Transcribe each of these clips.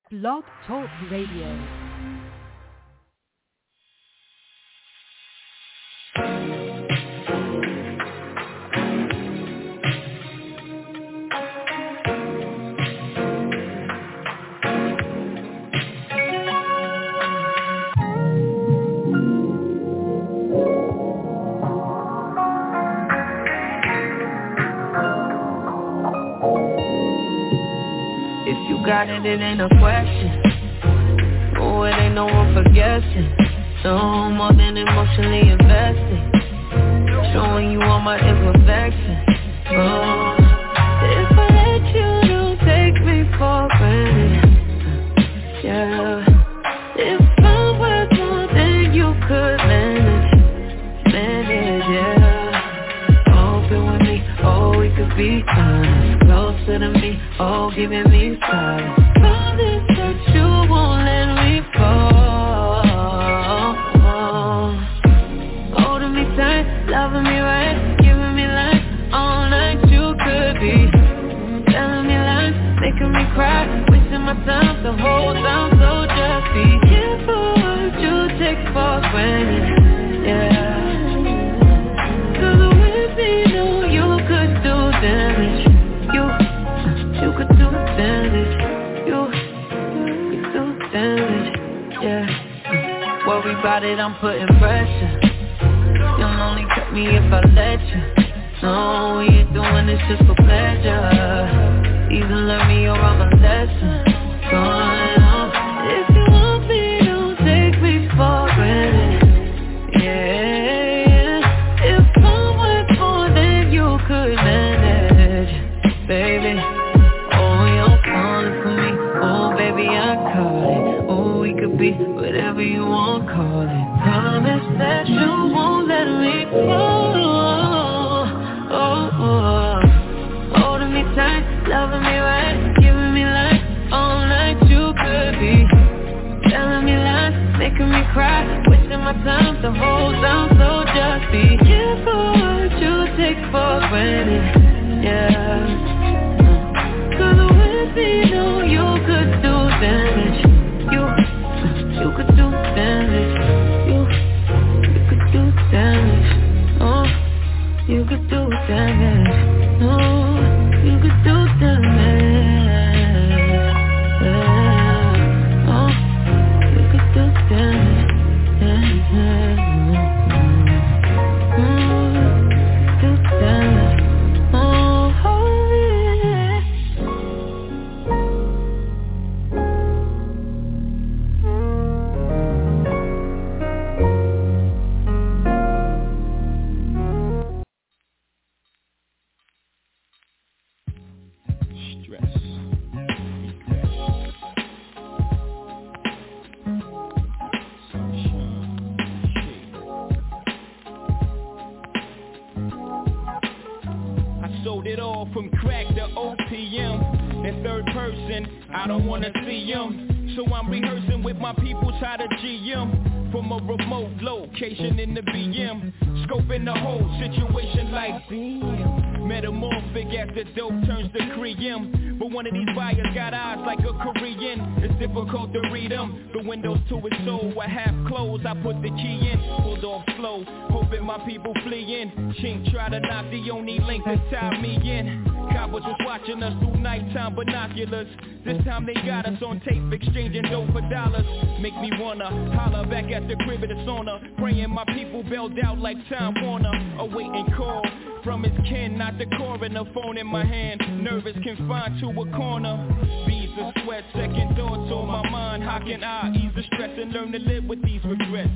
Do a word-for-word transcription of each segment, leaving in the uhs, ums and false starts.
Blog Talk Radio. Got it, it ain't a question. Oh, it ain't no one for guessing. No more than emotionally invested. Showing you all my imperfections. Oh, if I let you, don't take me for granted. Yeah, if I were more than you could manage. Manage, yeah. Open with me, oh, we could be honest. Closer to me, oh, giving me silence. Promise that you won't let me fall. Holding me tight, loving me right, giving me life. All night you could be telling me lies, making me cry, wasting my time the whole time. So just be careful what you take for granted. Yeah, cause with me, no, you could do damage. You You could do damage, you could do damage, yeah. Worry about it, I'm putting pressure. You'll only cut me if I let you. No, we ain't doing this just for pleasure. Either learn me or I'm a lesson. Going on. If you want me, don't take me for granted. Yeah, if I went more than you could manage, baby. Be whatever you want, call it. Promise that you won't let me fall. Oh, oh. Holding me tight, loving me right, giving me life. All night you could be telling me lies, making me cry, wasting my time the whole time. So just be careful what you take for granted. Yeah, cause with me, no, you could do damage. You You could do damage, you, you could do damage, oh, you could do damage, oh, you could do damage, yeah, oh, you could do damage, yeah, yeah, mm, do damage, oh, oh, yeah. From crack to O P M in third person, I don't wanna see them. So I'm rehearsing with my peoples how to G M from a remote location in the B M, scoping the whole situation like damn. Metamorphic as the dope turns to cream. But one of these buyers got eyes like a Korean. It's difficult to read them. The windows to his soul were half closed. I put the key in, pulled off slow, hoping my people flee in. Chink try to knock the only link that tied me in. Coppers was watching us through nighttime binoculars. This time they got us on tape, exchanging dough for dollars. Make me wanna holler back at the crib of the sauna, praying my people bailed out like Time Warner. Awaiting call from his kin, not the coroner. Phone in my hand, nervous, confined to a corner. Beads of sweat, second thoughts on my mind. How can I ease the stress and learn to live with these regrets?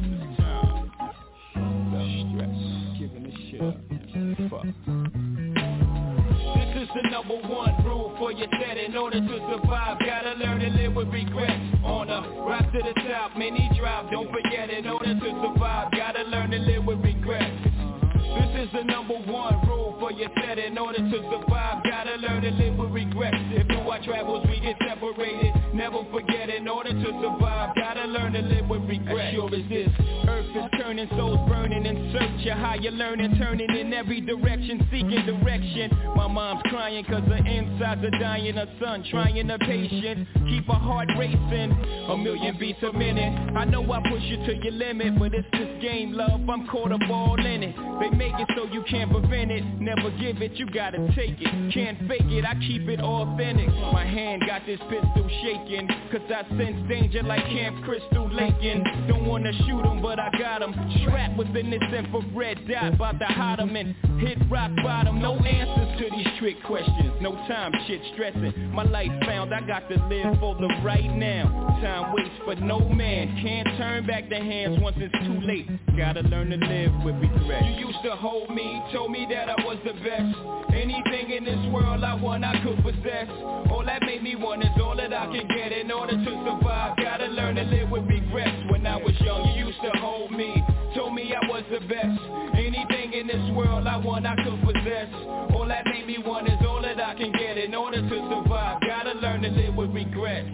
Stress, giving a shit. Fuck. This is the number one rule for your set. In order to survive, gotta learn to live with regrets. On a rise to the top, many drive. Don't forget, in order to survive, gotta learn to live with regrets. This is the number one rule for your set. In order to survive, gotta learn to live with regrets. If through our travels we get separated, never forget, in order to survive, gotta learn to live with regrets. As sure as this earth is turning, souls burning in search of higher learning, turning in every direction, seeking direction. My mom's crying cause her insides are dying. Her son trying her patience, keep her heart racing. A million beats a minute. I know I push you to your limit, but it's this game, love, I'm caught up all in it. They make it so you can't prevent it. Never give it, you gotta take it. Can't fake it, I keep it authentic. My hand got this pistol shaking, cause I sense danger like Camp Crystal Lakin. Don't wanna shoot him, but I got him strapped within this infrared dot. About to hide him and hit rock bottom. No answers to these trick questions. No time, shit stressing. My life found, I got to live for the right now. Time waits for no man. Can't turn back the hands once it's too late. Gotta learn to live with regret. You used to hold me, told me that I was the best. Anything in this world I want, I could possess. All that made me want is all that I can get in order to survive. Gotta learn to live with regrets. When I was young, you used to hold me, told me I was the best. Anything in this world I want, I could possess. All that made me want is all that I can get in order to survive. Gotta learn to live with regrets.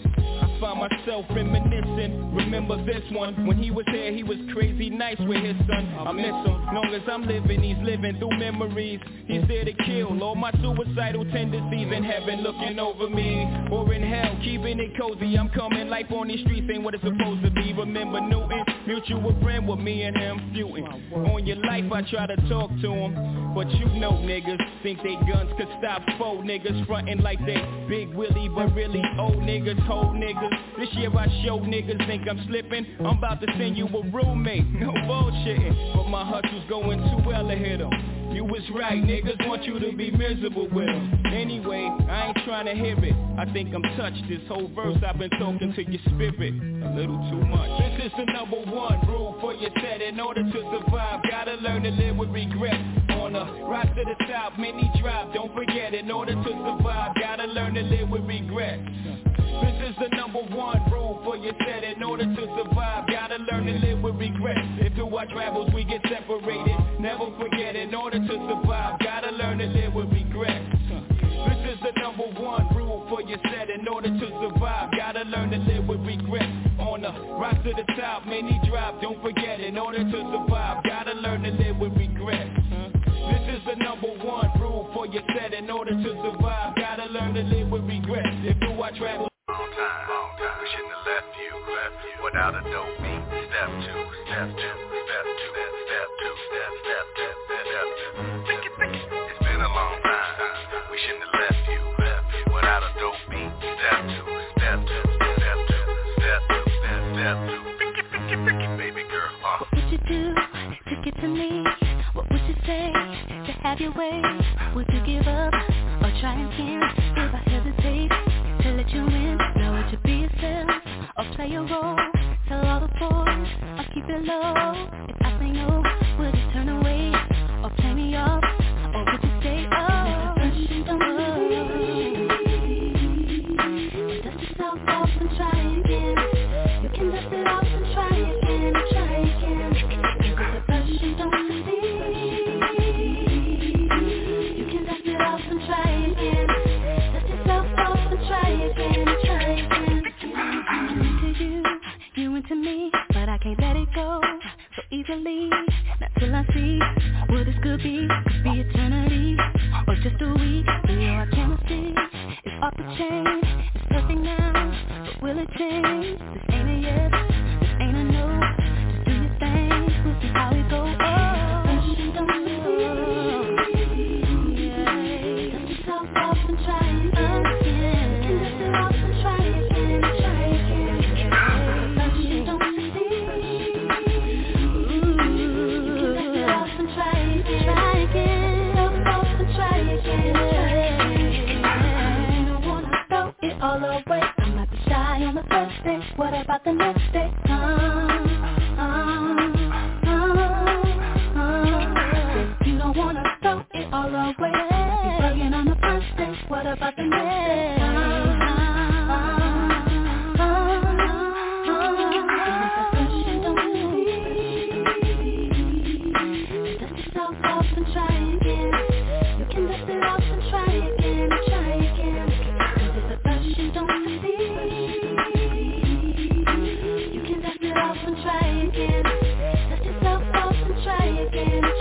I find myself reminiscing, remember this one. When he was here, he was crazy nice with his son. I miss him, long as I'm living, he's living through memories. He's there to kill all my suicidal tendencies. In heaven looking over me, or in hell keeping it cozy. I'm coming, life on these streets ain't what it's supposed to be. Remember Newton, mutual friend with me and him feuding. On your life I try to talk to him, but you know niggas think they guns could stop four niggas. Frontin' like they Big Willie, but really old niggas, whole niggas. This year I show niggas think I'm slipping. I'm about to send you a roommate, no bullshitting. But my hustle's going too well to hit 'em. You was right, niggas want you to be miserable with 'em. Anyway, I ain't trying to hear it. I think I'm touched. This whole verse I've been talking to your spirit a little too much. This is the number one rule for your set. In order to survive, gotta learn to live with regret. On the rise to the top, many drop. Don't forget, in order to survive, gotta learn to live with regret. This is the number one rule for your set. In order to survive, gotta learn to live with regret. If through our travels we get separated, never forget, in order to survive, gotta learn to live with regret. This is the number one rule for your set. In order to survive, gotta learn to live with regret. On the rise to the top, many drop. Don't forget, in order to survive, gotta learn to live with regret. This is the number one rule for your set. In order to survive, gotta learn to live with regret. If through our travels Long time, long time. We shouldn't have left you, left you without a dope beat. Step two, step two, step two, step two, step, step, step, step two. Think it, think it. It's been a long time. We shouldn't have left you, left you without a dope beat. Step two, step two, step two, step two, step, step two. Think it, think it, think it, baby girl. Uh. What would you do to get to me? What would you say to have your way? Would you give up or try again? If I hesitate to let you in, know what you be yourself or play a role. Tell all the boys I'll keep it low. If I say no, would you turn away or play me off, or would you say oh? Don't dust yourself off and try again. You can dust it off and try again, try again. Cause the first you don't see, you can dust it off and try again. Dust yourself off and try again, try again. I'm into you, you into me, but I can't let it go so easily. Not till I see what this could be. Could be eternity or just a week. You know I can't see. It's off the chain. It's perfect now, but will it change? This ain't a yes, this ain't a no. Just do your thing, we'll see how it goes. Oh, don't yeah. Dust yourself off and try again. You can dust it off and try again, try again. Don't see. You can dust it off and try again, try again. Dust off and try again, try again. You don't wanna throw it all away. I might be shy on the first day. What about the next day? Uh, uh, uh, uh. You don't wanna throw it all away. You're bugging on the first day. What about the next day? Uh, uh, uh, uh. Dust yourself off and try again. You can dust it off and try again, try again. Cause it's a rush you don't see. You can dust it off and try again. Dust yourself off and try again.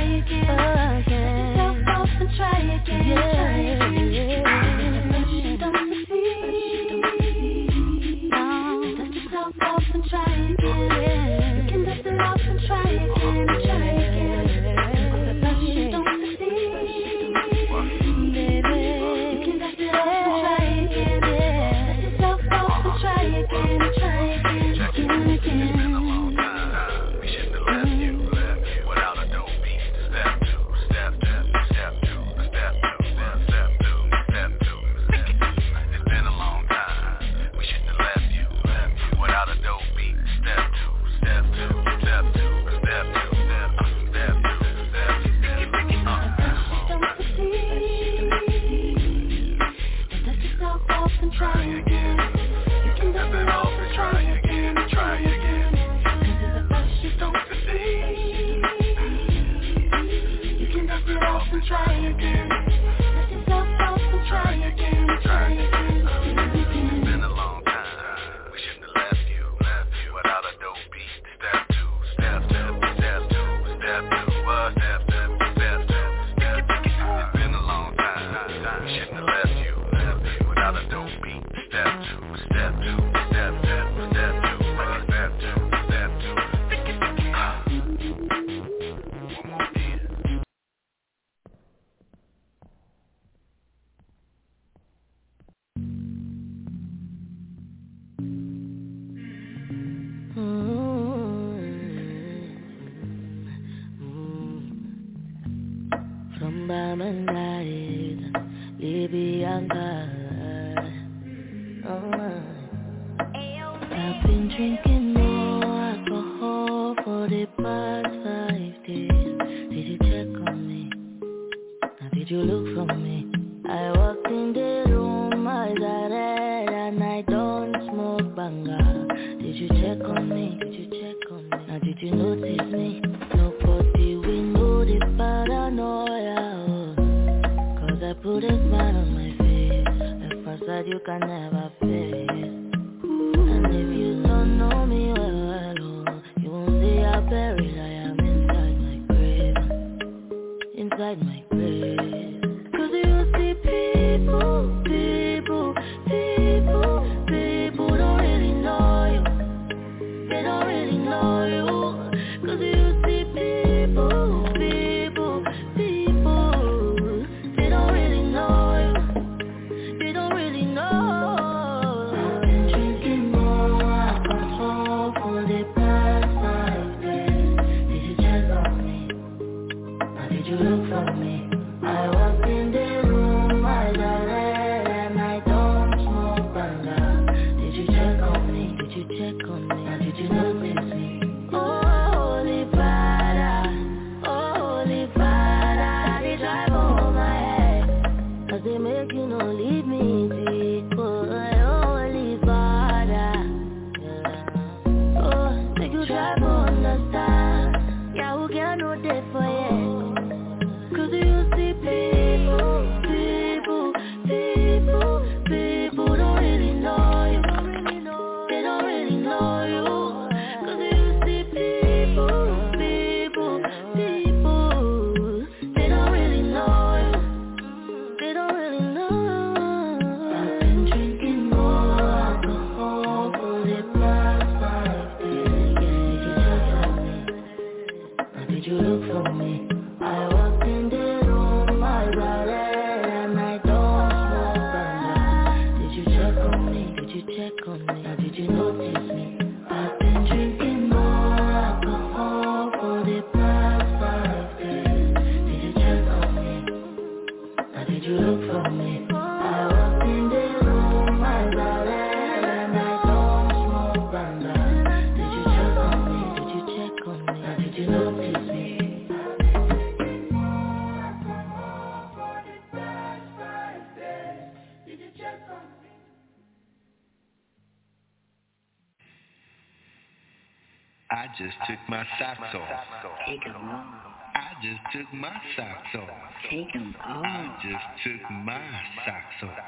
I just took my socks off. Take 'em off. I just took my socks off. Take 'em off. I just took my socks off.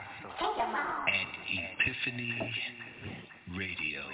At Epiphany Radio.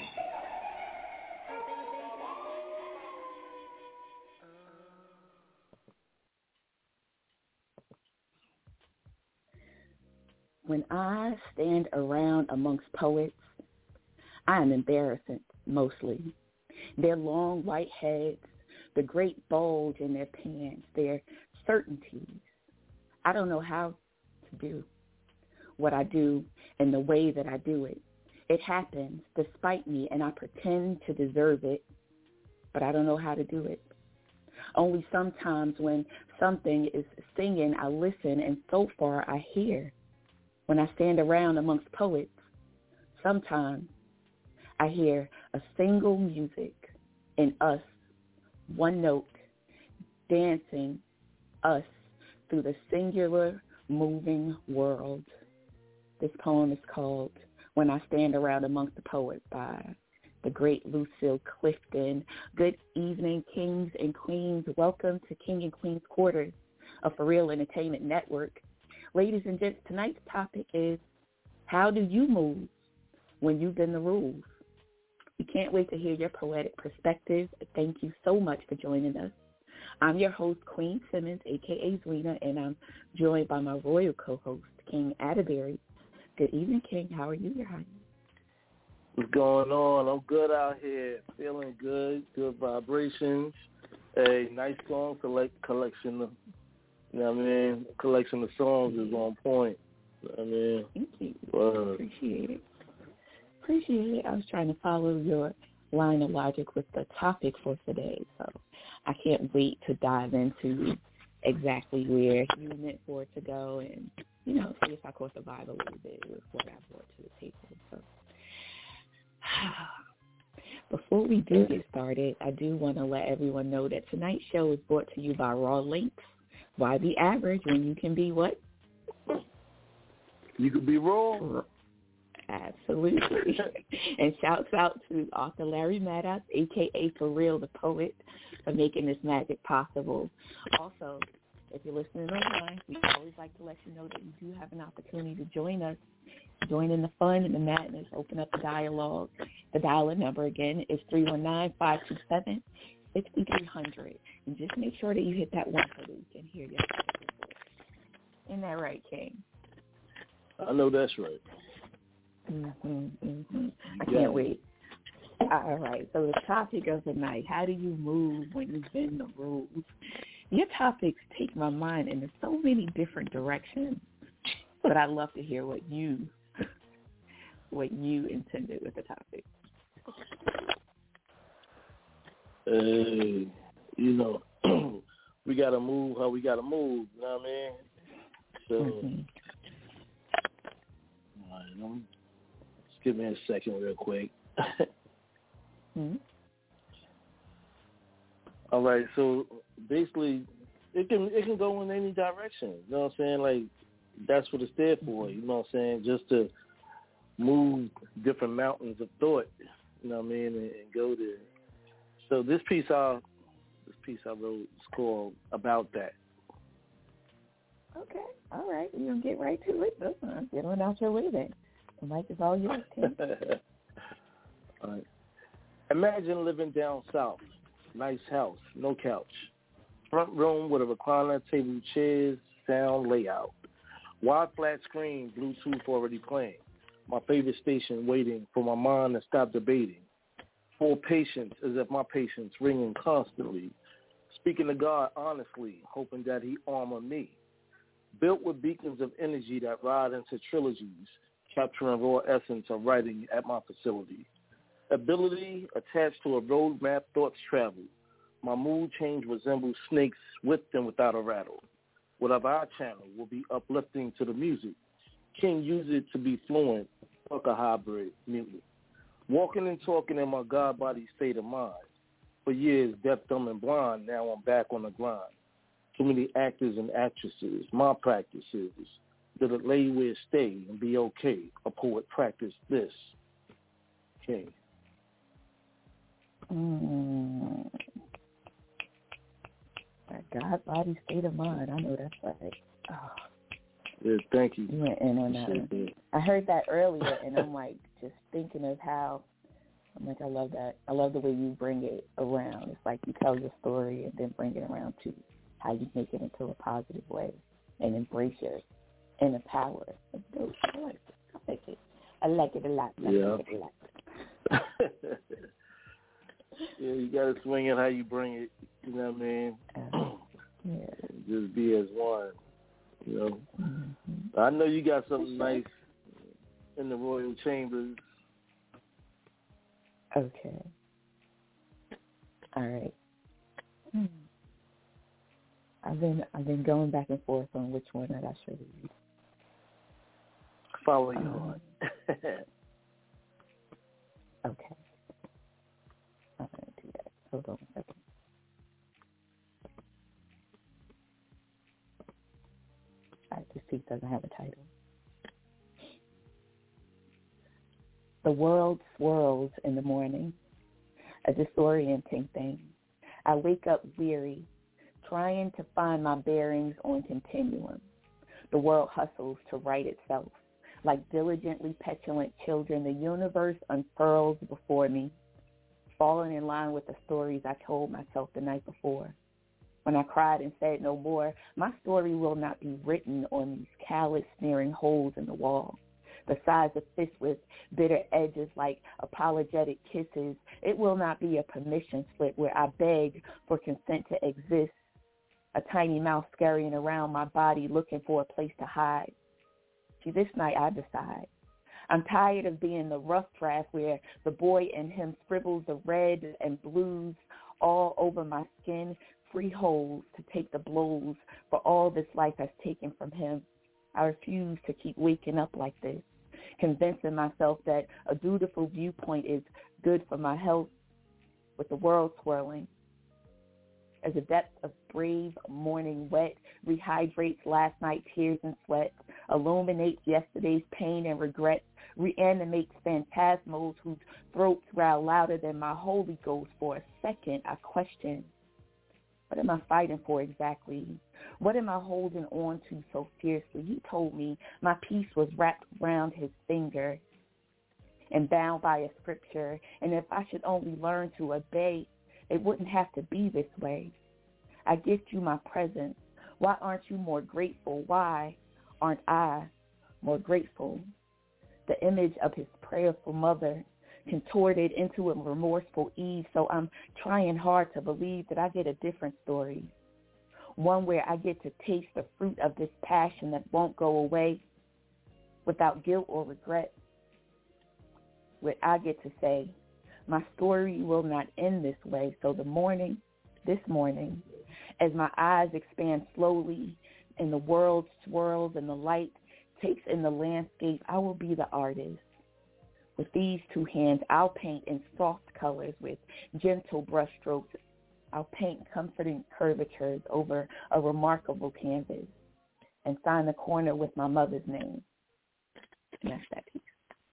When I stand around amongst poets, I am embarrassing, mostly. Their long white heads, the great bulge in their pants, their certainties. I don't know how to do what I do and the way that I do it. It happens despite me, and I pretend to deserve it, but I don't know how to do it. Only sometimes when something is singing, I listen, and so far I hear. When I stand around amongst poets, sometimes I hear a single music in us, one note, dancing us through the singular moving world. This poem is called When I Stand Around Amongst the Poets by the great Lucille Clifton. Good evening, kings and queens. Welcome to King and Queen's Quarters of For Real Entertainment Network. Ladies and gents, tonight's topic is, how do you move when you bend the rules? We can't wait to hear your poetic perspective. Thank you so much for joining us. I'm your host, Queen Simmons, a k a. Zwina, and I'm joined by my royal co-host, King Atterbury. Good evening, King. How are you, Your Highness? What's going on? I'm good out here. Feeling good. Good vibrations. A nice song select collection of, you know what I mean? Collection of songs is on point. You know what I mean? Thank you. Word. Appreciate it. Appreciate it. I was trying to follow your line of logic with the topic for today, so I can't wait to dive into exactly where you meant for it to go and, you know, see if I caught the vibe a little bit with what I brought to the table. So before we do get started, I do want to let everyone know that tonight's show is brought to you by Raw Links. Why be average when you can be what? You could be raw. Absolutely. And shouts out to author Larry Maddox, a k a. For Real the Poet, for making this magic possible. Also, if you're listening online, we always like to let you know that you do have an opportunity to join us. Join in the fun and the madness. Open up the dialogue. The dial-in number, again, is three one nine, five two seven, six three zero zero. And just make sure that you hit that one so that we can hear your voice. Isn't that right, King? I know that's right. Mm-hmm, mm-hmm. I can't yeah. wait. All right, so the topic of the night, how do you move when you bend the rules? Your topics take my mind in so many different directions, but I'd love to hear what you what you intended with the topic. Uh, you know, we got to move how we got to move, you know what I mean? So, mm-hmm. all right, um, just give me a second real quick. mm-hmm. All right, so basically, it can it can go in any direction. You know what I'm saying? Like, that's what it's there for. You know what I'm saying? Just to move different mountains of thought. You know what I mean? And, and go there. So this piece I this piece I wrote is called About That. Okay, all right, we're gonna get right to it. Uh, get on out your way then. The mic is all yours, Tim. All right. Imagine living down south. Nice house, no couch. Front room with a recliner, table, chairs, sound layout. Wide flat screen, Bluetooth already playing. My favorite station waiting for my mind to stop debating. Full patience as if my patience ringing constantly. Speaking to God honestly, hoping that he armor me. Built with beacons of energy that ride into trilogies, capturing raw essence of writing at my facility. Ability attached to a roadmap, thoughts travel. My mood change resembles snakes with and without a rattle. Whatever I channel will be uplifting to the music. King use it to be fluent, fuck a hybrid mutant. Walking and talking in my God-body state of mind. For years, deaf, dumb, and blind, now I'm back on the grind. Too many actors and actresses, my practice is, did it lay where it stay and be okay? A poet practice this. King. Mm. That God body state of mind. I know that's right. Oh. Yeah, thank you. You went in on that. I heard that earlier, and I'm like just thinking of how. I'm like, I love that. I love the way you bring it around. It's like you tell your story and then bring it around to how you make it into a positive way and embrace your and the power of dope. I like it. I like it. I like it a lot. I yeah. like it a lot. Yeah, you got to swing it how you bring it. You know what I mean? Uh, yeah. Just be as one. You know. Mm-hmm. I know you got something nice in the royal chambers. Okay. All right. Hmm. I've been I've been going back and forth on which one that I should read. Follow you um, on. Okay. I'm gonna do that. Hold on a second. All right, this piece doesn't have a title. The world swirls in the morning, a disorienting thing. I wake up weary, trying to find my bearings on continuum. The world hustles to right itself. Like diligently petulant children, the universe unfurls before me, falling in line with the stories I told myself the night before. When I cried and said no more, my story will not be written on these callous, sneering holes in the wall. The size of fists with bitter edges like apologetic kisses. It will not be a permission slip where I beg for consent to exist. A tiny mouse scurrying around my body looking for a place to hide. See, this night I decide. I'm tired of being the rough draft where the boy in him scribbles the red and blues all over my skin, free holes to take the blows for all this life has taken from him. I refuse to keep waking up like this, convincing myself that a dutiful viewpoint is good for my health, with the world swirling. As a depth of brave morning wet rehydrates last night's tears and sweat, illuminates yesterday's pain and regret, reanimates phantasmals whose throats growl louder than my Holy Ghost. For a second, I question, what am I fighting for exactly? What am I holding on to so fiercely? He told me my peace was wrapped around his finger and bound by a scripture, and if I should only learn to obey, it wouldn't have to be this way. I gift you my presence. Why aren't you more grateful? Why aren't I more grateful? The image of his prayerful mother contorted into a remorseful Eve, so I'm trying hard to believe that I get a different story, one where I get to taste the fruit of this passion that won't go away without guilt or regret, where I get to say, my story will not end this way. So the morning, this morning, as my eyes expand slowly and the world swirls and the light takes in the landscape, I will be the artist. With these two hands, I'll paint in soft colors with gentle brush strokes. I'll paint comforting curvatures over a remarkable canvas and sign the corner with my mother's name. And that's that piece.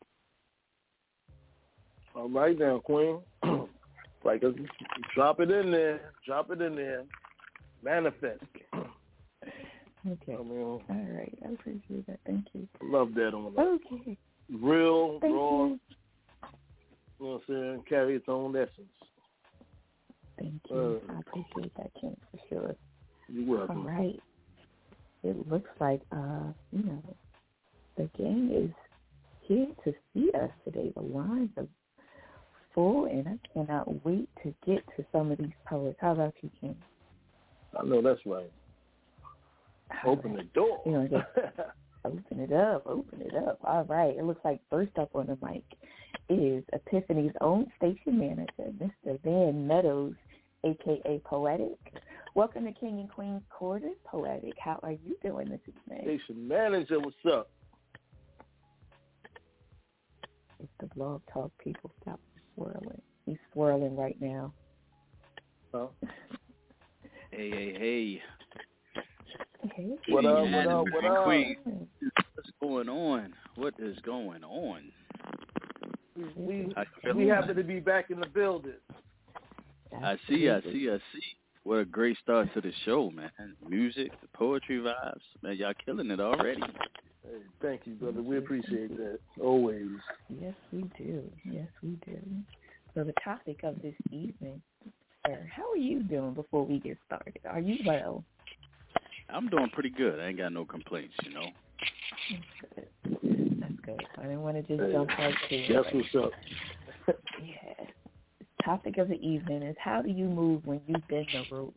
All right now, Queen. Like, drop it in there. Drop it in there. Manifest. Okay. I mean, all right. I appreciate that. Thank you. Love that on that. Okay. Real, Thank raw. You. You know what I'm saying? Carry its own essence. Thank you. Uh, I appreciate that, Ken, for sure. You're welcome. All right. It looks like, uh, you know, the gang is here to see us today. The lines are full, and I cannot wait to get to some of these poets. How about you, Ken? I know that's right. All open right. the door. You know, just open it up, open it up. All right. It looks like first up on the mic is Epiphany's own station manager, Mister Van Meadows, a k a. Poetic. Welcome to King and Queen Quarters, Poetic. How are you doing this evening? Station manager, what's up? It's the Blog Talk people. Stop swirling. He's swirling right now. Huh? Hey, hey, hey. Hey. What up, what up, what up? Queen. What's going on? What is going on? We, we happen to be back in the building. I see, I see, I see. What a great start to the show, man. Music, the poetry vibes. Man, y'all killing it already. Hey, thank you, brother. We appreciate that. Always. Yes, we do. Yes, we do. So the topic of this evening, sir, how are you doing before we get started? Are you well? I'm doing pretty good. I ain't got no complaints, you know. That's good. That's good. I didn't want to just hey, jump right to it. That's what's up. Yeah. Topic of the evening is how do you move when you bend the rules?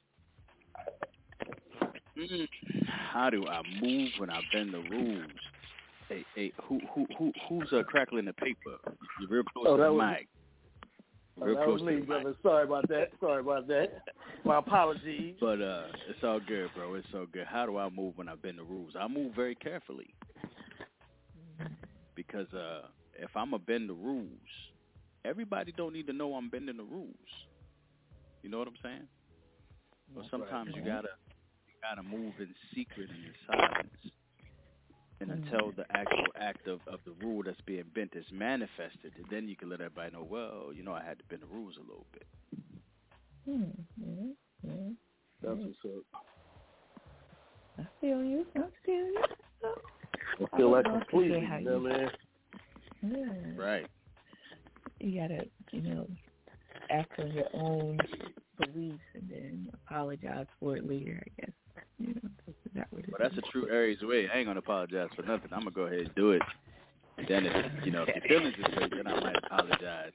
Mm, how do I move when I bend the rules? Hey, hey, who, who, who, who's uh, crackling the paper? You're real close oh, to the was, mic. Real oh, close that was me, to brother. Sorry about that. Sorry about that. My apologies. But uh, it's all good, bro. It's all good. How do I move when I bend the rules? I move very carefully because uh, if I'm gonna bend the rules, everybody don't need to know I'm bending the rules. You know what I'm saying? But sometimes right, you gotta you gotta move in secret and in silence. And until the actual act of, of the rule that's being bent is manifested, and then you can let everybody know, well, you know, I had to bend the rules a little bit. Mm-hmm. Mm-hmm. That's what's up. I feel you. I feel you. I feel I like I'm pleasing, you know, man. Yeah. Right. You gotta, you know, act on your own beliefs and then apologize for it later, I guess. You know, that what well, that's a true Aries way. I ain't gonna apologize for nothing. I'm gonna go ahead and do it. And then, if you know, if your feelings is hurt, then I might apologize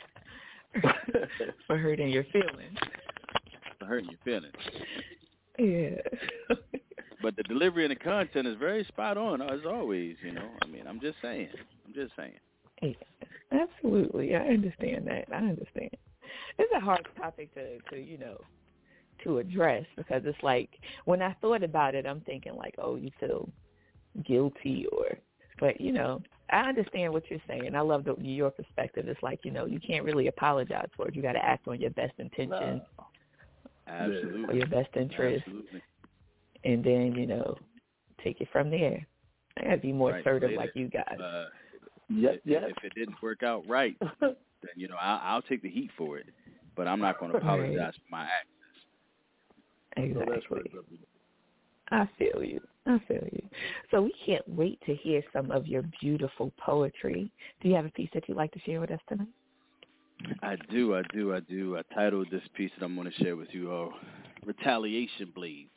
for hurting your feelings. For hurting your feelings. Yeah. But the delivery and the content is very spot on, as always. You know, I mean, I'm just saying. I'm just saying. Yeah, absolutely, I understand that. I understand. It's a hard topic to, to you know. to address because it's like when I thought about it, I'm thinking like, oh, you feel guilty or, but you know, I understand what you're saying. I love the, your perspective. It's like, you know, you can't really apologize for it. You got to act on your best intentions, no. Absolutely, or your best interest, absolutely, and then you know, take it from there. I got to be more right. assertive Later. like you guys. Uh, yep, if, yep. if it didn't work out right, then you know I'll, I'll take the heat for it, but I'm not going to apologize right. for my actions. Exactly. So that's right. I feel you. I feel you. So we can't wait to hear some of your beautiful poetry. Do you have a piece that you'd like to share with us tonight? I do, I do, I do. I titled this piece that I'm going to share with you all, Retaliation Blades.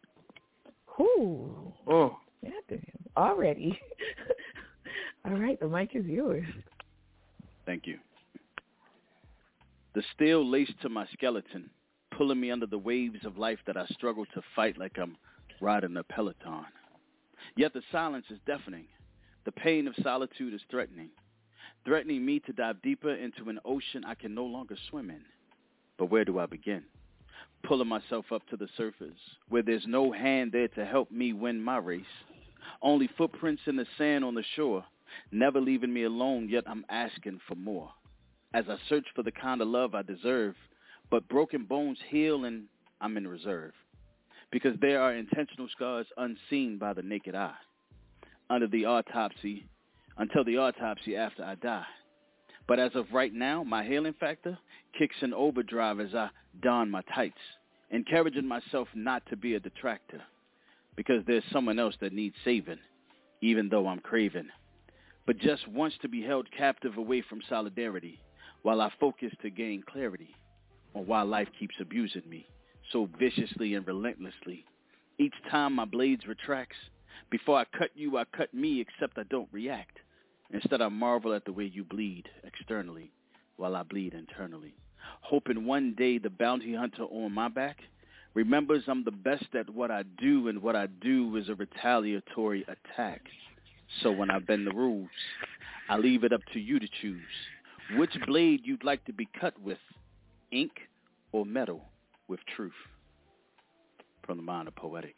Ooh. Oh. Yeah, damn. Already. All right, the mic is yours. Thank you. The steel laced to my skeleton, pulling me under the waves of life that I struggle to fight like I'm riding a peloton. Yet the silence is deafening. The pain of solitude is threatening, threatening me to dive deeper into an ocean I can no longer swim in. But where do I begin? Pulling myself up to the surface, where there's no hand there to help me win my race. Only footprints in the sand on the shore, never leaving me alone, yet I'm asking for more. As I search for the kind of love I deserve, but broken bones heal and I'm in reserve. Because there are intentional scars unseen by the naked eye. Under the autopsy, until the autopsy after I die. But as of right now, my healing factor kicks in overdrive as I don my tights, encouraging myself not to be a detractor. Because there's someone else that needs saving, even though I'm craving. But just wants to be held captive away from solidarity, while I focus to gain clarity. Or why life keeps abusing me so viciously and relentlessly. Each time my blades retracts, before I cut you, I cut me, except I don't react. Instead, I marvel at the way you bleed externally while I bleed internally. Hoping one day the bounty hunter on my back remembers I'm the best at what I do, and what I do is a retaliatory attack. So when I bend the rules, I leave it up to you to choose which blade you'd like to be cut with. Ink or metal with truth. From the mind of Poetic.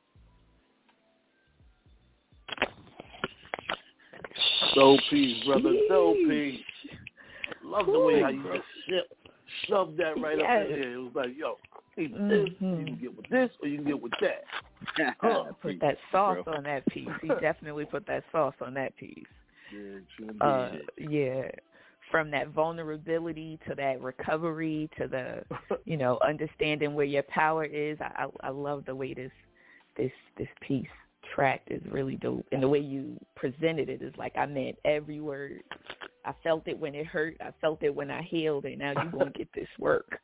So peace, brother. So peace. Love the way how you just ship, shoved that right yes. up in there. It was like, yo, either mm-hmm. this, you can get with this, or you can get with that. Huh. Put that sauce on that piece. He definitely put that sauce on that piece. Yeah, true. Uh, yeah. From that vulnerability to that recovery to the, you know, understanding where your power is. I, I, I love the way this this this piece tracked is really dope. And the way you presented it is like I meant every word. I felt it when it hurt. I felt it when I healed. And now you're going to get this work.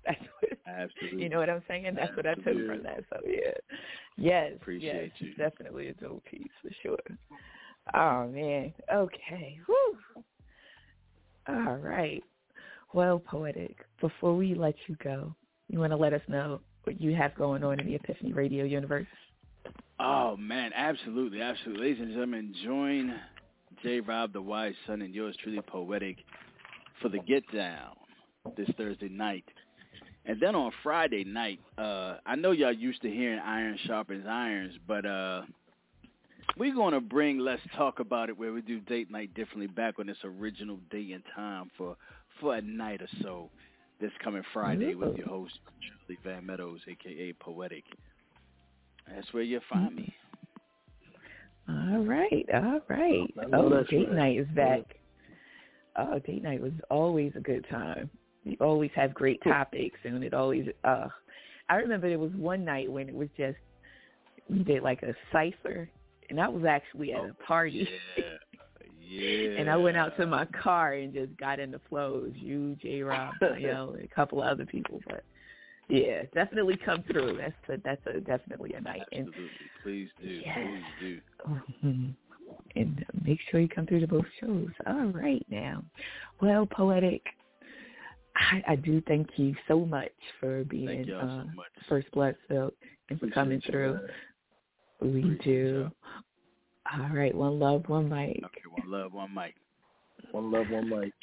That's what, Absolutely. You know what I'm saying? That's Absolutely. what I took from that. So yeah, yes, Appreciate yes, you. definitely a dope piece for sure. Oh man, okay. Whew. All right. Well, Poetic, before we let you go, you want to let us know what you have going on in the Epiphany Radio universe? Oh, man, absolutely, absolutely. Ladies and gentlemen, join J. Rob, the Wise Son, and yours truly, Poetic, for the Get Down this Thursday night. And then on Friday night, uh, I know y'all used to hearing Iron Sharpens Irons, but uh, we're going to bring Let's Talk About It, where we do date night differently, back on this original day and time for, for a night or so this coming Friday with your host, Shirley Van Meadows, a k a. Poetic. That's where you'll find me. All right, all right. Oh, date right. night is back. Oh, date night was always a good time. You always have great topics, and it always, uh, I remember there was one night when it was just, we did like a cipher, and I was actually at a party. Yeah. Yeah. And I went out to my car and just got in the flows. You, J. Rob, you know, a couple of other people. But yeah, definitely come through. That's a, that's a, definitely a night. Absolutely. And, please do. Yeah. Please do. Mm-hmm. And make sure you come through to both shows. All right now. Well, Poetic, I, I do thank you so much for being uh, so much. First Blood Silk and for Appreciate coming through. You, we Appreciate do. You. All right, one love, one mic. Okay, one love, one mic. One love, one mic.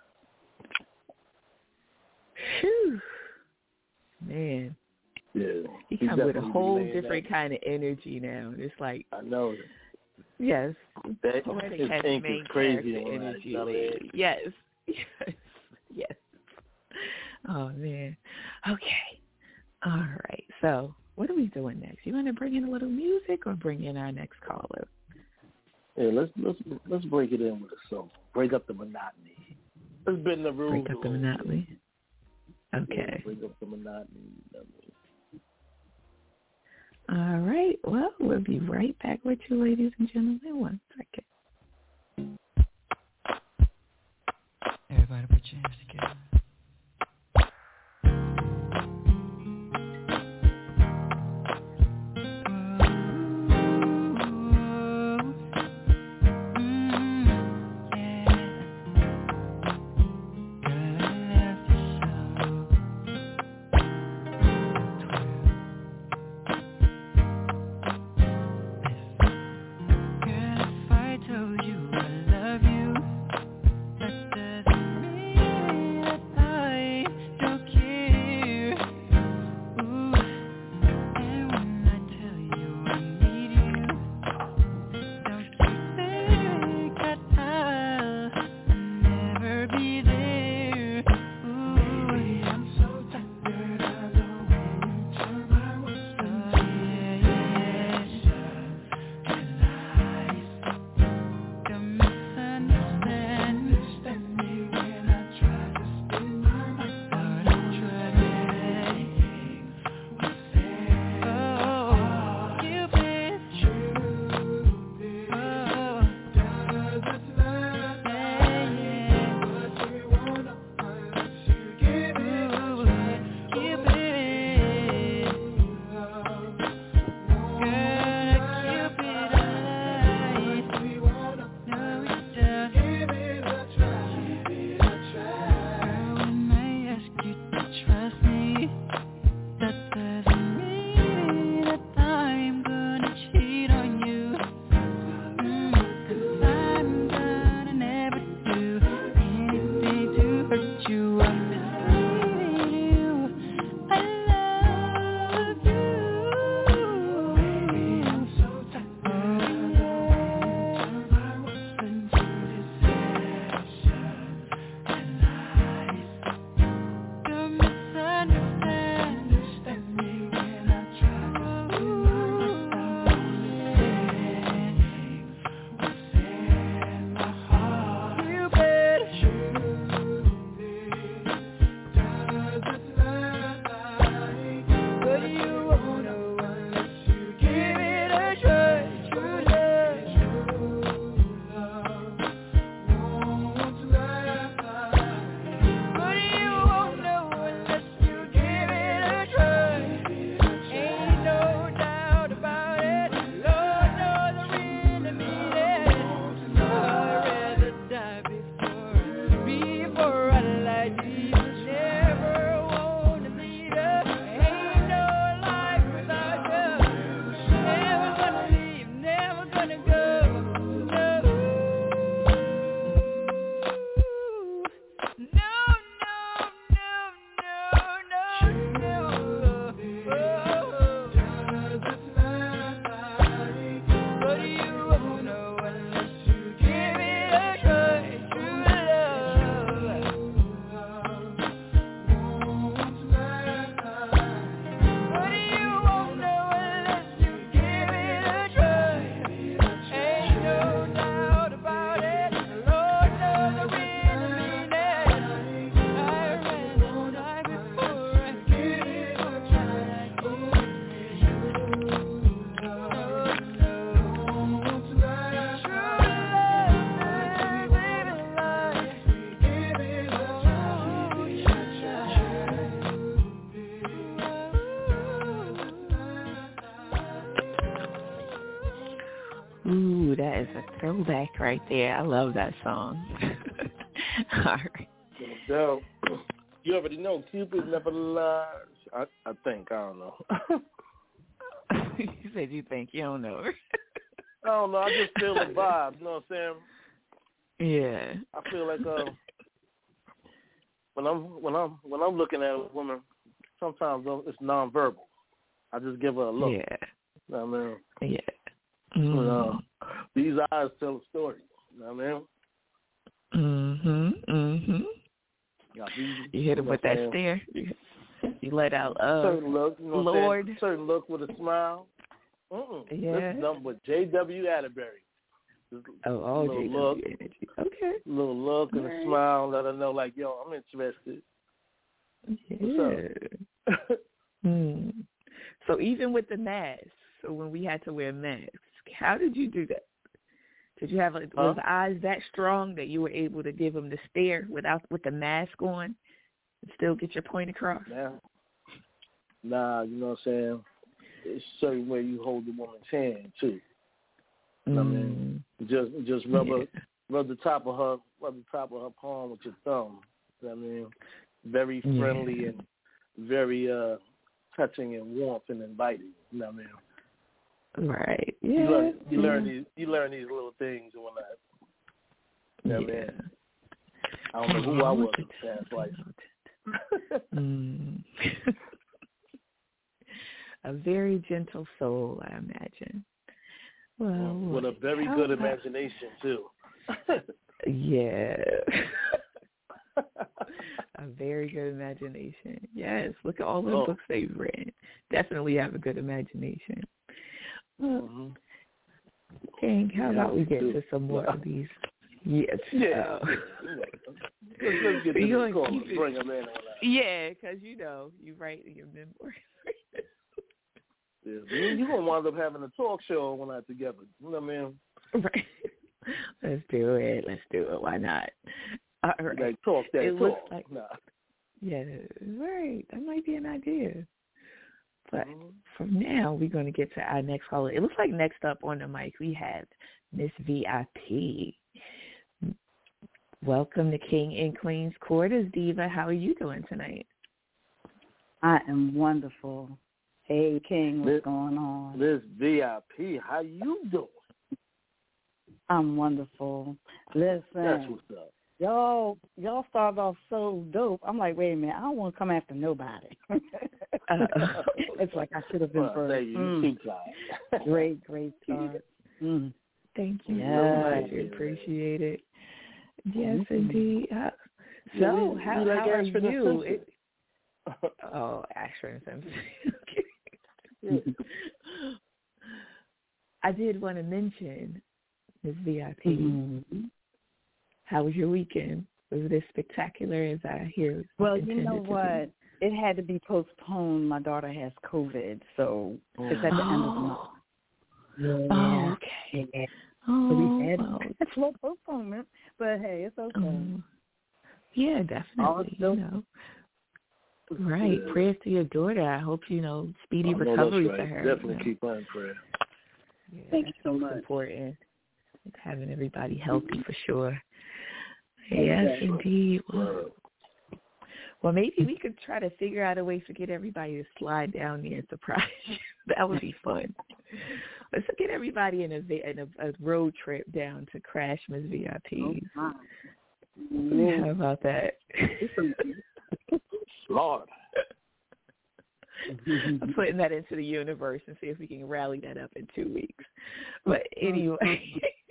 Phew. Man. Yeah. He comes with a whole different that. kind of energy now. It's like I know. Yes. That Poetic his has ink main is crazy character energy lately. Yes. Yes. Yes. Oh man. Okay. All right. So what are we doing next? You want to bring in a little music or bring in our next caller? Yeah, let's let's let's break it in with a song. Break up the monotony. Let's bend the rules. Break up the monotony. Okay. Yeah, break up the monotony. All right. Well, we'll be right back with you, ladies and gentlemen. One second. Everybody, put your hands together. Told you I love you, that doesn't mean Ooh, that is a throwback right there. I love that song. All right. So, you already know Cupid never lies. I, I think. I don't know. You said you think. You don't know. I don't know. I just feel the vibe. You know what I'm saying? Yeah. I feel like uh, when I'm when I'm when I'm looking at a woman, sometimes it's nonverbal. I just give her a look. Yeah. You know what I mean? Yeah. Mm. But, uh, these eyes tell a story. You know what I mean? Mm-hmm. Mm-hmm. Yeah, these, you hit him with that stare. You let out uh, certain look, you know Lord. Certain look with a smile. Mm-mm. Yeah. This is done with J W Atterbury. Oh, oh, little J W look, energy. Okay. Little look and right. a smile. Let her know, like, yo, I'm interested. Yeah. What's up? hmm. So even with the mask, so when we had to wear masks, how did you do that? Did you have a, huh? was the eyes that strong that you were able to give them the stare without with the mask on and still get your point across? Nah, nah, you know what I'm saying? It's a certain way you hold the woman's hand too. You know what I mean? Just just rub yeah. her, rub the top of her, rub the top of her palm with your thumb. You know what I mean? Very friendly yeah. and very uh, touching and warmth and inviting. You know what I mean? Right. Yeah. You learn, you yeah. learn these you learn these little things and whatnot. You know what I mean? I don't know who I was in past life. mm. A very gentle soul, I imagine. Well, with a very good about... imagination too. Yeah. A very good imagination. Yes. Look at all the oh. books they've read. Definitely have a good imagination. Well, mm-hmm. King, how yeah, about we get too. to some more of these? Yes. Yeah. Uh, let's, let's get to the call. Bring them in. Yeah, because you know you write in your memoir. Yeah, you're going to wind up having a talk show when we're together. You know what I mean? Right. Let's do it. Let's do it. Why not? All right. Like, talk that it talk. Looks like, nah. Yeah, right. That might be an idea. But mm-hmm. from now, we're going to get to our next caller. It looks like next up on the mic, we have Miss V I P. Welcome to King and Queen's Quarters, Diva. How are you doing tonight? I am wonderful. Hey, King, what's Miss, going on? Miss V I P, how you doing? I'm wonderful. Listen, that's what's up. Y'all, y'all started off so dope. I'm like, wait a minute, I don't want to come after nobody. uh, it's like I should have been well, first. You mm. too, great, great start. Mm. Thank you yes. so much. I appreciate it. Yes, mm-hmm. indeed. Uh, so, yeah, how, like how are you? It, oh, Ashford and Simpson. Okay. I did want to mention, Miz V I P, mm-hmm. how was your weekend? Was it as spectacular as I hear? Well, you know what? Be? It had to be postponed. My daughter has COVID, so oh. it's at the oh. end of the month. Yeah. Oh, okay. Yeah. Oh, so we had well. a slow postponement, but hey, it's okay. Um, yeah, definitely. You know. Right. Yeah. Prayers to your daughter. I hope, you know, speedy oh, recovery no, right. for her. Definitely you know? keep on prayer. Yeah, Thank you so much. Important. It's having everybody healthy for sure. Yes, exactly. indeed. Well, well, maybe we could try to figure out a way to get everybody to slide down there and surprise you. That would be fun. Let's get everybody in a in a, a road trip down to Crash Miss V I Ps. Oh, how about that? Lord. I'm putting that into the universe and see if we can rally that up in two weeks. But anyway,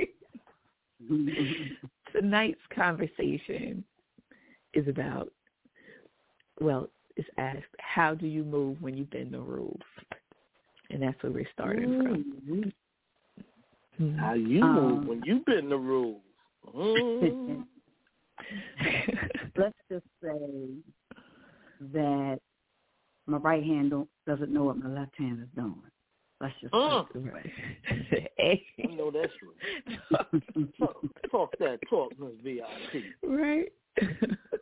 tonight's conversation is about, well, it's asked, how do you move when you bend the rules? And that's where we're starting from. Mm-hmm. How you um, move when you bend the rules? Mm. Let's just say that my right hand don't, doesn't know what my left hand is doing. Let's just uh. say right. I know that's right. talk, talk that talk, Miss V I P. Right.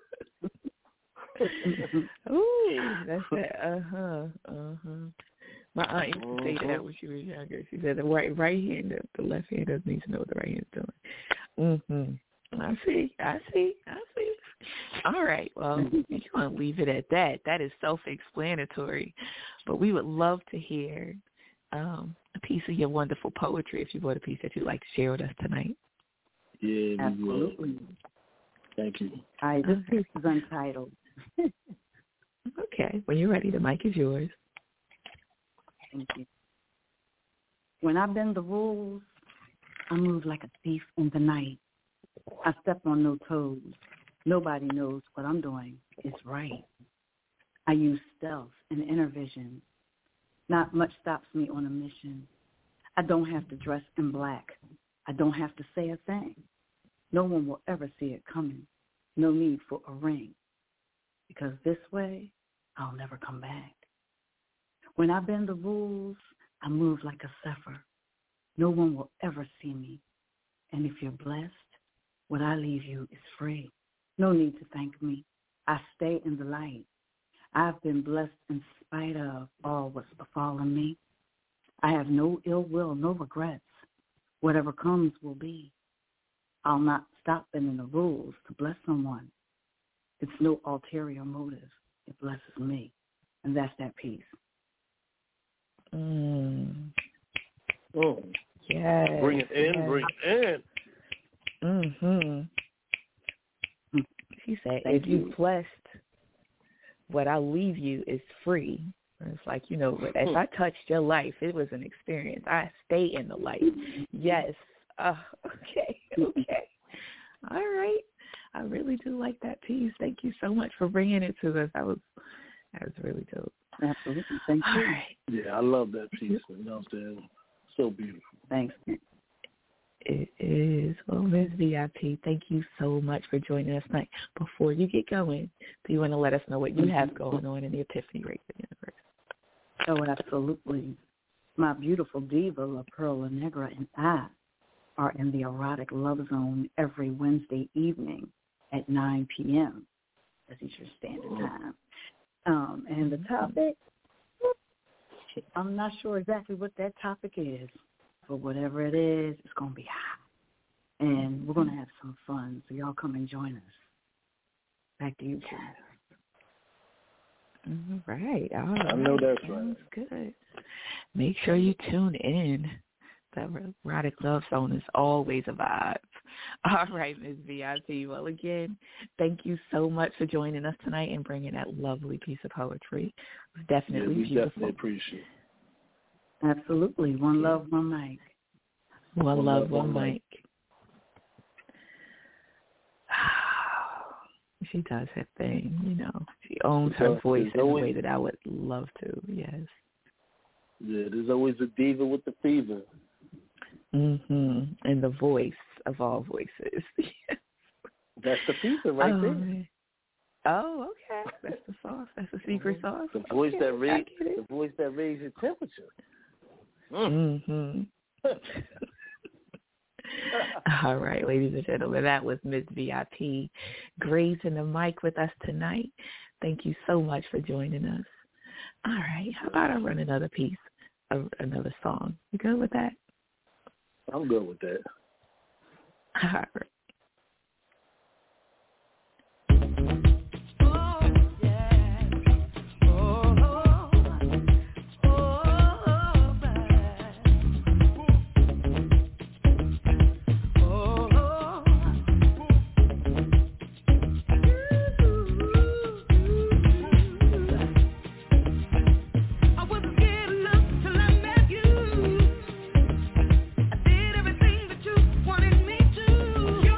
Ooh, that's that. Uh huh. Uh huh. My aunt used to say mm-hmm. that when she was younger. She said the right right hand, the, the left hand doesn't need to know what the right hand's doing. Mm-hmm. I see. I see. I see. All right. Well, you're going to leave it at that. That is self-explanatory. But we would love to hear um, a piece of your wonderful poetry if you wrote a piece that you'd like to share with us tonight. Yeah, absolutely. Thank you. All right. This piece is untitled. Okay. When you're ready, the mic is yours. Thank you. When I bend the rules, I move like a thief in the night. I step on no toes. Nobody knows what I'm doing is right. I use stealth and inner vision. Not much stops me on a mission. I don't have to dress in black. I don't have to say a thing. No one will ever see it coming. No need for a ring. Because this way, I'll never come back. When I bend the rules, I move like a zephyr. No one will ever see me. And if you're blessed, what I leave you is free. No need to thank me. I stay in the light. I've been blessed in spite of all what's befallen me. I have no ill will, no regrets. Whatever comes will be. I'll not stop bending the rules to bless someone. It's no ulterior motive. It blesses me. And that's that piece. Mm. Oh. Yes. Bring it in, yes. bring it in. Mm-hmm. She said, Thank if you. you're blessed, what I leave you is free. And it's like, you know, if I touched your life, it was an experience. I stay in the light. Yes. Uh, okay. Okay. All right. I really do like that piece. Thank you so much for bringing it to us. That was that was really dope. Absolutely. Thank you. All right. Yeah, I love that piece. You know what I'm saying? So beautiful. Thanks. It is. Well, Miz V I P, thank you so much for joining us tonight. Before you get going, do you want to let us know what you have going on in the Epiphany Radio universe? Oh, absolutely. My beautiful diva, La Perla Negra, and I are in the Erotic Love Zone every Wednesday evening at nine p.m. That's Eastern Standard Time. Um, and the topic, I'm not sure exactly what that topic is, but whatever it is, it's going to be hot. And we're going to have some fun, so y'all come and join us. Back to you, Kim. All right. All right. I know that's right. That's good. Make sure you tune in. The Erotic Love Zone is always a vibe. All right, Miz V I P. Well, again, thank you so much for joining us tonight and bringing that lovely piece of poetry. It was definitely yeah, we beautiful. definitely appreciate it. Absolutely. One love, one mic. One, one love, love, one, one mic. mic. She does her thing, you know. She owns her there's voice in always, a way that I would love to, yes. Yeah, there's always a diva with the fever. Mm-hmm. And the voice of all voices. That's the fever right oh, there. Oh, okay. That's the sauce. That's the secret mm-hmm. sauce. The voice okay, that raise, the voice that raises your temperature. Mm. Mm-hmm. All right, ladies and gentlemen, that was Miz V I P gracing the mic with us tonight. Thank you so much for joining us. All right, how about I run another piece, of another song? You good with that? I'm good with that. All right. Wanted me to.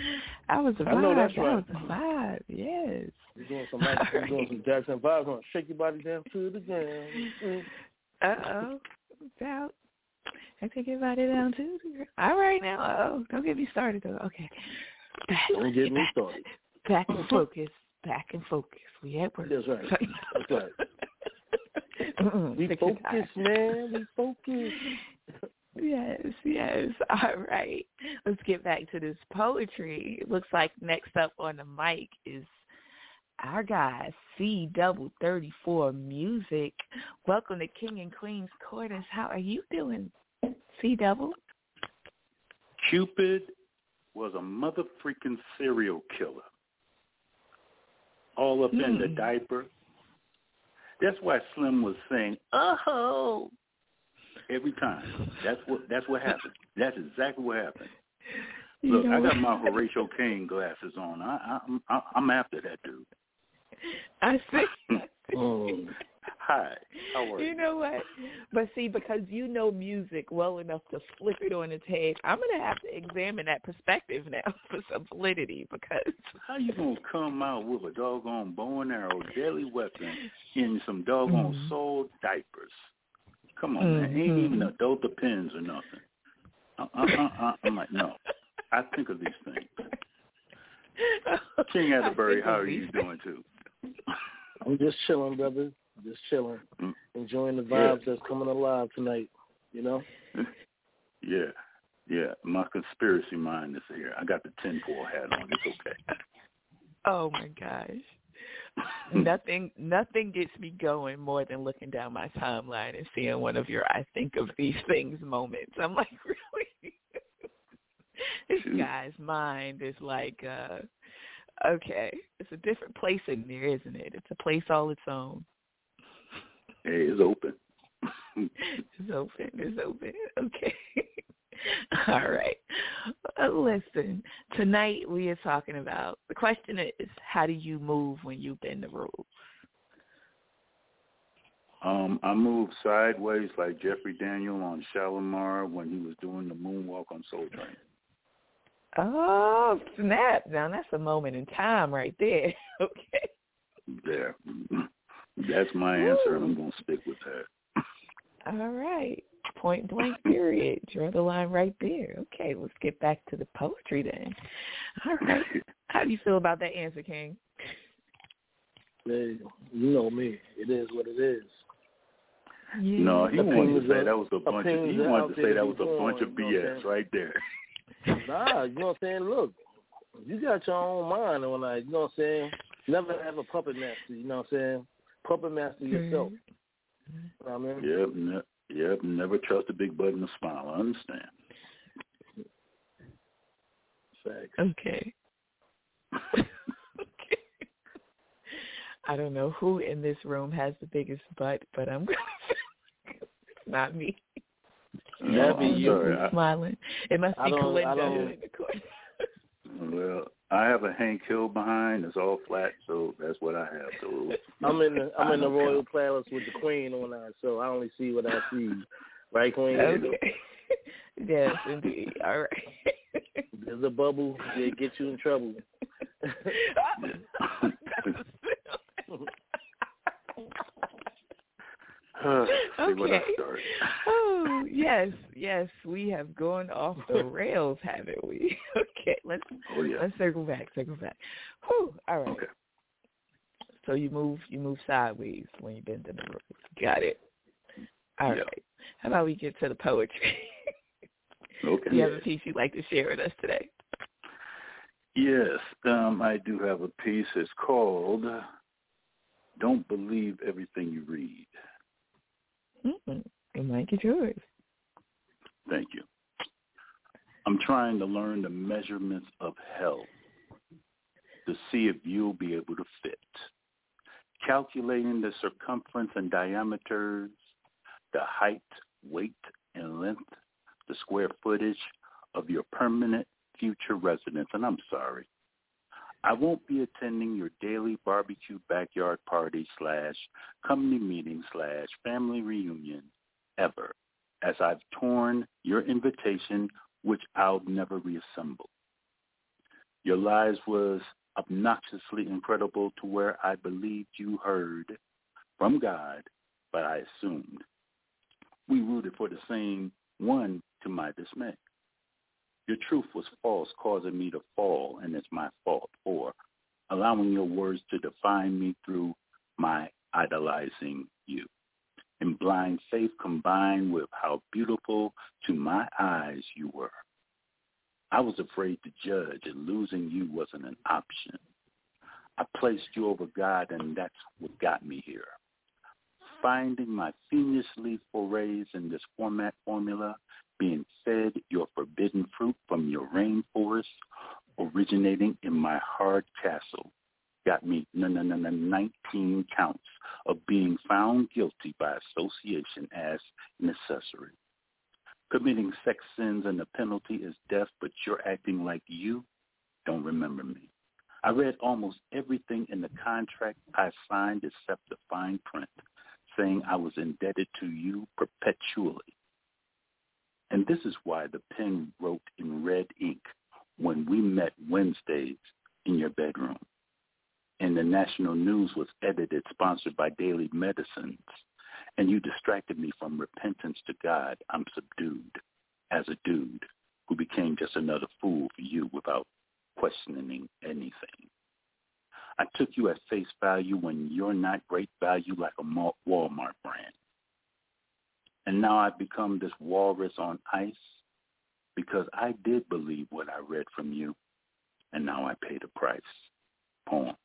I was a vibe. I know that's right. That was a vibe. Yes. You're doing some nice, you're doing some Jackson vibes. On shake your body down to the ground. Uh oh. About. I take your body down to the ground. All right now. Uh oh. Don't get me started though. Okay. Don't get me started. Back and focus. Back and focus. We at work. That's right. That's right. We focus, man. We focus. Yes, yes. All right. Let's get back to this poetry. It looks like next up on the mic is our guy, C Double thirty-four Music. Welcome to King and Queen's Quarters. How are you doing, C Double? Cupid was a mother freaking serial killer. All up mm. in the diaper. That's why Slim was saying, oh, every time. That's what that's what happened. That's exactly what happened. Look, you know I got my Horatio Kane glasses on. I, I, I, I'm after that dude. I see. oh. Hi. How are you? You know what? But see, because you know music well enough to flip it on its head, I'm going to have to examine that perspective now for some validity because... How you going to come out with a doggone bow and arrow, deadly weapon, in some doggone mm-hmm. soiled diapers? Come on, mm-hmm. man. Ain't even adult pens or nothing. I, I, I, I'm like, no. I think of these things. King Atterbury, how are you doing, too? I'm just chilling, brother. Just chilling, mm. enjoying the vibes yeah. that's coming alive tonight, you know? Yeah, yeah. My conspiracy mind is here. I got the tinfoil hat on. It's okay. Oh, my gosh. nothing nothing gets me going more than looking down my timeline and seeing one of your I think of these things moments. I'm like, really? This Shoot. guy's mind is like, uh, okay, it's a different place in there, isn't it? It's a place all its own. Hey, it's open. It's open. It's open. Okay. All right. Uh, listen, tonight we are talking about, the question is, how do you move when you bend the rules? Um, I move sideways like Jeffrey Daniel on Shalimar when he was doing the moonwalk on Soul Train. Oh, snap. Now, that's a moment in time right there. Okay. There. That's my answer, and I'm going to stick with that. All right. Point blank, period. Draw the line right there. Okay, let's get back to the poetry then. All right. How do you feel about that answer, King? Hey, you know me. It is what it is. Yeah. No, he wanted to say that was a bunch of he wanted to say that was a bunch of B S right there. Nah, you know what I'm saying? Look, you got your own mind on that. You know what I'm saying? Never have a puppet master. You know what I'm saying? Puppet master yourself. Mm-hmm. You know what I mean? Yep, ne- yep. Never trust a big butt and a smile. I understand. Facts. Okay. Okay. I don't know who in this room has the biggest butt, but I'm gonna say it's not me. No, be you sorry. I, smiling. It must be Kalinda in the corner. Well, I have a Hank Hill behind. It's all flat, so that's what I have. So I'm in the I'm in the royal palace with the queen on that, so I only see what I see. Right, queen? Okay. Yes, indeed. All right. There's a bubble. It get you in trouble. Okay. Oh, yes, yes. We have gone off the rails, haven't we? Okay, let's oh, yeah. let's circle back, circle back. Whew, all right. Okay. So you move you move sideways when you bend in the road. Got it. All yeah. right. How about we get to the poetry? Okay. Do you have a piece you'd like to share with us today? Yes, um, I do have a piece. It's called "Don't Believe Everything You Read." Mm-hmm. It might get yours. Thank you. I'm trying to learn the measurements of hell to see if you'll be able to fit. Calculating the circumference and diameters, the height, weight, and length, the square footage of your permanent future residence. And I'm sorry, I won't be attending your daily barbecue backyard party slash company meeting slash family reunion ever, as I've torn your invitation, which I'll never reassemble. Your lies was obnoxiously incredible to where I believed you heard from God, but I assumed. We rooted for the same one to my dismay. Your truth was false, causing me to fall, and it's my fault for allowing your words to define me through my idolizing you. In blind faith combined with how beautiful to my eyes you were. I was afraid to judge, and losing you wasn't an option. I placed you over God, and that's what got me here. Finding my fiendishly forays in this format formula, being fed your forbidden fruit from your rainforest, originating in my hard castle, got me nineteen counts of being found guilty by association as an accessory. Committing sex sins and the penalty is death, but you're acting like you don't remember me. I read almost everything in the contract I signed except the fine print, saying I was indebted to you perpetually. And this is why the pen wrote in red ink when we met Wednesdays in your bedroom. And the national news was edited, sponsored by Daily Medicines. And you distracted me from repentance to God. I'm subdued as a dude who became just another fool for you without questioning anything. I took you at face value when you're not great value like a Walmart brand. And now I've become this walrus on ice because I did believe what I read from you, and now I pay the price. Poem.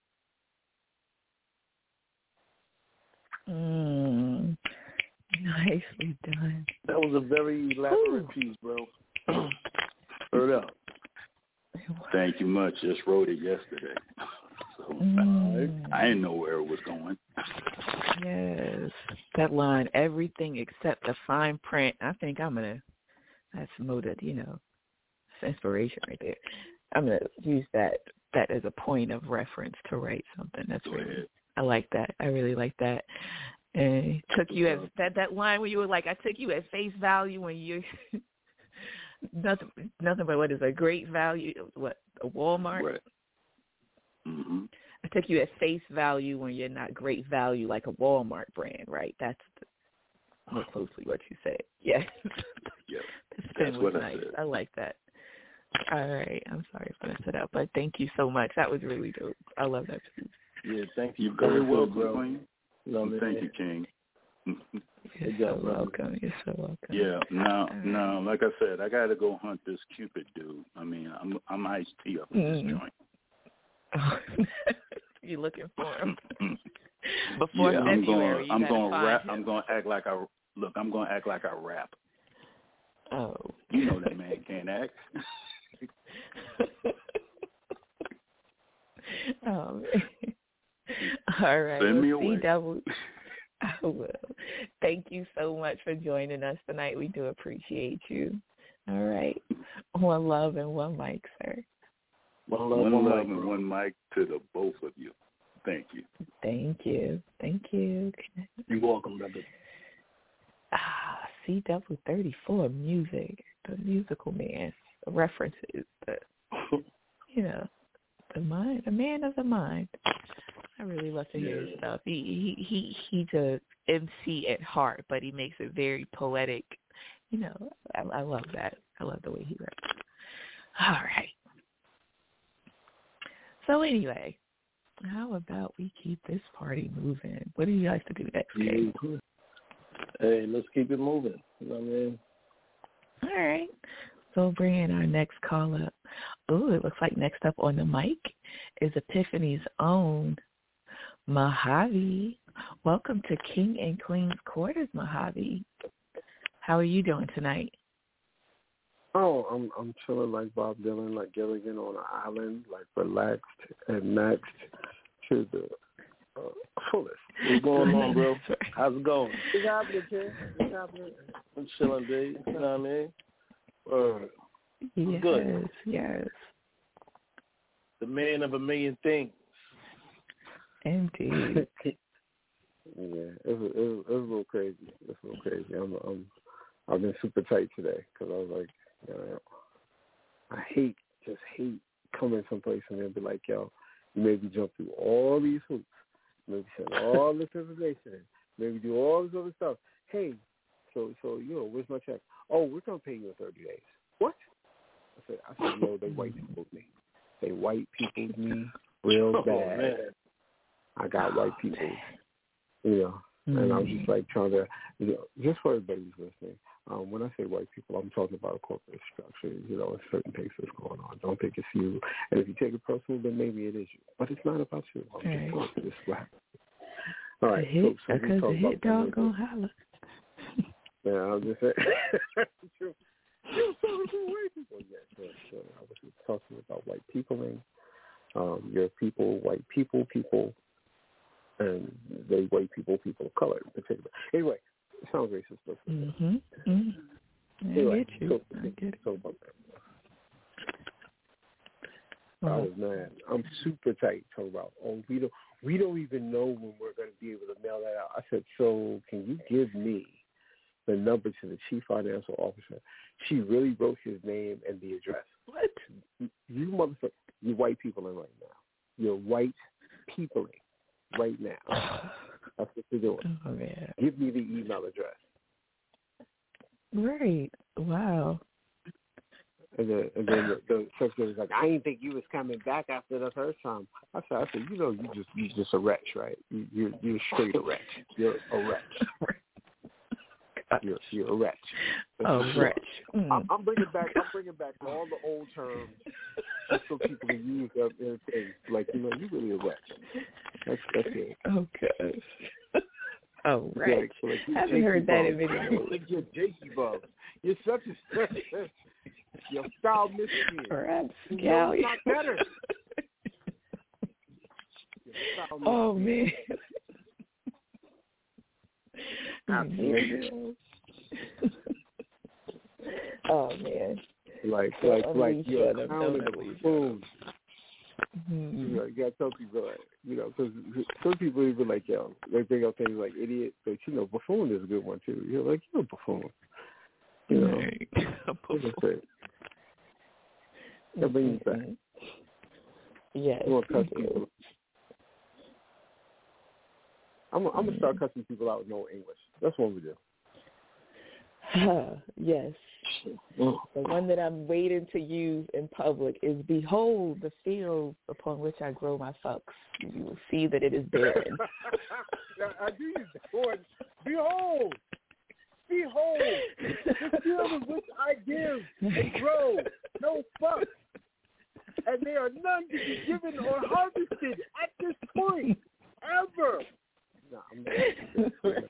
Mm, nicely done. That was a very elaborate Ooh. piece, bro. Heard up. Thank you much. Just wrote it yesterday. So mm. I, I didn't know where it was going. Yes. That line, everything except the fine print. I think I'm going to, that's motive, you know, it's inspiration right there. I'm going to use that that as a point of reference to write something. That's Go really, ahead. I like that. I really like that. And it took you as that that line where you were like, I took you at face value when you nothing nothing but what is a great value, what, a Walmart? Right. Mm-hmm. I took you at face value when you're not great value like a Walmart brand, right? That's the, more closely what you said. Yeah. Yeah. That's what nice. I said. I like that. All right. I'm sorry for messing it up, but thank you so much. That was really dope. I love that piece. Yeah, thank you. You're very welcome, bro. No, thank you, King. You're so welcome. You're so welcome. Yeah, no, no. Like I said, I got to go hunt this Cupid dude. I mean, I'm I'm iced tea up in mm. this joint. You looking for him? Before yeah, February, I'm going. I'm going to rap. him. I'm going to act like I look. I'm going to act like I rap. Oh, you know that man can't act. Oh, man. All right. Send me well, away. C-double, I will. Thank you so much for joining us tonight. We do appreciate you. All right. One love and one mic, sir. One love, one, one love mic, and one mic to the both of you. Thank you. Thank you. Thank you. You're welcome, brother. Ah, C W thirty-four music, the musical man, references, the, you know, the mind, the man of the mind. I really love to hear yeah. his stuff. He he he he's a M C at heart, but he makes it very poetic. You know, I, I love that. I love the way he raps. All right. So anyway, how about we keep this party moving? What do you guys to do next, Kay? Yeah. Hey, let's keep it moving. You know what I mean? All right. So bring in our next call up. Oh, it looks like next up on the mic is Epiphany's own Mojave. Welcome to King and Queen's Quarters, Mojave. How are you doing tonight? Oh, I'm I'm chilling like Bob Dylan, like Gilligan on an island, like relaxed and maxed to the uh, fullest. What's going on, bro? How's it going? It's happening, kid. It's happening. I'm chilling, dude. You know what I mean? Uh, yes, good. yes. The man of a million things. Indeed. Yeah, it was, it was it was a little crazy. It's a little crazy. I'm I'm I've been super tight today because I was like, you know, I hate just hate come in someplace and they'll be like, yo, you made me jump through all these hoops, maybe send all this information in, maybe do all this other stuff. Hey, so so you know, where's my check? Oh, we're gonna pay you in thirty days. What? I said, I said, yo, they white people me. They white people me real Oh, bad. man. I got white people, you know, and I'm just like trying to, you know, just for everybody who's listening. Um, when I say white people, I'm talking about a corporate structure, you know, a certain things that's going on. Don't think it's you. And if you take it personal, then maybe it is you. But it's not about you. I'm just talking to this black. All right. The hit, so, so because the hit dog gonna holler. Yeah, I'm just saying. True. You're talking to white people. Yeah, sure, sure. I was just talking about white peopling. Um, your people, white people, people, and they white people, people of color in particular. Anyway, it sounds racist, but mm-hmm. Mm-hmm. I anyway, get you. so, I get it. So about that. I was mad. I'm super tight. Talking about, oh, we don't, we don't even know when we're going to be able to mail that out. I said, so can you give me the number to the chief financial officer? She really wrote his name and the address. What? You motherfucker, you white people in right now. You're white peopling right now. That's what you're doing. Oh, man. Give me the email address. Right. Wow. And then, and then the, the secretary was like, I didn't think you was coming back after the first time. I said, I said, you know, you just you just a wretch, right? You, you're you're straight a wretch. You're a wretch. You're you're a wretch. Oh, wretch. Mm. I'm, I'm bringing back. I'm bringing back all the old terms just so people can use them in things. Like, you know, you really a wretch. That's that's it. Oh gosh. Oh, wretch. Like, like I haven't heard that in many years. Like you're Jakey Bub. You're such a your style misfit. Perhaps you know, it's not better. Oh man. Absolutely. Oh man. Like like like you're a clown and a buffoon. Mm-hmm. You know, you gotta tell people like, you know, because some people even like, yo, they bring up things like idiot, but you know, buffoon is a good one too. You're like, you're a buffoon. You know, a buffoon. That brings back. Yes. You want to cuss people. I'm, I'm gonna start cussing people out with no English. That's what we do. Yes. The one that I'm waiting to use in public is, behold the field upon which I grow my fucks. You will see that it is barren. I do use that word. Behold, behold, the field in which I give and grow no fucks, and they are none to be given or harvested at this point, ever. No, I'm not.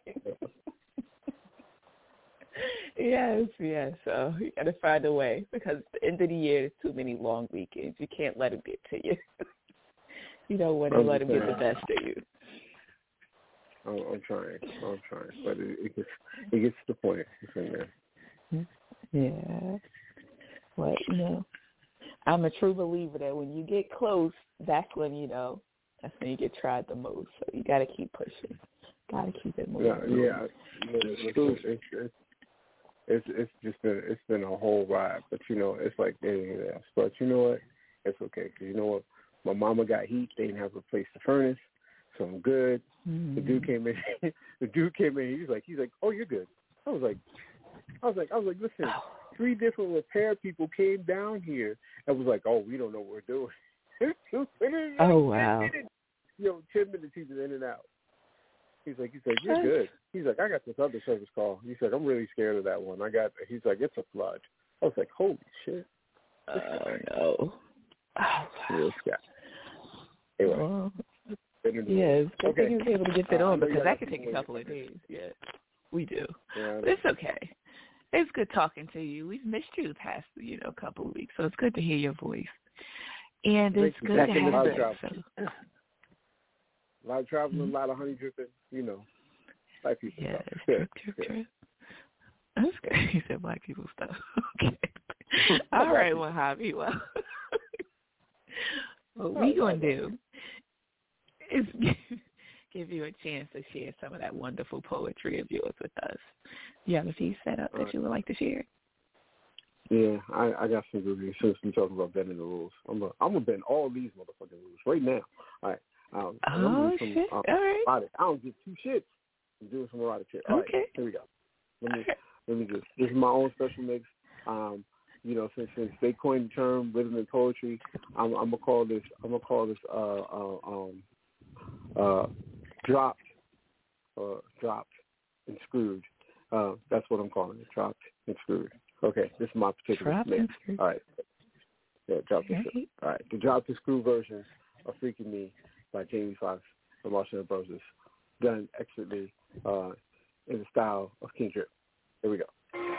Yes, yes. So you got to find a way, because at the end of the year, there's too many long weekends. You can't let them get to you. You don't want to let them get the best of you. I'm, I'm trying. I'm trying, but it, it gets it gets to the point. It's in there. Yeah. Well, you know, I'm a true believer that when you get close, that's when, you know, that's when you get tried the most. So you got to keep pushing. Got to keep it moving. Yeah, yeah. It's, it's, it's, it's, it's just been it's been a whole ride, but you know, it's like anything else. But you know what? It's okay, because you know what? My mama got heat. They didn't have a place to furnace, so I'm good. Mm-hmm. The dude came in. the dude came in. He's like, he's like, oh, you're good. I was like, I was like, I was like, listen. Oh. Three different repair people came down here and was like, oh, we don't know what we're doing. Oh wow. You know, ten minutes he's in and out. He's like, he's like, you're good. He's like, I got this other service call. He's like, I'm really scared of that one. I got. He's like, it's a flood. I was like, holy shit. Oh no. Oh, this guy. Anyway. Well, yes. I okay. think he was able to get that uh, on, because that could take a couple of days. Yeah, we do. Yeah, but it's okay. It's good talking to you. We've missed you the past, you know, couple of weeks, so it's good to hear your voice. And it's good to have you. So. A lot of traveling, mm-hmm. a lot of honey dripping, you know, black people yeah, stuff. Trip, trip, trip. That's good. He said black people stuff. Okay. All right, well, Javi, well, what we going to do is give you a chance to share some of that wonderful poetry of yours with us. You have a piece set up that you would like to share? Yeah, I, I got some good news since we're talking about bending the rules. I'm gonna I'm gonna bend all these motherfucking rules right now. All right. Um, oh some, shit! um, all right. Erotic. I don't give two shits. I'm doing some erotic shit. All okay. right, here we go. Let me let me just. This is my own special mix. Um, you know, since since they coined the term rhythm and poetry, I'm, I'm gonna call this. I'm gonna call this. Uh, uh, um, uh, dropped, uh, dropped and screwed. Uh, that's what I'm calling it. Dropped and screwed. Okay, this is my particular Dropped mix. and screwed. All right. Yeah, dropped and okay. screwed. All right, the dropped and screwed version of "Freaking Me" by Jamie Foxx and Marshall Brothers, done expertly uh, in the style of King Drip. Here we go.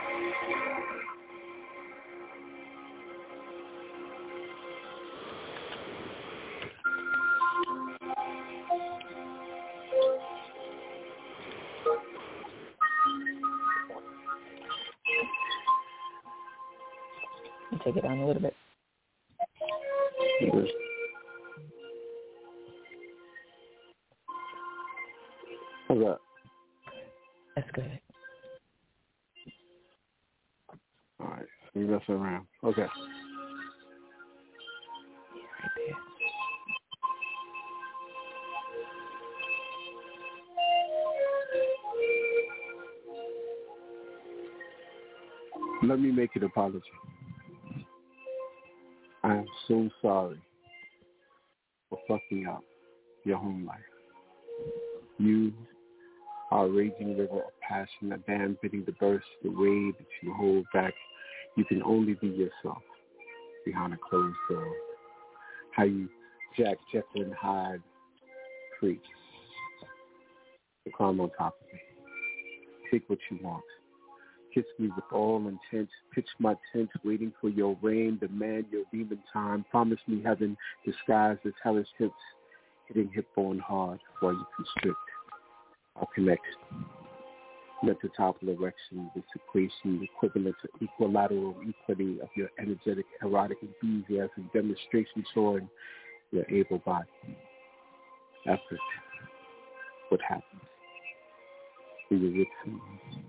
Take it down a little bit. Mm-hmm. How's that? That's good. All right, so we're messing around. Okay. Yeah, right there. Let me make an apology. I am so sorry for fucking up your home life. You are a raging river of passion, a dam bidding to burst, the wave that you hold back. You can only be yourself behind a closed door. How you Jack, Jekyll, and Hyde preach. The climb on top of me. Take what you want. Kiss me with all intent. Pitch my tent, waiting for your rain. Demand your demon time. Promise me heaven disguised as hellish hips. Hitting hip bone hard while you constrict. I'll connect. Metatarpal erection, this equation equivalent to equilateral equity of your energetic, erotic enthusiasm, demonstration showing your able body. Effort. What happens? For your wits.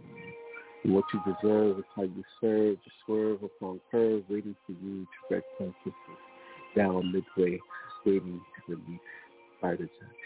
And what you deserve is how you serve, to swerve upon curve, waiting for you to wreck consciousness down midway, waiting to release by the judge.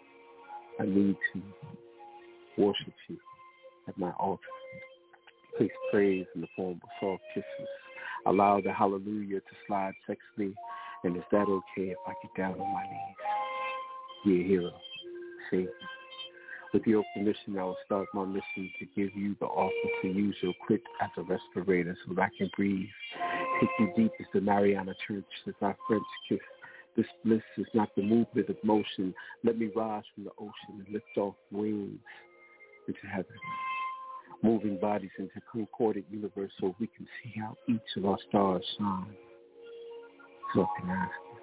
I need to worship you at my altar. Place praise in the form of soft kisses. Allow the hallelujah to slide sexually, and is that okay if I get down on my knees? Be a hero. Save me. With your permission, I will start my mission to give you the offer to use your clit as a respirator so that I can breathe. Take you deep as the Mariana Trench as our French kiss. This bliss is not the movement of motion. Let me rise from the ocean and lift off wings into heaven. Moving bodies into concordant universe so we can see how each of our stars shine. So I can ask you,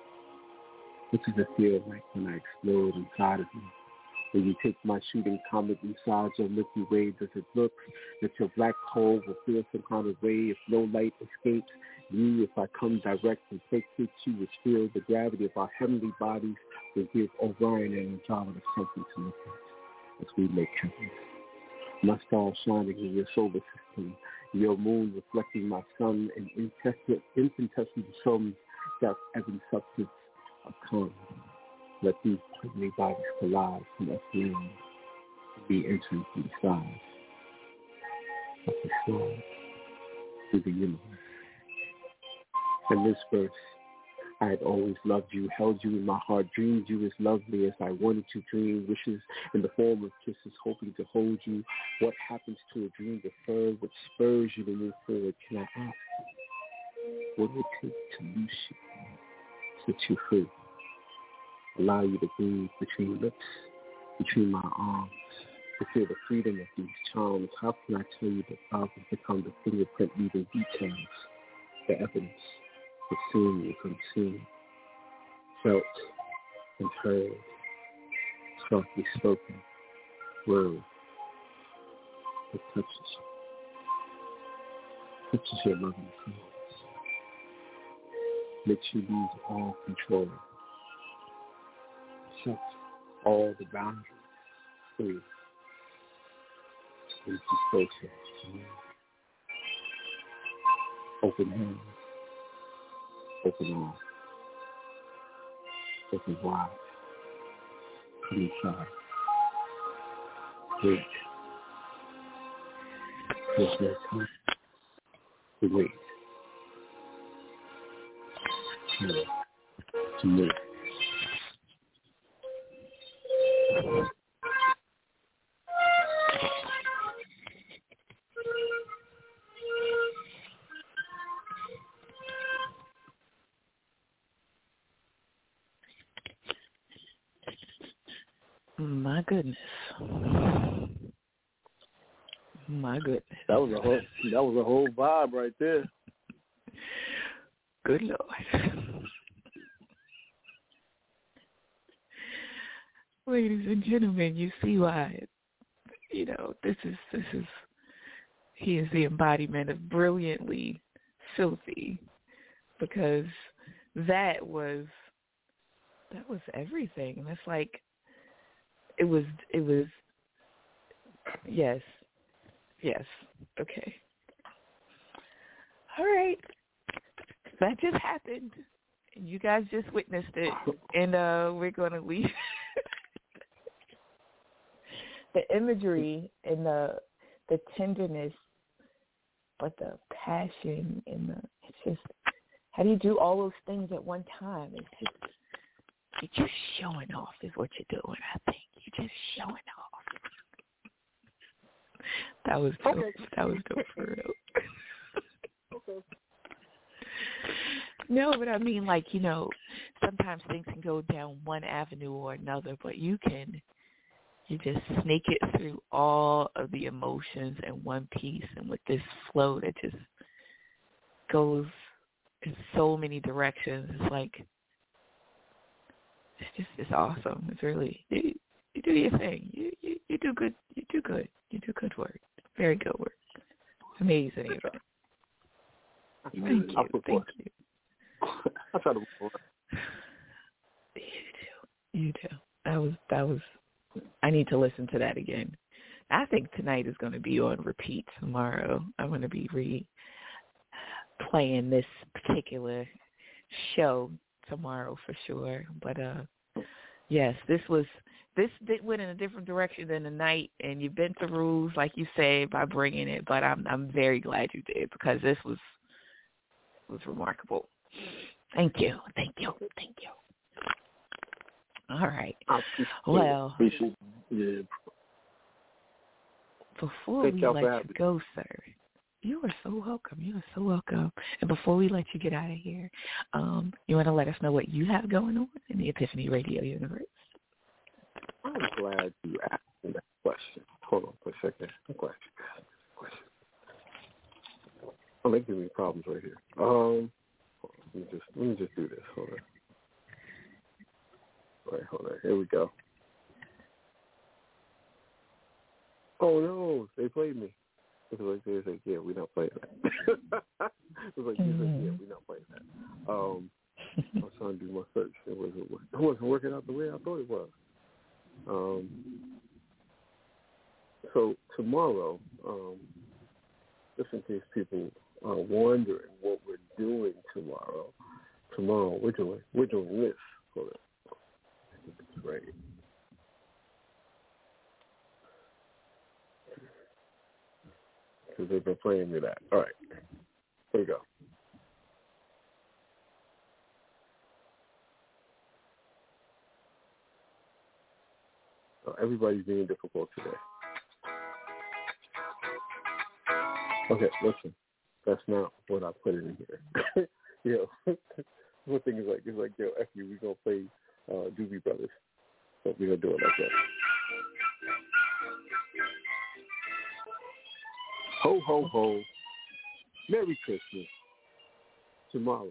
what does it feel like when I explode inside of you? When you take my shooting comet inside your Milky Way, does it look that your black hole will feel some kind of way if no light escapes you? If I come direct and placate you, which feel the gravity of our heavenly bodies will give Orion and Andromeda something to look at as we make heaven. My stars shining in your solar system, your moon reflecting my sun, and infinitesimal sums that ebon substance of come. Let these heavenly bodies collide from us land be entering through the skies of the soul through the universe. In this verse, I had always loved you, held you in my heart, dreamed you as lovely as I wanted to dream, wishes in the form of kisses, hoping to hold you. What happens to a dream deferred, what spurs you to move forward? Can I ask you, what would it take to loose you, set you free? Allow you to breathe between lips, between my arms, to feel the freedom of these charms. How can I tell you that love has become the fingerprint leaving details, the evidence, the seen is unseen, felt and heard, softly spoken, word that touches you, touches your loving fingers, makes you lose all control. Set all the boundaries free. Please be closer to me. Open hands. Open arms. Open wide. Come inside. Wait. There's no time to wait. To, to move. My goodness. My goodness. That was a whole that was a whole vibe right there. Good Lord. Ladies and gentlemen, you see why, you know, this is this is he is the embodiment of brilliantly filthy, because that was that was everything. And it's like it was it was yes. Yes. Okay. All right. That just happened. You guys just witnessed it, and uh, we're going to leave. The imagery and the the tenderness, but the passion and the it's just how do you do all those things at one time? It's just you're just showing off is what you're doing. I think you're just showing off. That was dope. Okay. That was dope for real. Okay. No, but I mean, like, you know, sometimes things can go down one avenue or another, but you can, you just sneak it through all of the emotions in one piece, and with this flow that just goes in so many directions, it's like, it's just, it's awesome. It's really, you, you do your thing. You, you you do good. You do good. You do good work. Very good work. Amazing. Thank you. Thank you. I try to report. You do. You do. That was that was. I need to listen to that again. I think tonight is going to be on repeat tomorrow. I'm going to be re playing this particular show tomorrow for sure. But uh, yes, this was. This did went in a different direction than the night, and you bent the rules, like you said, by bringing it. But I'm I'm very glad you did, because this was was remarkable. Thank you, thank you, thank you. All right. Well, yeah. Before Thank we let you having. go, sir, you are so welcome. You are so welcome. And before we let you get out of here, um, you want to let us know what you have going on in the Epiphany Radio universe? I'm glad you asked me that question. Hold on for a second. I'm glad you asked me that question. Oh, they give me problems right here. Um, hold on. Let me just let me just do this. Hold on. All right, hold on. Here we go. Oh no, they played me. It's like they like, yeah, we're not playing that. It's like, mm-hmm. like, yeah, we're not playing that. Um, I was trying to do my search. It wasn't it wasn't working out the way I thought it was. Um, so tomorrow, um, just in case people are wondering what we're doing tomorrow, tomorrow we're doing we're doing this. Hold on. I think it's right. Because they've been playing me that. All right. Here we go. So everybody's being difficult today. Okay, listen. That's not what I put in here. Yo, one thing is like, it's like, yo, F you, we're going to play uh, Doobie Brothers. So we're going to do it like that. Ho, ho, ho. Merry Christmas. Tomorrow.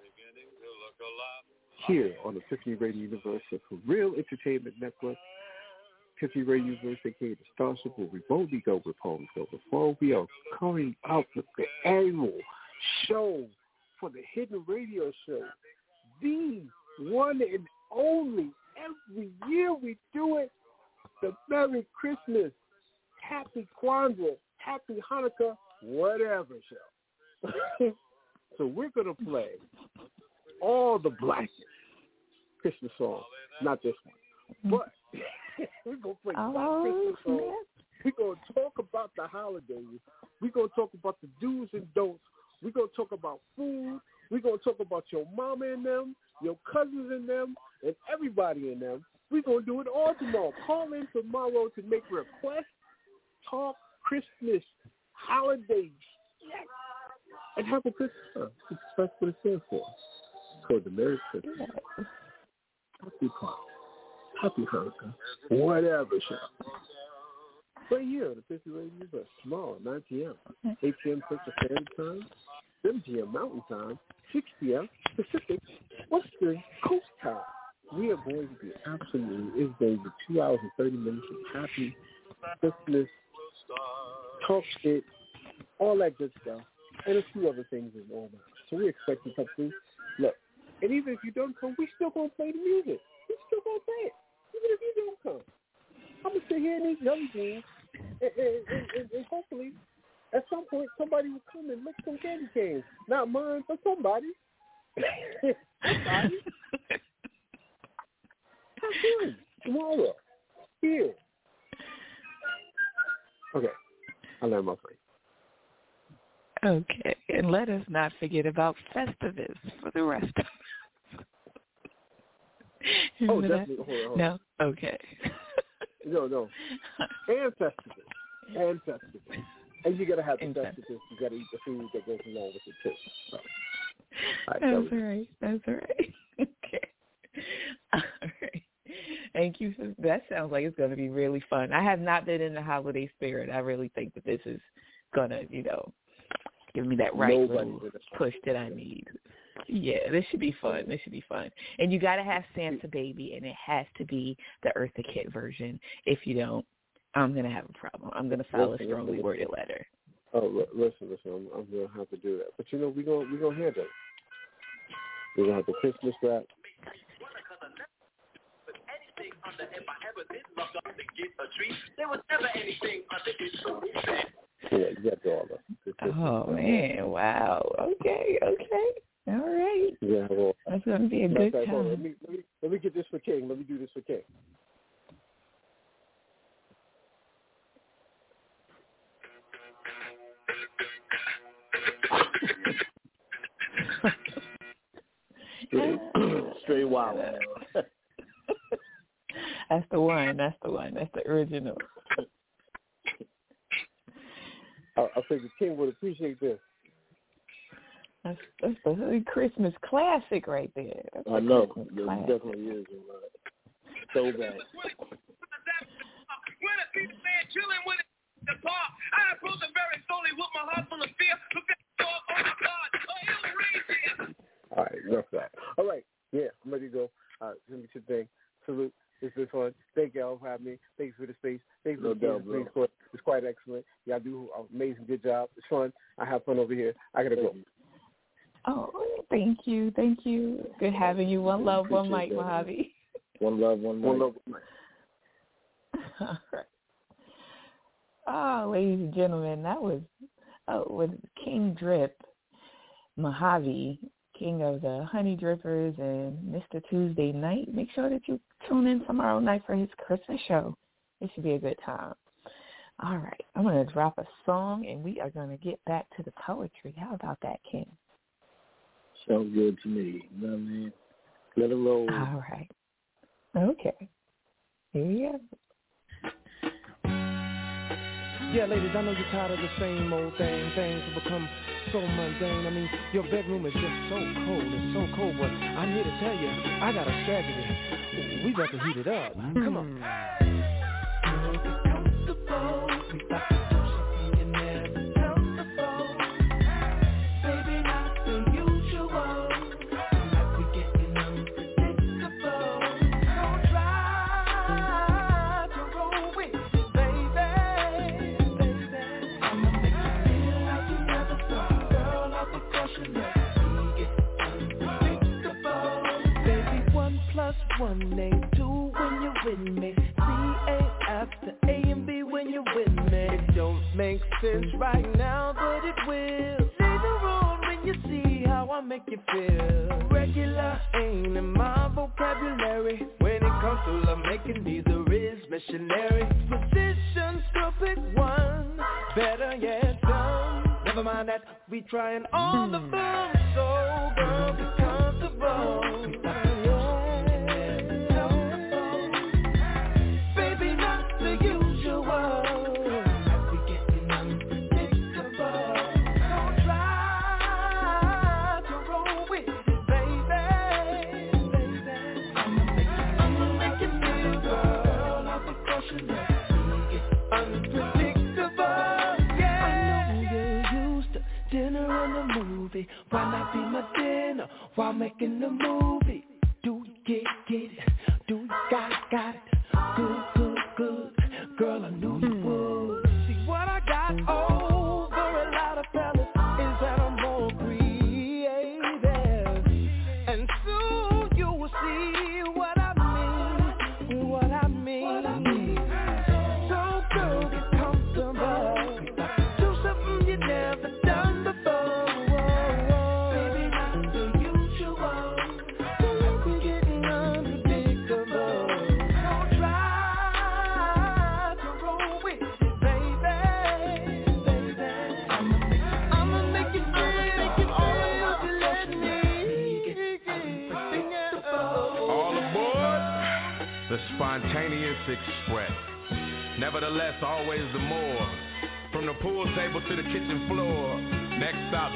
Here on the Epiphany Radio Universe for Real Entertainment Network. Epiphany Radio Universe, a k a the Starship, where we boldly go with poems go before. We are coming out with the annual show for the Hidden Radio Show. The one and only. Every year we do it. The Merry Christmas, Happy Kwanzaa, Happy Hanukkah, whatever show. So we're going to play all the blackest Christmas songs. Not this one. But we're going to play oh, black Christmas songs. We're going to talk about the holidays. We're going to talk about the do's and don'ts. We're going to talk about food. We're going to talk about your mama and them, your cousins and them, and everybody in them. We're going to do it all tomorrow. Call in tomorrow to make requests, talk Christmas, holidays, yes. And have a good time. That's what it stands for. For the Merry Christmas. Happy Kwanzaa. Happy Hanukkah. Whatever, shit. Right here, the fifty Radio Bus, tomorrow, nine p.m., eight p.m. Central Standard Time, seven p.m. Mountain Time, six p.m. Pacific, Western Coast Time. We are going to be absolutely, it's going to be two hours and thirty minutes of happy Christmas, talk shit, all that good stuff, and a few other things as well. So we expect you to come through. Look, and even if you don't come, we still going to play the music. We still going to play it, even if you don't come. I'm going to sit here in these young jeans, and, and, and, and hopefully, at some point, somebody will come and lick some candy canes. Not mine, but somebody. somebody. Have fun tomorrow. Here. Okay. I learned my phrase. Okay. And let us not forget about Festivus for the rest of us. Oh, definitely. Hold on, hold on. No? Okay. No, no. And Festivus. And Festivus. And you got to have the Festivus. You got to eat the food that goes along with it, too. So. All right, That's all right. That's all right. Okay. All right. Thank you. For, that sounds like it's going to be really fun. I have not been in the holiday spirit. I really think that this is going to, you know, give me that right little push that I need. Yeah, this should be fun. This should be fun. And you got to have Santa Baby, and it has to be the Eartha Kitt version. If you don't, I'm going to have a problem. I'm going to file listen, a strongly listen, worded letter. Oh, listen, listen. I'm, I'm going to have to do that. But, you know, we're going we're gonna to handle it. We're going to have the Christmas rap. Under if I ever did love up to get a treat, there was never anything under it. So yeah, you got all that. Oh man, wow. Okay, okay, all right. Yeah, well, that's gonna be a good time. time. Let me, let me let me get this for King. Let me do this for King. straight, straight wild. That's the one. That's the one. That's the original. I, I think the King would appreciate this. That's, that's the Christmas classic right there. That's I know. It definitely is. So bad. All right, enough of that. All right, yeah, I'm ready to go. Uh, let me do the thing. Salute. It's been fun. Thank y'all for having me. Thanks for the space. Thanks for the space. For it. It's quite excellent. Y'all do an amazing, good job. It's fun. I have fun over here. I gotta go. Oh, thank you, thank you. Good having you. One love, one mic, Mojave. One love, one mic. One love, one mic. All right. Oh, ladies and gentlemen, that was oh, with King Drip, Mojave, King of the Honey Drippers, and Mister Tuesday Night. Make sure that you tune in tomorrow night for his Christmas show. It should be a good time. All right, I'm going to drop a song, and we are going to get back to the poetry. How about that, King? Sounds good to me. You know what I mean? Let it roll. All right. Okay. Here we go. Yeah, ladies, I know you're tired of the same old thing. Things have become so mundane. I mean, your bedroom is just so cold. It's so cold, but I'm here to tell you, I got a strategy. We got to heat it up. Come on. One A, two when you're with me. C A after A and B when you're with me. It don't make sense right now, but it will. Later on when you see how I make you feel. Regular ain't in my vocabulary. When it comes to love making, neither is missionary. Positions, girl, pick one. Better yet done. Never mind that, we trying all the fun. So girl, be comfortable. Baby, not the usual. Why not be my dinner while making the movie? Do you get, get it? Do you got it, got it? Good, good, good. Girl, I knew you would. See what I got over a lot of fellas is that I'm more creative. And soon you will see what I mean, what I mean. So girl, get comfortable. Do something you never done before. Spontaneous Express. Nevertheless, always the more. From the pool table to the kitchen floor. Next stop,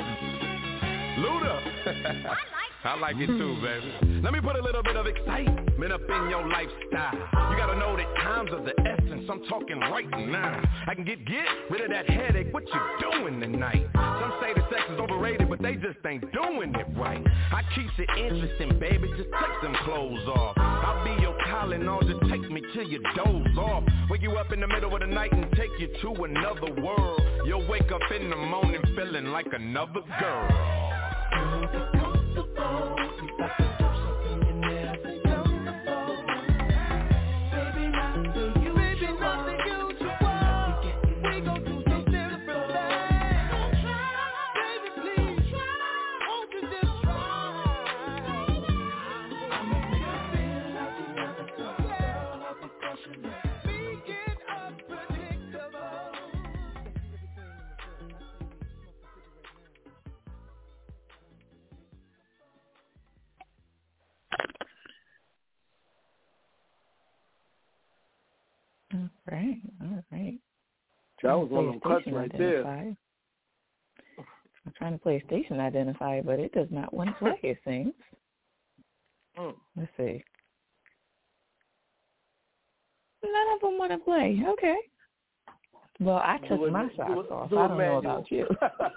Luda. I like it too, baby. Let me put a little bit of excitement up in your lifestyle. You gotta know that time's of the essence. I'm talking right now. I can get get rid of that headache. What you doing tonight? Some say the sex is overrated, but they just ain't doing it right. I keeps it interesting, baby. Just take them clothes off. I'll be your Tylenol. Just take me till you doze off. Wake you up in the middle of the night and take you to another world. You'll wake up in the morning feeling like another girl. All right, all right. That was one of them cuts right there. I'm trying to play a station identifier, but it does not want to play it things. Mm. Let's see. None of them want to play. Okay. Well, I took it, my socks it, off. I don't know about you.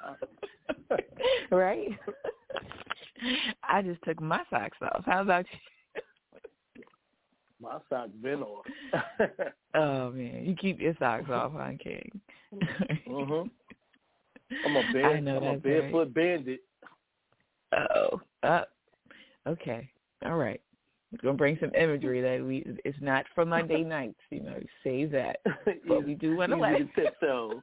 Right? I just took my socks off. How about you? My socks been off. Oh, man. You keep your socks off, huh, King? Mm-hmm. I'm a, band, I know I'm a barefoot right. bandit. Uh-oh. Uh, okay. All right. We're going to bring some imagery that we, it's not for Monday nights, you know, save that. But we do want to let it tiptoe.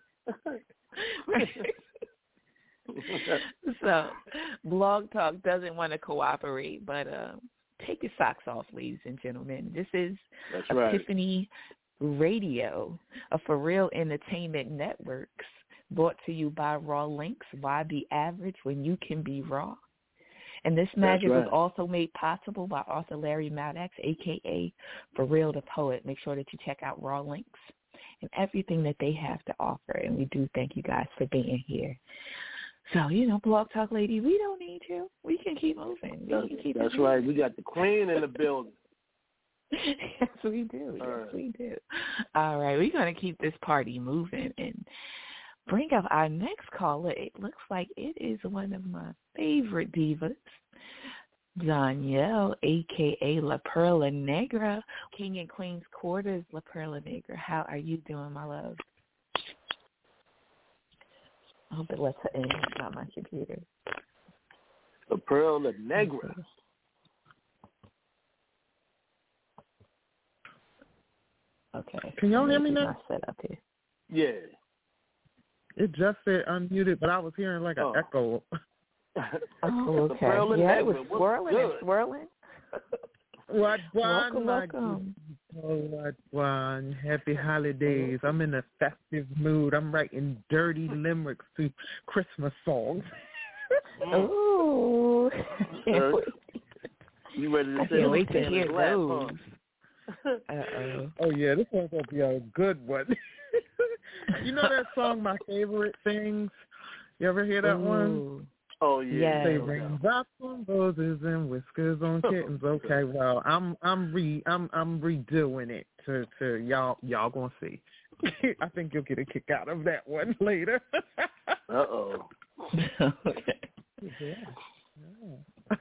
So, Blog Talk doesn't want to cooperate, but um, take your socks off, ladies and gentlemen. This is That's Epiphany right. Radio, a For Real Entertainment Networks, brought to you by Raw Links. Why be average when you can be raw? And this magic right. was also made possible by author Larry Maddox, a k a. For Real the Poet. Make sure that you check out Raw Links and everything that they have to offer. And we do thank you guys for being here. So, you know, Blog Talk Lady, we don't need you. We can keep moving. We that's can keep that's right. We got the queen in the building. Yes, we do. All yes, right. we do. All right, we're going to keep this party moving and bring up our next caller. It looks like it is one of my favorite divas, Danielle, a k a. La Perla Negra, King and Queen's Quarters, La Perla Negra. How are you doing, my love? I hope it lets her in. It's not my computer. La Perla Negra. Okay. Can y'all hear me now? Not set up here. Yeah. It just said unmuted, but I was hearing like an oh. echo. Oh, okay. Yeah, it was swirling and swirling. What welcome, my welcome. Oh, what one. Happy holidays. I'm in a festive mood. I'm writing dirty limericks to Christmas songs. Ooh. You ready to I can't wait to hear those. Uh-oh. Oh, yeah, this one's going to be a good one. You know that song, My Favorite Things? You ever hear that Ooh. one? Oh, yeah. They raindrops on roses and whiskers on kittens. Okay, well, I'm I'm re I'm I'm redoing it to, to y'all y'all gonna see. I think you'll get a kick out of that one later. Uh oh. Okay. Yeah.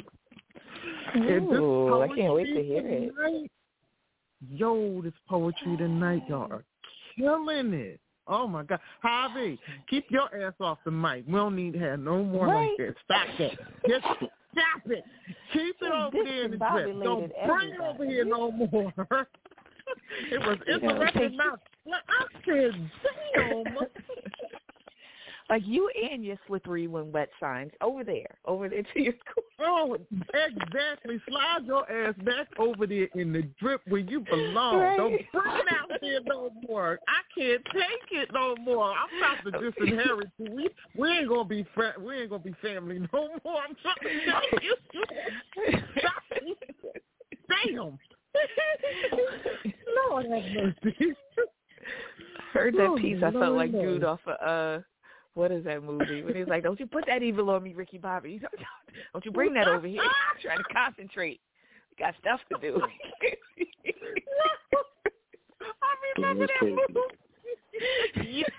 Ooh, I can't wait to hear it. Tonight, yo, this poetry tonight, y'all are killing it. Oh, my God. Javi, keep your ass off the mic. We don't need to have no more right. like that. Stop that. Just stop it. Keep it over there in the drip. Don't bring it over here no more. It was, it's a record mouth. I said, damn. Like you and your slippery when wet signs over there, over there to your school. Oh, exactly. Slide your ass back over there in the drip where you belong. Right. Don't bring it out there no more. I can't take it no more. I'm about to disinherit you. We we ain't gonna be fr- we ain't gonna be family no more. I'm trying to tell you. Damn. Lord have mercy. Heard that Oh, piece. I felt Lord like knows. dude off of uh. What is that movie? When he's like, don't you put that evil on me, Ricky Bobby. Don't you bring that over here. I'm trying to concentrate. We got stuff to do. I remember that movie. Yeah.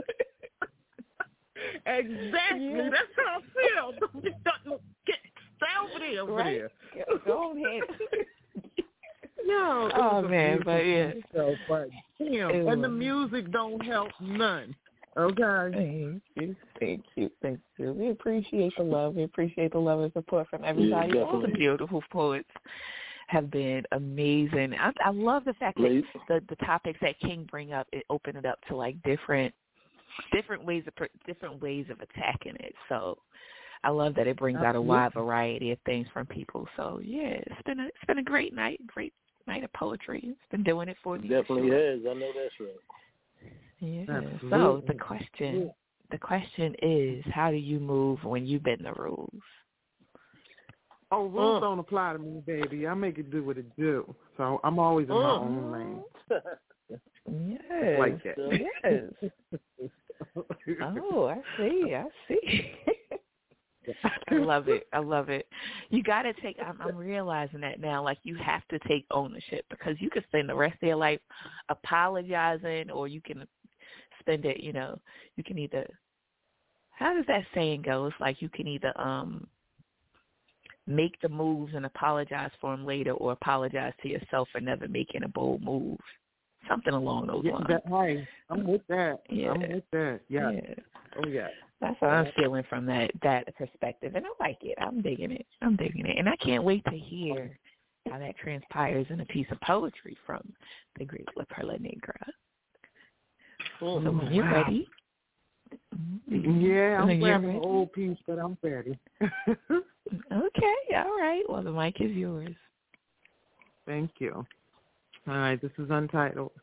Exactly. Yeah. That's how I feel. Don't get, don't get, stay over there, over right? there. Go ahead. No. Oh, man, but yeah. Show, but damn, and the music don't help none. Okay. Thank you, thank you, thank you. We appreciate the love. We appreciate the love and support from everybody. Yeah, all the beautiful poets have been amazing. I, I love the fact that the, the topics that King bring up, it opened it up to like different different ways of different ways of attacking it. So I love that it brings Absolutely. out a wide variety of things from people. So yeah, it's been a, it's been a great night, great night of poetry. It's been doing it for me. Definitely has. I know that's right. Yeah. Absolutely. So the question, the question is, how do you move when you bend the rules? Oh, rules uh. don't apply to me, baby. I make it do what it do. So I'm always in uh. my own lane. Yes. Like that. Yes. Oh, I see. I see. I love it. I love it. You got to take, I'm, I'm realizing that now, like you have to take ownership because you can spend the rest of your life apologizing or you can spend it, you know, you can either, how does that saying go? It's like you can either um make the moves and apologize for them later or apologize to yourself for never making a bold move. Something along those yeah, lines. That, hey, I'm with that. Yeah. I'm with that. Yeah. yeah. Oh, yeah. That's what I'm feeling from that that perspective, and I like it. I'm digging it. I'm digging it, and I can't wait to hear how that transpires in a piece of poetry from the great La Perla Negra. Oh, so when you're wow. ready, yeah, I'm grabbing ready. an old piece, but I'm ready. Okay, all right. Well, the mic is yours. Thank you. All right, this is untitled.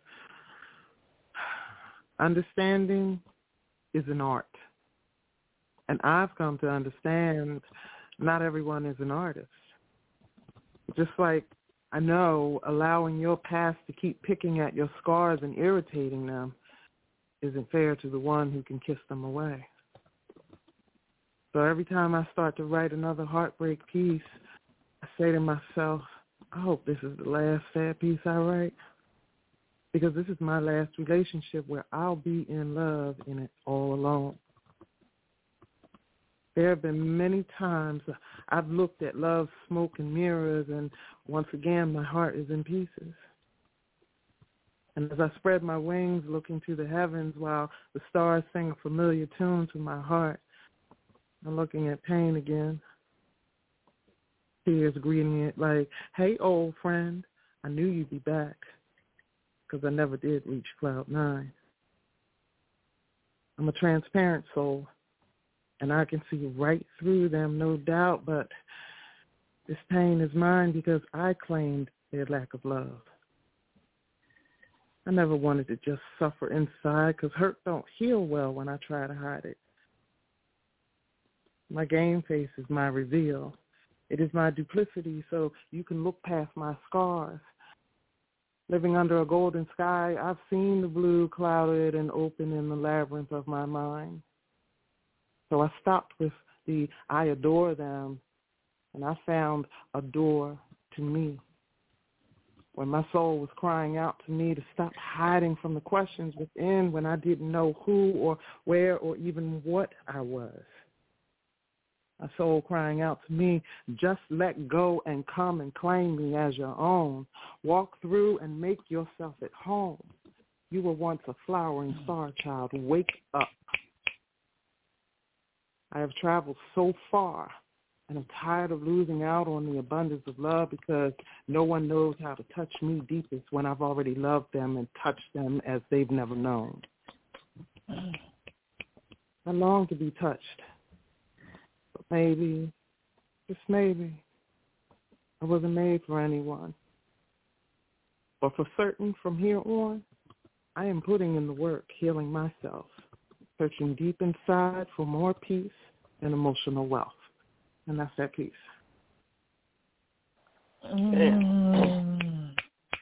Understanding is an art. And I've come to understand not everyone is an artist. Just like I know allowing your past to keep picking at your scars and irritating them isn't fair to the one who can kiss them away. So every time I start to write another heartbreak piece, I say to myself, I hope this is the last sad piece I write. Because this is my last relationship where I'll be in love in it all alone. There have been many times I've looked at love's smoke and mirrors, and once again my heart is in pieces. And as I spread my wings looking to the heavens while the stars sing a familiar tune to my heart, I'm looking at pain again. Tears greeting it like, hey, old friend, I knew you'd be back, because I never did reach cloud nine. I'm a transparent soul. and I can see right through them, no doubt, but this pain is mine because I claimed their lack of love. I never wanted to just suffer inside because hurt don't heal well when I try to hide it. My game face is my reveal. It is my duplicity so you can look past my scars. Living under a golden sky, I've seen the blue clouded and open in the labyrinth of my mind. So I stopped with the I adore them, and I found a door to me. When my soul was crying out to me to stop hiding from the questions within when I didn't know who or where or even what I was. My soul crying out to me, just let go and come and claim me as your own. Walk through and make yourself at home. You were once a flowering star child. Wake up. I have traveled so far, and I'm tired of losing out on the abundance of love because no one knows how to touch me deepest when I've already loved them and touched them as they've never known. I long to be touched. But maybe, just maybe, I wasn't made for anyone. But for certain, from here on, I am putting in the work, healing myself, searching deep inside for more peace and emotional wealth. And that's that piece. Mm.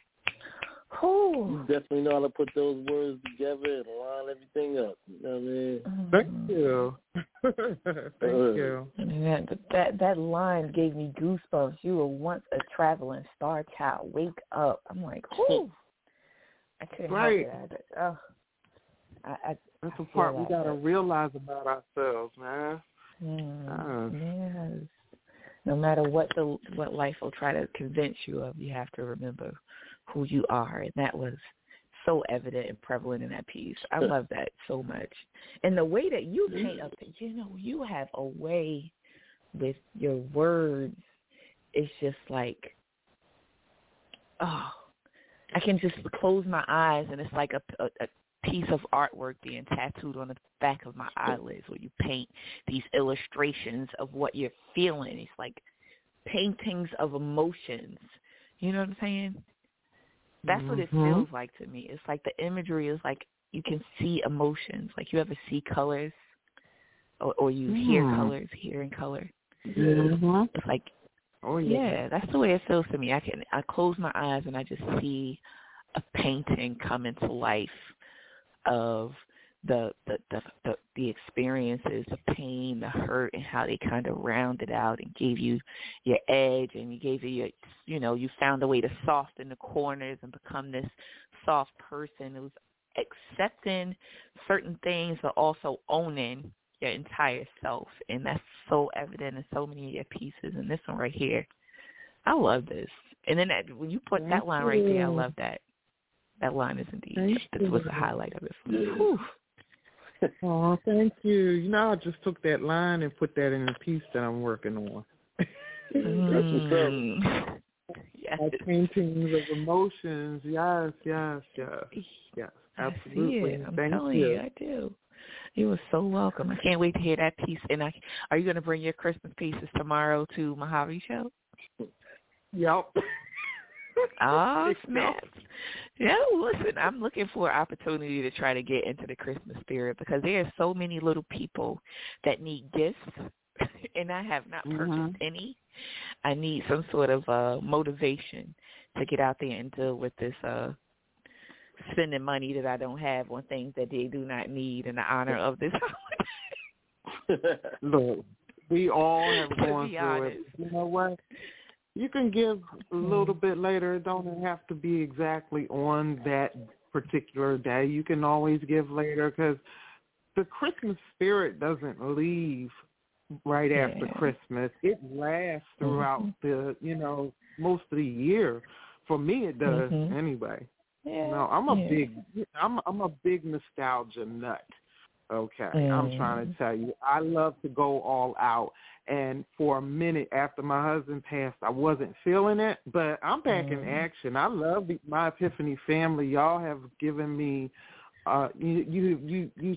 You definitely know how to put those words together and line everything up. You know what I mean? Thank you. Thank uh, you. Man, that that line gave me goosebumps. You were once a traveling star child. Wake up. I'm like, whoo. I couldn't right. help it. I, oh, I, I, That's I the part we that, got to but... realize about ourselves, man. Mm, uh. Yes. No matter what the what life will try to convince you of, you have to remember who you are, and that was so evident and prevalent in that piece. I love that so much, and the way that you paint up, you know, you have a way with your words. It's just like, oh, I can just close my eyes, and it's like a, a, a piece of artwork being tattooed on the back of my eyelids where you paint these illustrations of what you're feeling. It's like paintings of emotions. You know what I'm saying? That's mm-hmm. what it feels like to me. It's like the imagery is like you can see emotions. Like you ever see colors or, or you mm. hear colors, hearing color. Mm-hmm. It's like, oh yeah. yeah, that's the way it feels to me. I can I close my eyes and I just see a painting come into life of the the, the the the experiences, the pain, the hurt, and how they kind of rounded out and gave you your edge, and you gave you your, you know, you found a way to soften the corners and become this soft person who's accepting certain things but also owning your entire self, and that's so evident in so many of your pieces. And this one right here, I love this. And then that, when you put Thank that line you. right there, I love that. That line is indeed, this was the highlight of it for me. Whew. Oh, thank you. You know, I just took that line and put that in the piece that I'm working on. Mm. Yes. My paintings of emotions. Yes, yes, yes. Yes, absolutely. I see it. I'm thank telling you. you, I do. You were so welcome. I can't wait to hear that piece. And I, are you going to bring your Christmas pieces tomorrow to Mojave Show? Yep. Oh, snap. Yeah, listen, I'm looking for an opportunity to try to get into the Christmas spirit because there are so many little people that need gifts, and I have not purchased mm-hmm. any. I need some sort of uh, motivation to get out there and deal with this uh, spending money that I don't have on things that they do not need in the honor of this holiday. Look, we all have gone through honest. it. You know what? You can give a little bit later. It don't have to be exactly on that particular day. You can always give later because the Christmas spirit doesn't leave right yeah. after Christmas. It lasts throughout mm-hmm. the, you know, most of the year. For me, it does mm-hmm. anyway. Yeah. You know, I'm a yeah. big, I'm, I'm a big nostalgia nut. Okay, mm. I'm trying to tell you, I love to go all out. And for a minute after my husband passed, I wasn't feeling it, but I'm back mm. in action. I love the, my Epiphany family. Y'all have given me, uh, you, you, you, you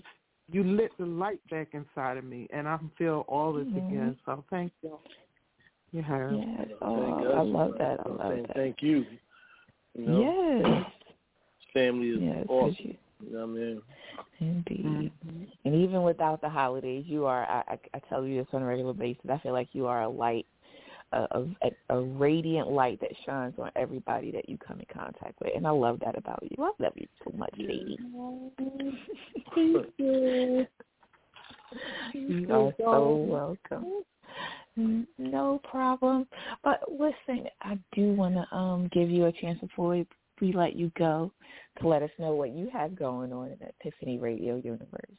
you lit the light back inside of me, and I feel all this mm-hmm. again. So thank you. You have. Yes. Oh, I love that. I love that. Thank you. You know? Yes. Family is yes, awesome. You, you know what I mean? Indeed. Mm-hmm. And even without the holidays, you are, I, I, I tell you this on a regular basis, I feel like you are a light, a, a, a radiant light that shines on everybody that you come in contact with. And I love that about you. I love you so much, lady. Thank you. You are so welcome. No problem. But listen, I do want to um, give you a chance before we, we let you go to let us know what you have going on in the Epiphany Radio universe.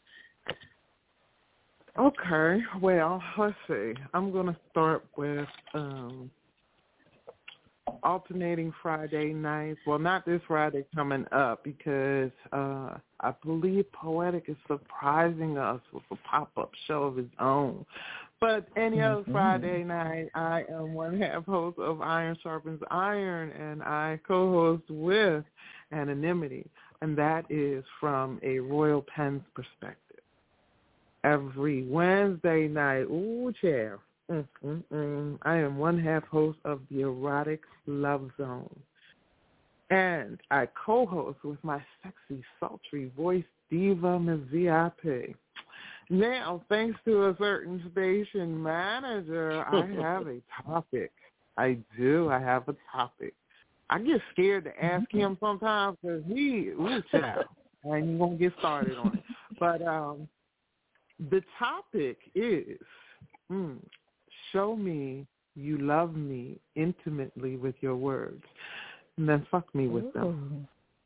Okay. Well, let's see. I'm going to start with um, alternating Friday nights. Well, not this Friday coming up because uh, I believe Poetic is surprising us with a pop-up show of his own. But any mm-hmm. other Friday night, I am one half host of Iron Sharpens Iron, and I co-host with Anonymity, and that is from a Royal Pens perspective. Every Wednesday night, ooh, chair. Mm, mm, mm. I am one half host of the Erotic Love Zone. And I co-host with my sexy, sultry voice diva, Miz V I P. Now, thanks to a certain station manager, I have a topic. I do. I have a topic. I get scared to ask him sometimes because he, ooh, child, I ain't even going to get started on it. But um, the topic is, mm, show me you love me intimately with your words, and then fuck me with them.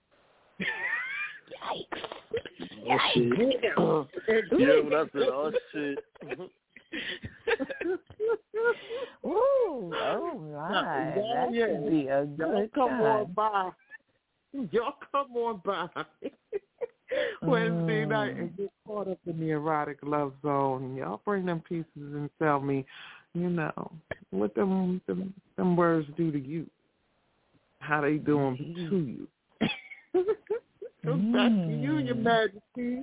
Yikes. Oh, shit. Oh, yeah, when I said, oh, shit. Ooh, oh, my. That yeah. could be a good Y'all come time. on by. Y'all come on by Wednesday mm. night and get caught up in the Erotic Love Zone. Y'all bring them pieces and tell me, you know, what them them, them words do to you, how they do them mm. to you. Mm. Back to you, Your Majesty.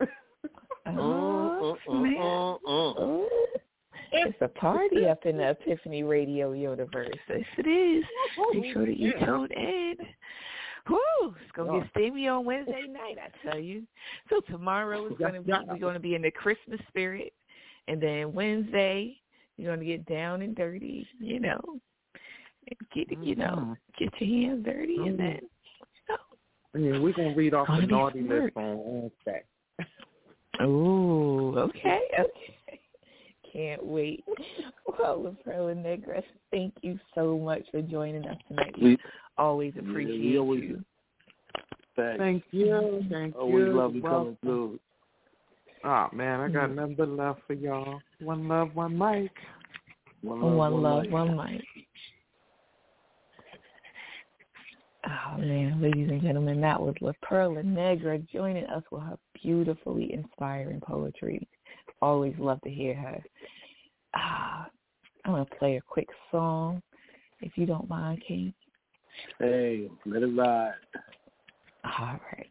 Oh, man. Oh. It's a party up in the Epiphany Radio universe. Yes, it is. Make sure that you tune in. Woo! It's gonna get steamy on Wednesday night, I tell you. So tomorrow is gonna be we're gonna be in the Christmas spirit, and then Wednesday you're gonna get down and dirty, you know, get you know get your hands dirty, and then. Yeah, we're going to read off the naughty list on Wednesday. Ooh, okay, okay. Can't wait. Well, Perla Negra, thank you so much for joining us tonight. We always appreciate yeah, we always, you. Thanks. Thank you. Thank always you. Always love you coming through. Oh, man, I got nothing but love for y'all. One love, one mic. One love, one, one, love, mic. one mic. Oh, man, ladies and gentlemen, that was La Perla Negra joining us with her beautifully inspiring poetry. Always love to hear her. Ah, I'm going to play a quick song, if you don't mind, King. Hey, let it ride. All right.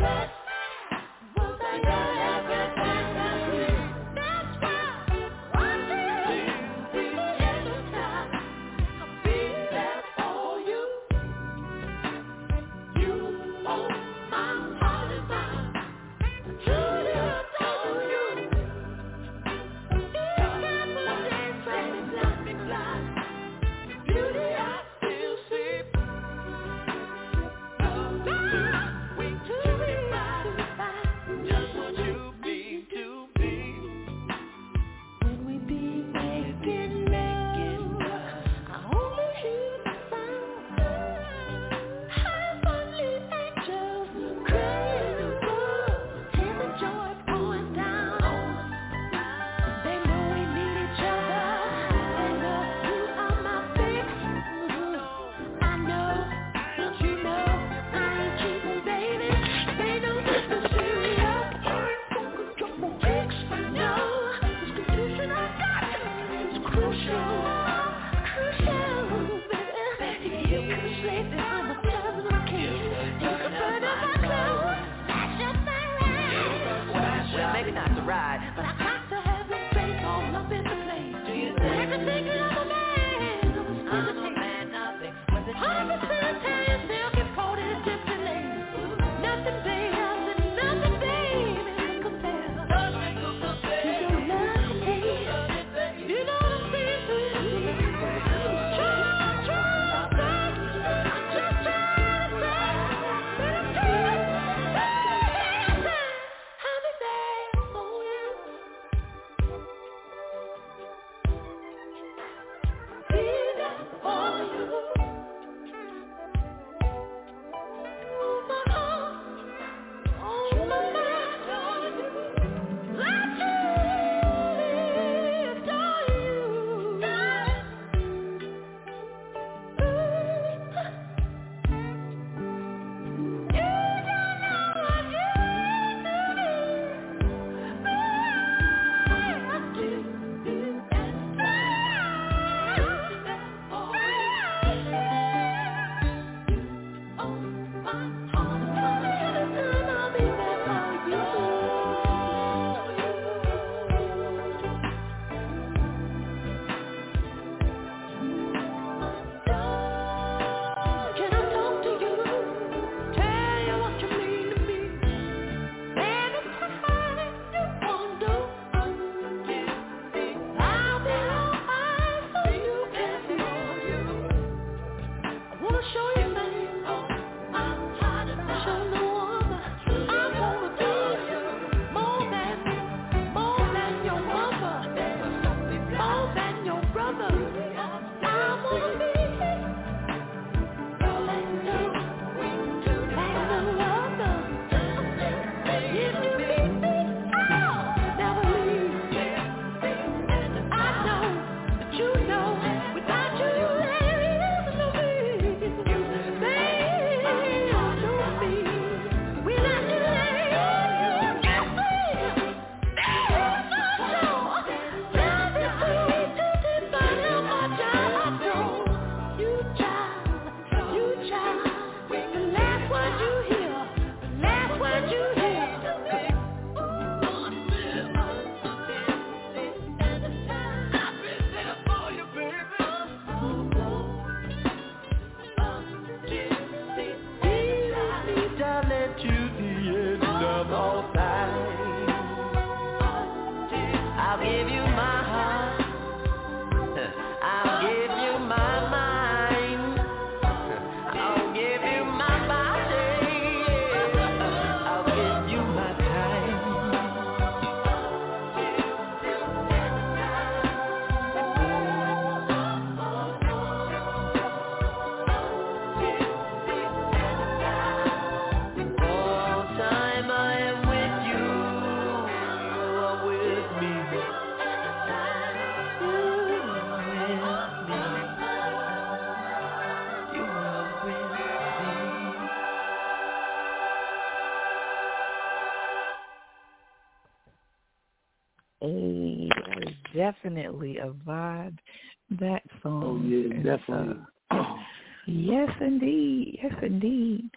Hey, that is definitely a vibe, that song. Oh, yeah, definitely. Uh, yes, indeed. Yes, indeed.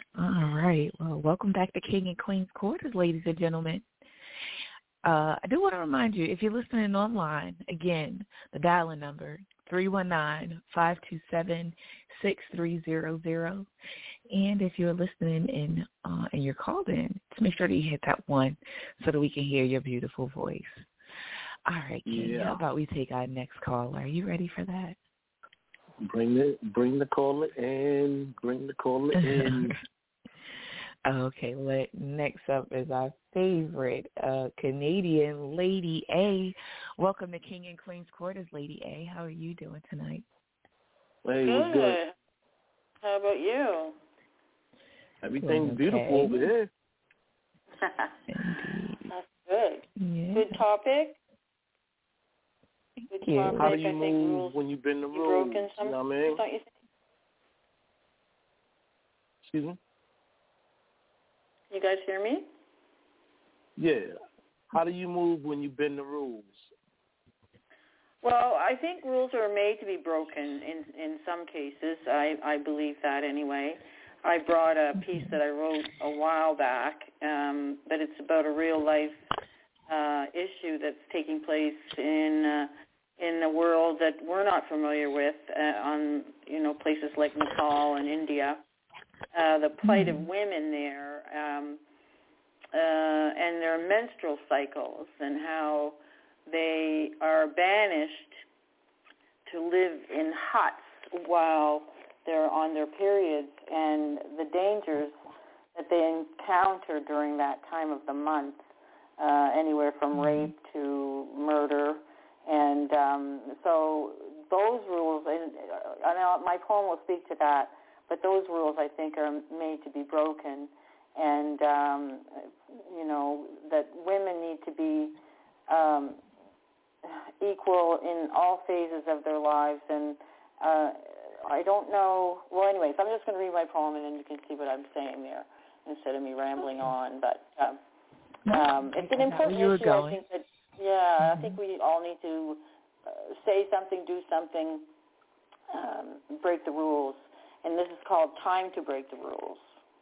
All right. Well, welcome back to King and Queen's Quarters, ladies and gentlemen. Uh, I do want to remind you, if you're listening online, again, the dial-in number, three one nine, five two seven, six three zero zero. And if you're listening in uh, and you're called in, to make sure that you hit that one so that we can hear your beautiful voice. All right, King, Yeah. how about we take our next caller? Are you ready for that? Bring the bring the caller in. Bring the caller in. Okay, let, next up is our favorite uh, Canadian, Lady A. Welcome to King and Queen's Quarters, Lady A. How are you doing tonight? Hey, good. what's good? How about you? Everything's Okay. beautiful over here. That's good. Yeah. Good topic. Good you. topic. How do you I think move rules when you've been the be rules? broken some, You know what I mean? don't you think? Excuse me? You guys hear me? Yeah. How do you move when you bend the rules? Well, I think rules are made to be broken in in some cases. I, I believe that anyway. I brought a piece that I wrote a while back, um, but it's about a real life uh, issue that's taking place in uh, in the world that we're not familiar with uh, on you know places like Nepal and India. Uh, the plight of women there, um, uh, and their menstrual cycles, and how they are banished to live in huts while they're on their periods, and the dangers that they encounter during that time of the month, uh, anywhere from rape to murder. And um, so those rules, and I know my poem will speak to that, but those rules, I think, are made to be broken, and, um, you know, that women need to be um, equal in all phases of their lives. And uh, I don't know, well, anyways, I'm just going to read my poem, and then you can see what I'm saying there instead of me rambling on. But um, um, it's an important issue, I think, that, yeah, I think we all need to uh, say something, do something, um, break the rules. And this is called Time to Break the Rules.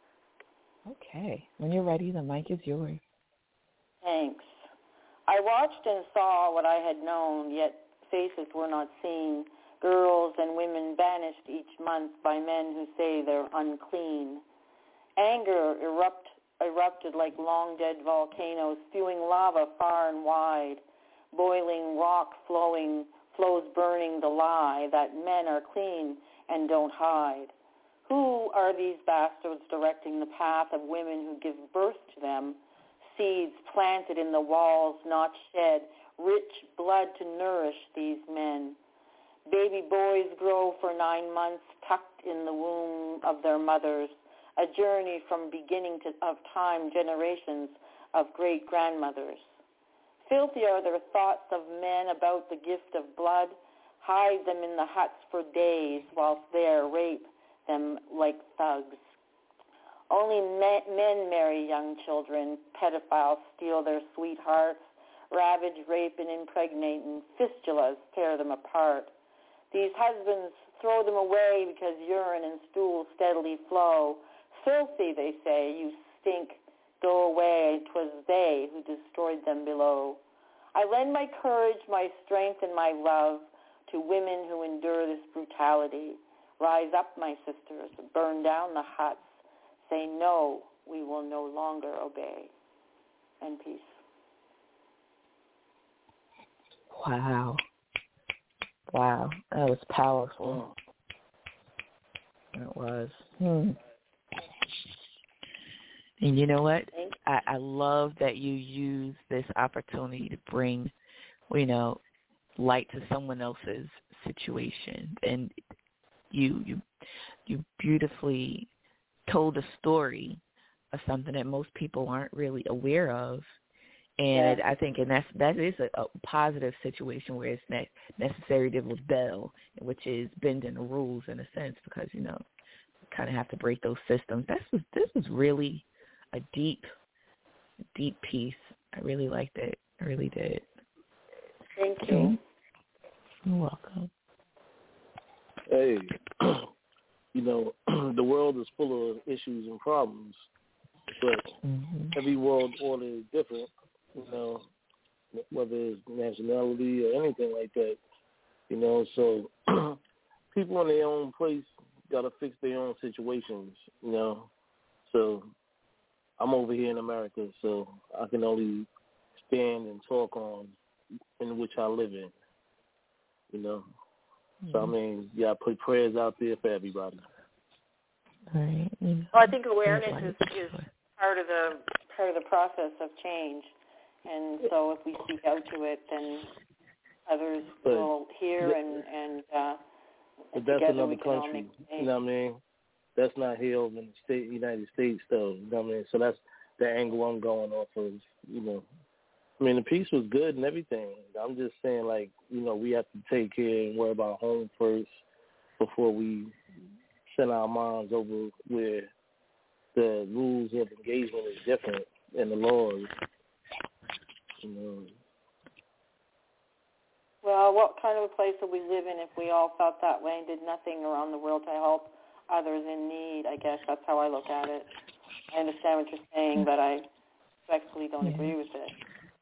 Okay. When you're ready, the mic is yours. Thanks. I watched and saw what I had known, yet faces were not seen. Girls and women banished each month by men who say they're unclean. Anger erupt, erupted like long-dead volcanoes, spewing lava far and wide. Boiling rock flowing, flows burning the lie that men are clean and don't hide. Who are these bastards directing the path of women who give birth to them? Seeds planted in the walls, not shed, rich blood to nourish these men. Baby boys grow for nine months, tucked in the womb of their mothers, a journey from beginning to, of time, generations of great-grandmothers. Filthy are their thoughts of men about the gift of blood, hide them in the huts for days whilst there rape them like thugs. Only men, men marry young children, pedophiles steal their sweethearts, ravage, rape, and impregnate, and fistulas tear them apart. These husbands throw them away because urine and stool steadily flow. Filthy, they say, you stink, go away, 'twas they who destroyed them below. I lend my courage, my strength, and my love to women who endure this brutality. Rise up, my sisters, burn down the huts. Say no, we will no longer obey. And peace. Wow. Wow. That was powerful. It was. Hmm. And you know what? I, I love that you use this opportunity to bring, you know, light to someone else's situation. And you you you beautifully told a story of something that most people aren't really aware of. And Yeah. I think, and that's that is a, a positive situation where it's ne- necessary to rebel, which is bending the rules in a sense, because you know, you kind of have to break those systems. This was this was really a deep, deep piece. I really liked it. I really did. Thank you. Okay. You're welcome. Hey, you know, the world is full of issues and problems, but mm-hmm. every world order is different, you know, whether it's nationality or anything like that, you know. So people in their own place got to fix their own situations, you know. So I'm over here in America, so I can only stand and talk on in which I live in, you know. Mm-hmm. So, I mean, yeah, I put prayers out there for everybody. Right. Well, I think awareness is, is part of the part of the process of change, and so if we speak out to it, then others but, will hear, and and, uh, but and that's together another we can all country. make change. You know what I mean? That's not here over in the state, United States, though. You know what I mean? So that's the angle I'm going off of. You know, I mean, the peace was good and everything. I'm just saying, like, you know, we have to take care and worry about home first before we send our minds over where the rules of engagement is different and the laws. You know. Well, what kind of a place would we live in if we all felt that way and did nothing around the world to help others in need? I guess that's how I look at it. I understand what you're saying, but I respectfully don't yeah. agree with it.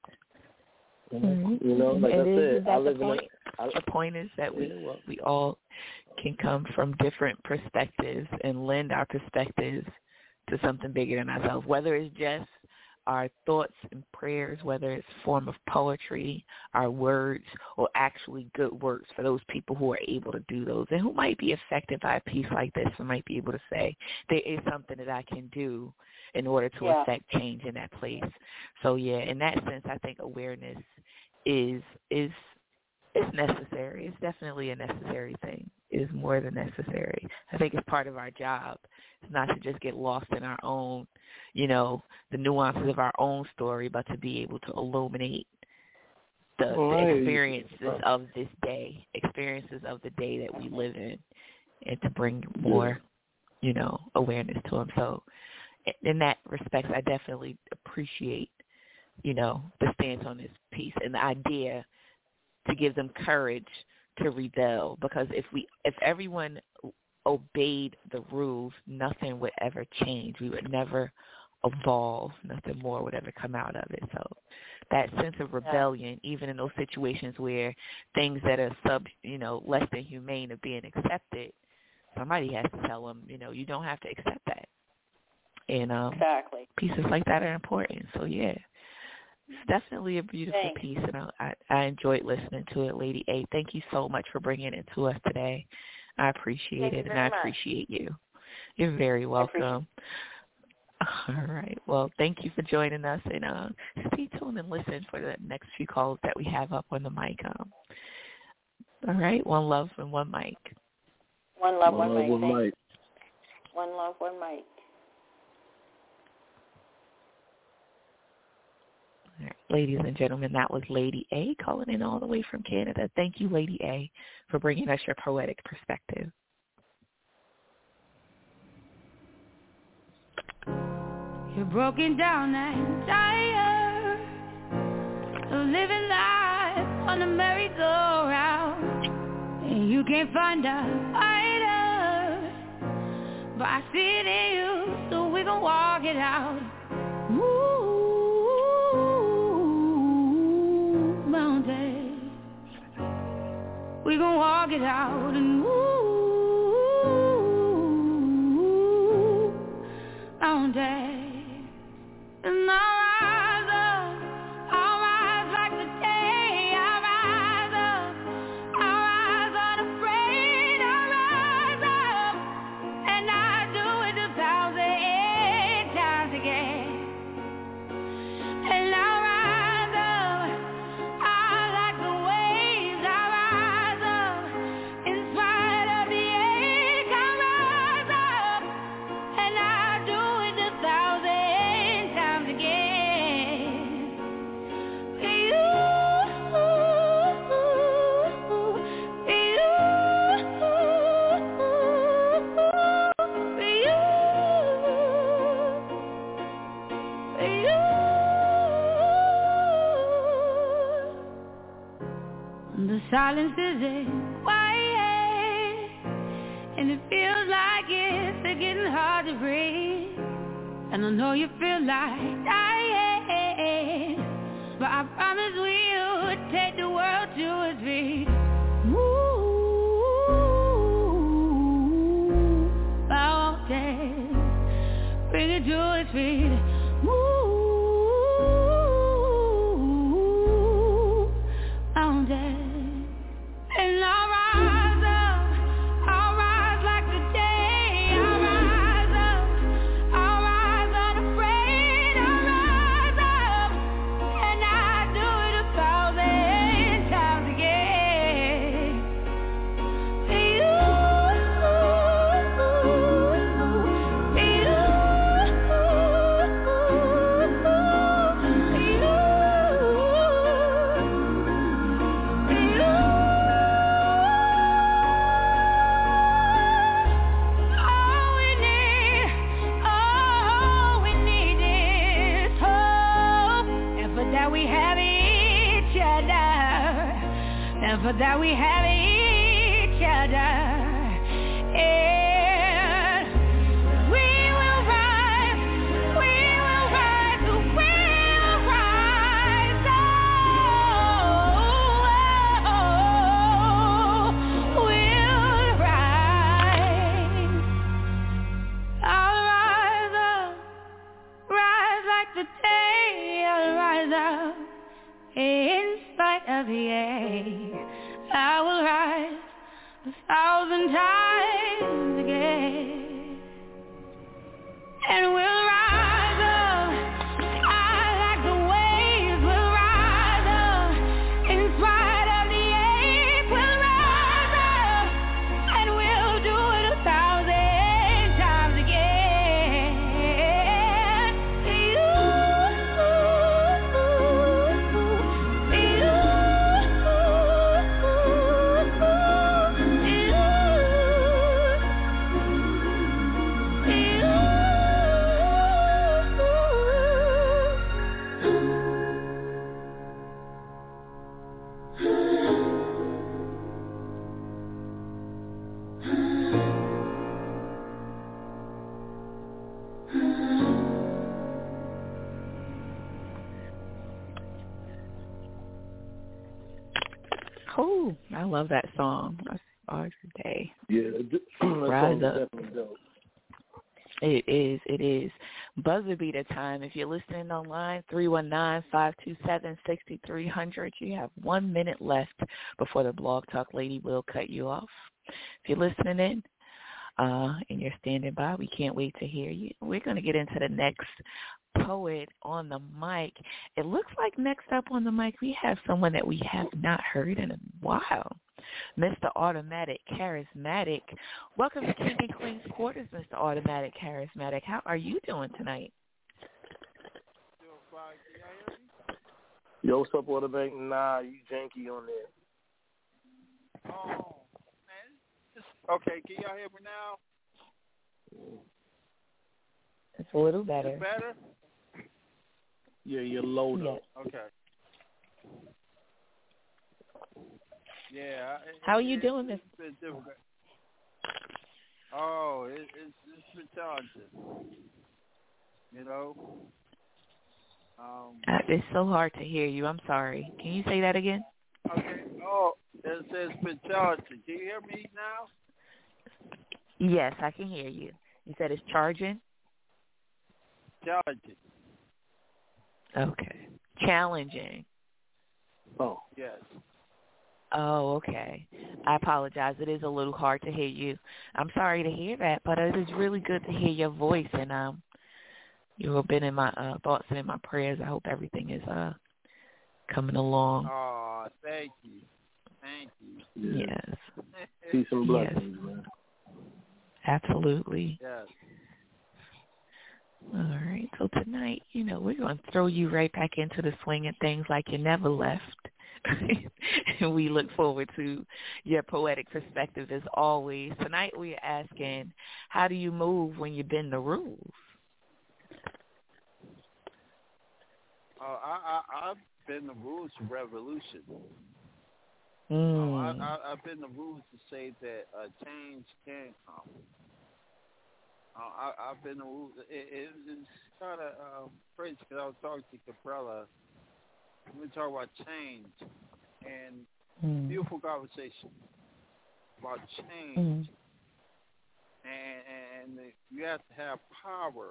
Mm-hmm. You know, like and I is, said, I live the point. in a, I, the point is that we we all can come from different perspectives and lend our perspectives to something bigger than ourselves, whether it's just our thoughts and prayers, whether it's a form of poetry, our words, or actually good works for those people who are able to do those and who might be affected by a piece like this and might be able to say, there is something that I can do in order to yeah. affect change in that place. So, yeah, in that sense, I think awareness is is is necessary. It's definitely a necessary thing. It is more than necessary. I think it's part of our job. It's not to just get lost in our own, you know, the nuances of our own story, but to be able to illuminate the, the experiences of this day, experiences of the day that we live in, and to bring more, you know, awareness to them. So in that respect, I definitely appreciate, you know, the stance on this piece and the idea to give them courage to rebel, because if we, if everyone obeyed the rules, nothing would ever change. We would never evolve. Nothing more would ever come out of it. So that sense of rebellion, even in those situations where things that are sub, you know, less than humane are being accepted, somebody has to tell them, you know, you don't have to accept that. And um, exactly. pieces like that are important. So yeah. It's definitely a beautiful Thanks. piece, and I, I enjoyed listening to it, Lady A. Thank you so much for bringing it to us today. I appreciate Thank it, you and I much. appreciate you. You're very welcome. All right. Well, thank you for joining us, and uh, stay tuned and listen for the next few calls that we have up on the mic. Um, all right. One love and one mic. One love, one, one mic. One, mic. one love, one mic. All right, ladies and gentlemen, that was Lady A calling in all the way from Canada. Thank you, Lady A, for bringing us your poetic perspective. You're broken down and tired of living life on a merry-go-round, and you can't find a fighter, but I see it in you, so we gon' walk it out. Ooh. We gon' walk it out and ooh, mountain. And I'll rise up, I'll rise like the day. I'll rise up, I'll rise unafraid. I'll rise up, and I do it a thousand times again. And I'll rise up, I like the waves. I'll rise up, in spite of the ache. I'll rise up, and I'll do it a thousand times again. For you, for you, for you, for you. The silence is quiet, and it feels like it's getting hard to breathe, and I know you feel like dying, but I promise we'll take the world to its feet. Ooh, I won't dare bring it to its feet. Ooh, I won't dare. And I'll rise up, I'll rise like the day. I'll rise up, I'll rise unafraid. I'll rise up, and I do it a thousand times again. You, and for that we have each other, and we will rise, we will rise, we will rise, oh, we'll rise. I'll rise up, rise like the day. I'll rise up in spite of the air. I will rise a thousand times again, and we'll rise up high like the waves. We'll rise up in spite of the ache. We'll rise up, and we'll do it a thousand times again. You, Oh, I love that song. Rise Day. Yeah, that Rise song up. is definitely dope. It is, it is. Buzzer beater time. If you're listening online, three one nine, five two seven, six three zero zero. You have one minute left before the Blog Talk lady will cut you off. If you're listening in uh, and you're standing by, we can't wait to hear you. We're going to get into the next poet on the mic. It looks like next up on the mic we have someone that we have not heard in a while. Mister Automatic Charismatic. Welcome to King and Queen's Quarters, Mister Automatic Charismatic. How are you doing tonight? Yo, what's up, Automatic? Nah, you janky on there. Oh, man. Just, okay, can y'all hear me now? It's a little better. It's better? Yeah, you're low though. Yes. Okay. Yeah. It, How are it, you it, doing, Miss? It's been difficult. Oh, it, it's it's been challenging. You know. Um, Uh, it's so hard to hear you. I'm sorry. Can you say that again? okay. Oh, it says it's been challenging. Can you hear me now? Yes, I can hear you. You said it's charging? Challenging. Okay. Challenging. Oh. Yes. Oh, okay. I apologize. It is a little hard to hear you. I'm sorry to hear that, but it is really good to hear your voice, and um, you have been in my uh, thoughts and in my prayers. I hope everything is uh coming along. Oh, thank you. Thank you. Yes. See some blessings, yes. man. Absolutely. Yes. All right. So tonight, you know, we're going to throw you right back into the swing of things like you never left. And we look forward to your poetic perspective as always. Tonight we're asking, how do you move when you bend the rules? Uh, I, I, I've been the rules of revolution. Mm. Uh, I, I, I've been the rules to say that uh, change can come. Uh, I, I've been. It, it, it's kind of um, crazy because I was talking to Caprella. We talk about change and mm. beautiful conversation about change, mm. and, and you have to have power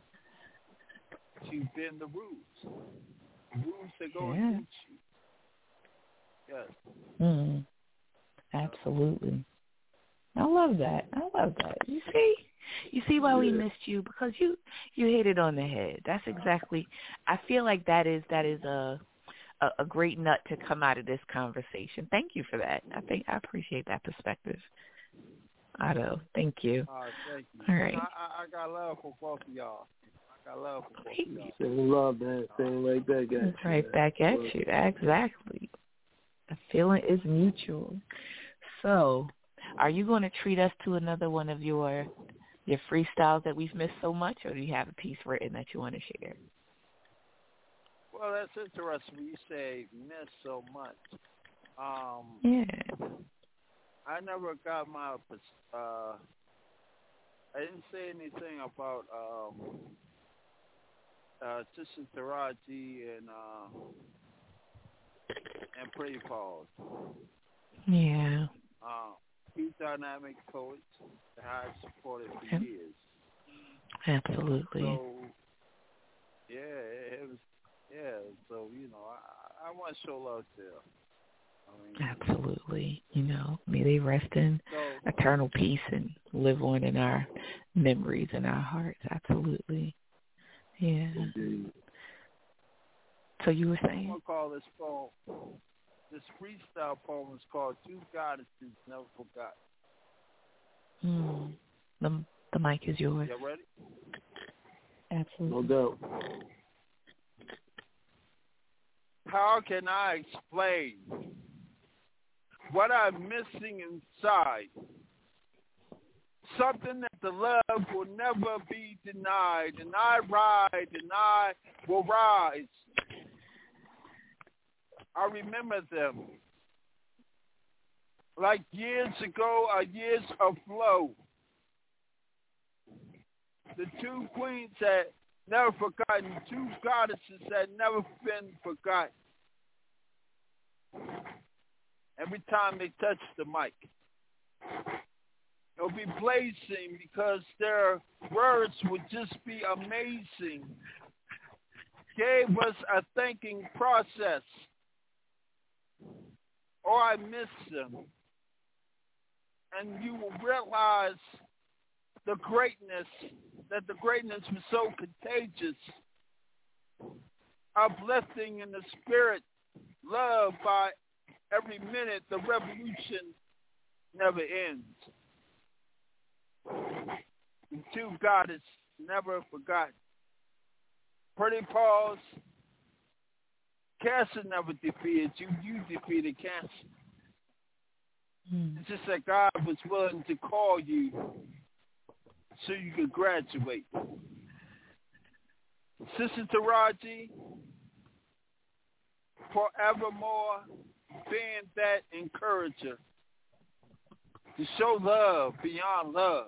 to bend the rules, rules that go yeah. against you. Yes. Mm. Absolutely. I love that. I love that. You see, you see why we missed you, because you you hit it on the head. That's exactly. I feel like that is that is a, a a great nut to come out of this conversation. Thank you for that. I think I appreciate that perspective. Otto, thank you. Uh, thank you. All right. I, I, I got love for both of y'all. I got love for both of y'all. Same love, man. Same right back at you. That's right back at you. Exactly. The feeling is mutual. So, are you going to treat us to another one of your your freestyles that we've missed so much, or do you have a piece written that you want to share? Well, that's interesting when you say miss so much. Um, yeah. I never got my, uh, I didn't say anything about um, uh, Sister Taraji and, uh, and Pretty Paws. Yeah. Uh, two dynamic poets that I've supported for yeah. years. Absolutely. So, yeah, it, it was, yeah, so, you know, I, I want to show love to them. I mean, absolutely. You know, may they rest in so, eternal peace and live on in our memories and our hearts. Absolutely. Yeah. Indeed. So you were saying? I'm going to call this poem, this freestyle poem is called Two Goddesses Never Forgot. Mm. The, the mic is yours. You ready? Absolutely. No doubt. How can I explain what I'm missing inside? Something that the love will never be denied. And I ride and I will rise. I remember them like years ago or years of flow. The two queens that never forgotten, two goddesses that never been forgotten. Every time they touch the mic, it'll be blazing because their words would just be amazing. Gave us a thinking process. Oh, I miss them. And you will realize the greatness, that the greatness was so contagious, uplifting in the spirit, loved by every minute. The revolution never ends. And two goddesses never forgotten. Pretty Paws, cancer never defeated you. You defeated cancer. Mm. It's just that God was willing to call you so you could graduate. Sister Taraji, forevermore being that encourager to show love beyond love.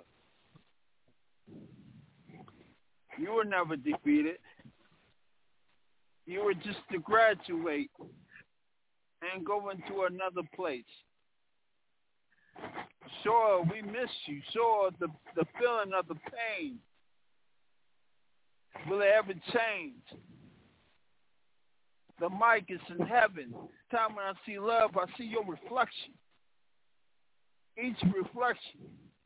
You were never defeated. You were just to graduate and go into another place. Sure, we miss you. Sure, the, the feeling of the pain. Will it ever change? The mic is in heaven. Time when I see love, I see your reflection. Each reflection.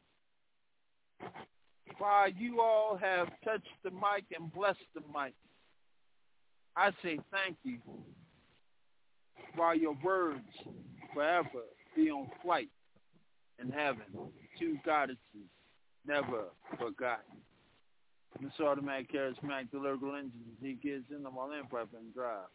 While you all have touched the mic and blessed the mic, I say thank you. While your words forever be on flight in heaven. Two goddesses never forgotten. This automatic charismatic the lyrical engine. He gets in them all in prep and drive.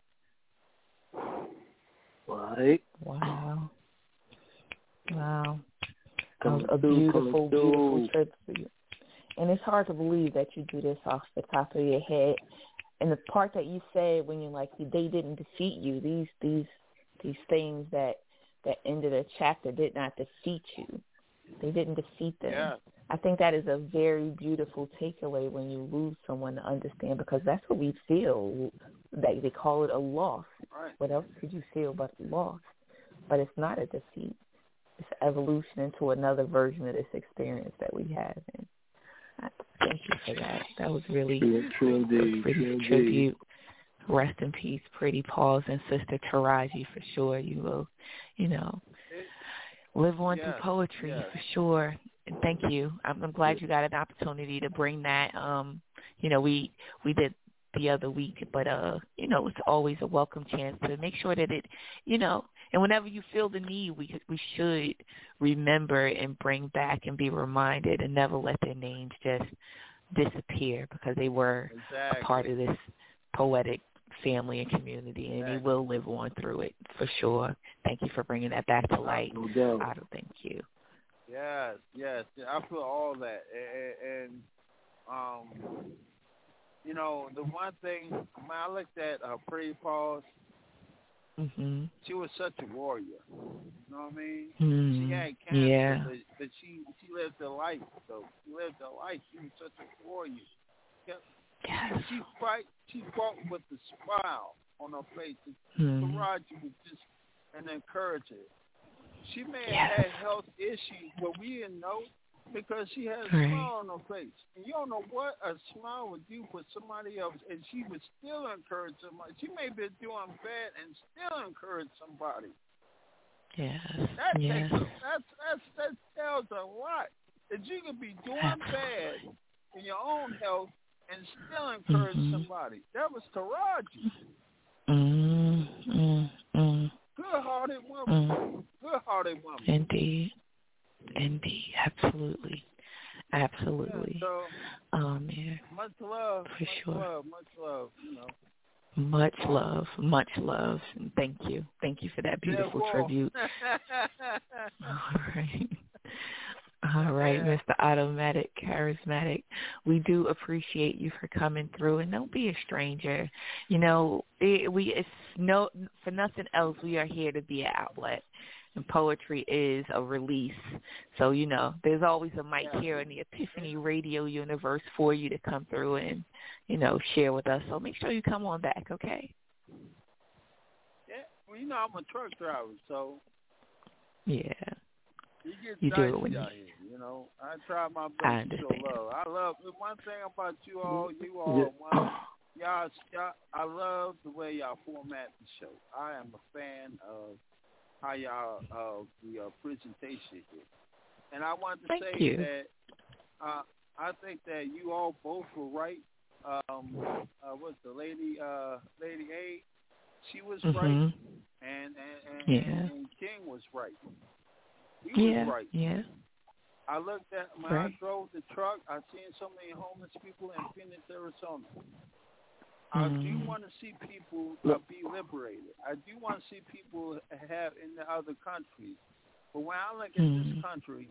Right. Wow. Wow. That was Coming a through, beautiful, coming beautiful through. trip for you. And it's hard to believe that you do this off the top of your head. And the part that you said when you're like, they didn't defeat you, these these these things that, that ended a chapter did not defeat you. They didn't defeat them. Yeah. I think that is a very beautiful takeaway when you lose someone to understand, because that's what we feel. They, they call it a loss. Right. What else could you feel but loss? But it's not a defeat. It's an evolution into another version of this experience that we have. And I thank you for that. That was really true, true indeed. pretty True tribute. indeed. Rest in peace, Pretty Paws and Sister Taraji, for sure. You will, you know, live on yes, through poetry, yes. for sure. And thank you. I'm, I'm glad you got an opportunity to bring that. Um, you know, we we did the other week, but uh, you know, it's always a welcome chance to make sure that it, you know, and whenever you feel the need, we we should remember and bring back and be reminded, and never let their names just disappear, because they were exactly. a part of this poetic family and community, and exactly. they will live on through it for sure. Thank you for bringing that back to light. No doubt. Otto, thank you. Yes, yes, I feel all that, and, and um, you know, the one thing when I looked at uh, Pretty Paws, mm-hmm. she was such a warrior. You know what I mean? Mm-hmm. She had cancer, yeah. but, but she she lived her life. So she lived her life. She was such a warrior. She, yes. she fight. She fought with a smile on her face. Mm-hmm. Taraji was just an encourager. She may yes. have had health issues, but we didn't know, because she had a right. smile on her face. And you don't know what a smile would do for somebody else, and she would still encourage somebody. She may be doing bad and still encourage somebody. Yes. That yes. takes a, that's, that's, that tells a lot. That you could be doing bad in your own health and still encourage mm-hmm. somebody. That was Taraji. Mm-hmm. Mm-hmm. Good-hearted woman. Mm-hmm. Good-hearted woman. Indeed. Indeed. Absolutely. Absolutely. Yeah, so, um, yeah. Much love. For much sure. love. Much love. You know. Much love. Much love. And thank you. Thank you for that beautiful yeah, tribute. All right. All right, Mister Automatic, Charismatic. We do appreciate you for coming through, and don't be a stranger. You know, it, we it's no for nothing else. We are here to be an outlet, and poetry is a release. So you know, there's always a mic here in the Epiphany Radio universe for you to come through and you know share with us. So make sure you come on back, okay? Yeah, well, you know I'm a truck driver, so yeah. You, get you do it when out you. Here, you know, I try my best I to show understand. love. I love one thing about you all. You all, one, y'all, y'all, I love the way y'all format the show. I am a fan of how y'all uh, the uh, presentation is, and I wanted to Thank say you. that uh, I think that you all both were right. Um, uh, what's the lady? Uh, lady A, she was mm-hmm. right, and and, and, yeah. and and King was right. He yeah, was right. yeah. I looked at when right. I drove the truck. I seen so many homeless people in Phoenix, Arizona. I mm. do want to see people uh, be liberated. I do want to see people have in the other countries. But when I look at mm. this country,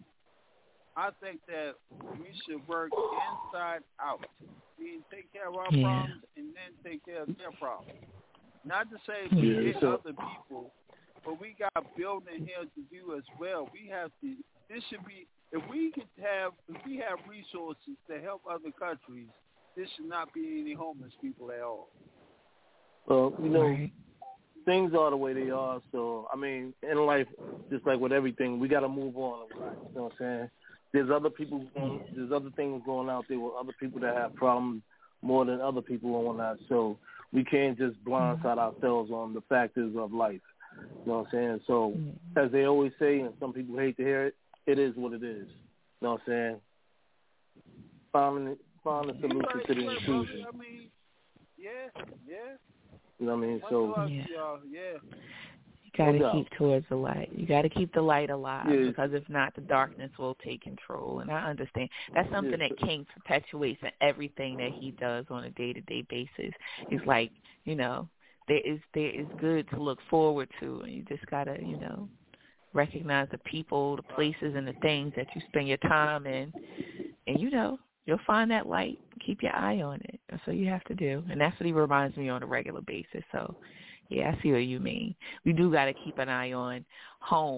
I think that we should work inside out. We take care of our yeah. problems and then take care of their problems. Not to say we yeah, hit so. other people. But we got building here to do as well. We have to. This should be. If we could have, if we have resources to help other countries, this should not be any homeless people at all. Well, you know, right. things are the way they are. So, I mean, in life, just like with everything, we got to move on. You know what I'm saying? There's other people. Going, there's other things going out there with other people that have problems more than other people and whatnot. So we can't just blindside ourselves on the factors of life. You know what I'm saying? So, as they always say, and some people hate to hear it, it is what it is. You know what I'm saying? Finding, finding a solution right, to the right, intrusion. I mean, yeah, yeah. You know what I mean? Much So, love, yeah. y'all. yeah. You got to no keep towards the light. You got to keep the light alive yeah. because if not, the darkness will take control. And I understand. That's something yeah. that King perpetuates in everything that he does on a day-to-day basis. He's like, you know, there is there is good to look forward to, and you just got to, you know, recognize the people, the places, and the things that you spend your time in. And, you know, you'll find that light. Keep your eye on it. That's what you have to do. And that's what he reminds me on a regular basis. So, yeah, I see what you mean. We do got to keep an eye on home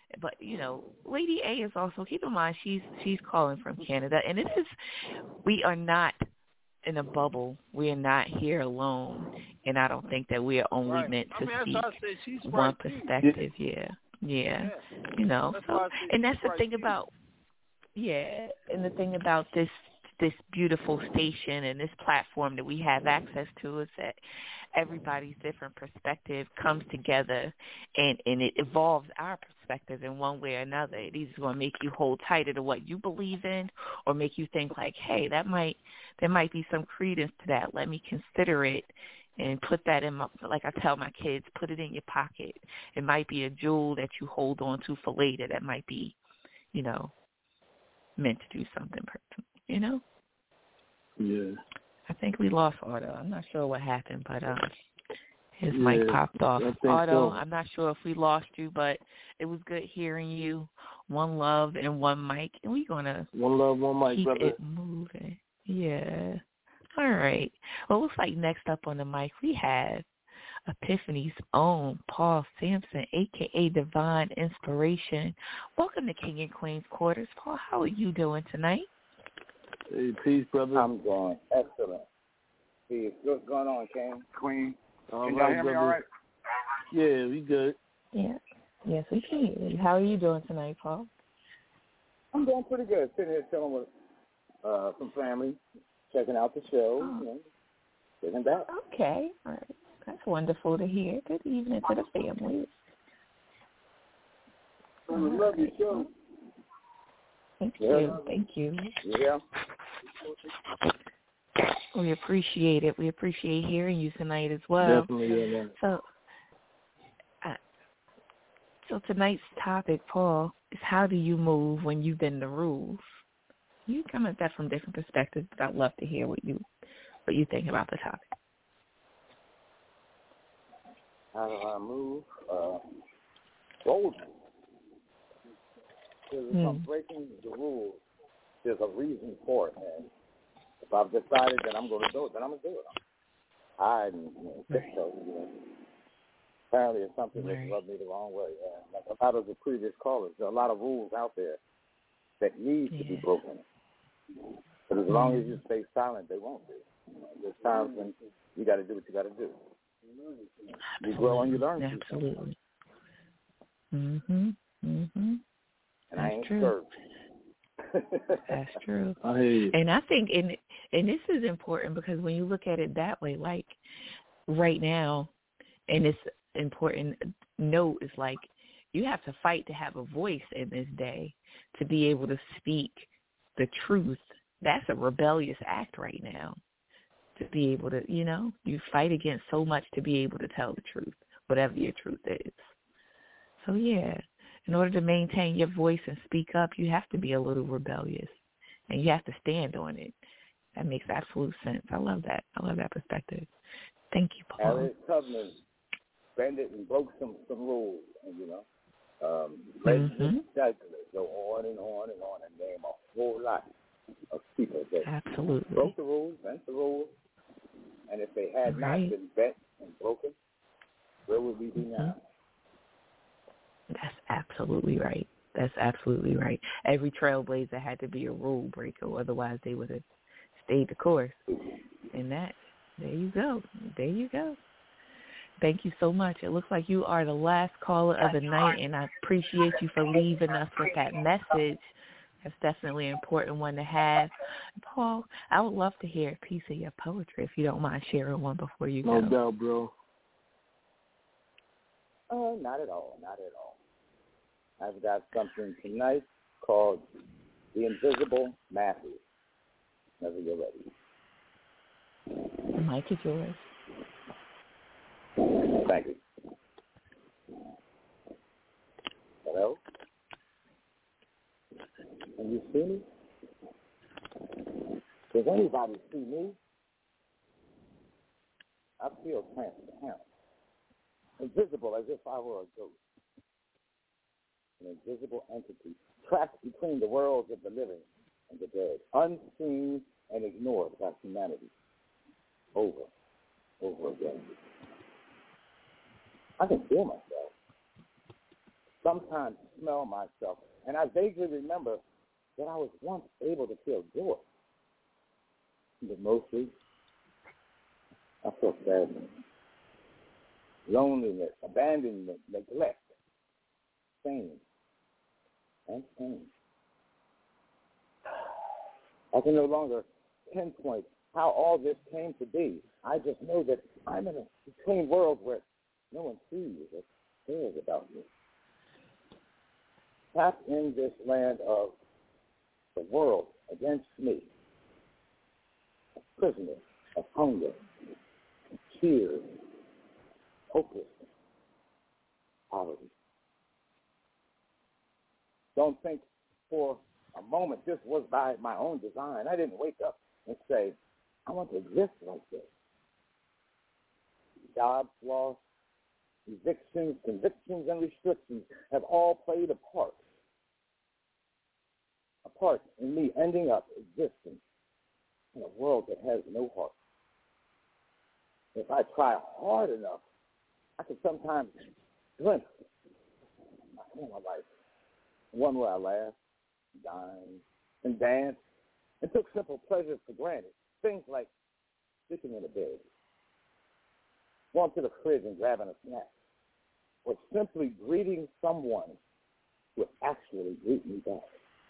But, you know, Lady A is also, keep in mind, she's she's calling from Canada. And this is, we are not in a bubble. We are not here alone. And I don't think that we are only Right. meant to I mean, speak that's why I say she's one white too. perspective. Yeah. Yeah. Yeah. You know, That's so, why I say and that's she's the white thing too. about, yeah, and the thing about this this beautiful station and this platform that we have access to is that everybody's different perspective comes together and, and it evolves our perspective in one way or another. It either going to make you hold tighter to what you believe in or make you think like, hey, that might there might be some credence to that. Let me consider it and put that in my, like I tell my kids, put it in your pocket. It might be a jewel that you hold on to for later that might be, you know, meant to do something personal, you know? Yeah. I think we lost Otto. I'm not sure what happened, but um, his Yeah, mic popped off. I think Otto, so. I'm not sure if we lost you, but it was good hearing you. One love and one mic, and we're going to One love, one mic, keep brother. it moving. Yeah. All right. Well, it looks like next up on the mic we have Epiphany's own Paul Sampson, a k a. Divine Inspiration. Welcome to King and Queen's Quarters. Paul, how are you doing tonight? Hey, peace, brother. I'm doing excellent. Peace. What's going on, King? Queen? All Can right, y'all hear me brother. all right? Yeah, we good. Yeah. Yes, we can hear you. How are you doing tonight, Paul? I'm doing pretty good. Sitting here chilling with uh, some family, checking out the show, Oh. you know, sitting back. Okay. All right. That's wonderful to hear. Good evening to the family. I love your show. Thank Yeah. you. Thank you. Yeah. We appreciate it. We appreciate hearing you tonight as well. Definitely, yeah. So, uh, so tonight's topic, Paul, is how do you move when you bend the rules? You come at that from different perspectives, but I'd love to hear what you what you think about the topic. How do I move? Uh, boldly. Because if Hmm. I'm breaking the rules, there's a reason for it, man. If I've decided that I'm going to do it, then I'm going to do it. I, you know, tiptoe, you know. Apparently it's something Right. that rubbed me the wrong way. Yeah. Like a lot of the previous callers, there are a lot of rules out there that need yeah. to be broken. But as long as you stay silent, they won't be. You know, there's times when you got to do what you got to do. You grow and you learn. Absolutely. Mhm. Mhm. And I ain't true. scared. That's true. I hear you. And I think, and and this is important because when you look at it that way, like right now, and it's important note is like you have to fight to have a voice in this day to be able to speak the truth. That's a rebellious act right now. To be able to, you know, you fight against so much to be able to tell the truth, whatever your truth is. So yeah. In order to maintain your voice and speak up, you have to be a little rebellious, and you have to stand on it. That makes absolute sense. I love that. I love that perspective. Thank you, Paul. Harriet Tubman bended and broke some, some rules, and, you know, um, mm-hmm. go on and on and on and name a whole lot of people that absolutely broke the rules, bent the rules, and if they had right. not been bent and broken, where would we be mm-hmm. now? That's absolutely right. That's absolutely right. Every trailblazer had to be a rule breaker, otherwise they would have stayed the course. And that, there you go. There you go. Thank you so much. It looks like you are the last caller of the night, and I appreciate you for leaving us with that message. That's definitely an important one to have. Paul, I would love to hear a piece of your poetry if you don't mind sharing one before you no go. No doubt, bro. Oh, not at all. Not at all. I've got something tonight called The Invisible Matthew. Whenever you're ready. The mic is yours. Thank you. Hello? Can you see me? Does anybody see me? I feel transparent. Invisible, as if I were a ghost. An invisible entity trapped between the worlds of the living and the dead, unseen and ignored by humanity. Over, over again. I can feel myself. sometimes smell myself, and I vaguely remember that I was once able to feel joy. But mostly, I feel sadness, loneliness, abandonment, neglect, shame, and pain. I can no longer pinpoint how all this came to be. I just know that I'm in a between worlds where no one sees or cares about me. Trapped in this land of the world against me, a prisoner of hunger, tears, hopelessness, poverty. Don't think for a moment this was by my own design. I didn't wake up and say, I want to exist like this. Jobs lost, evictions, convictions, and restrictions have all played a part. A part in me ending up existing in a world that has no heart. If I try hard enough, I can sometimes glimpse my former life. One where I laughed, dined, and danced, and took simple pleasures for granted. Things like sitting in a bed, going to the fridge and grabbing a snack, or simply greeting someone who would actually greet me back.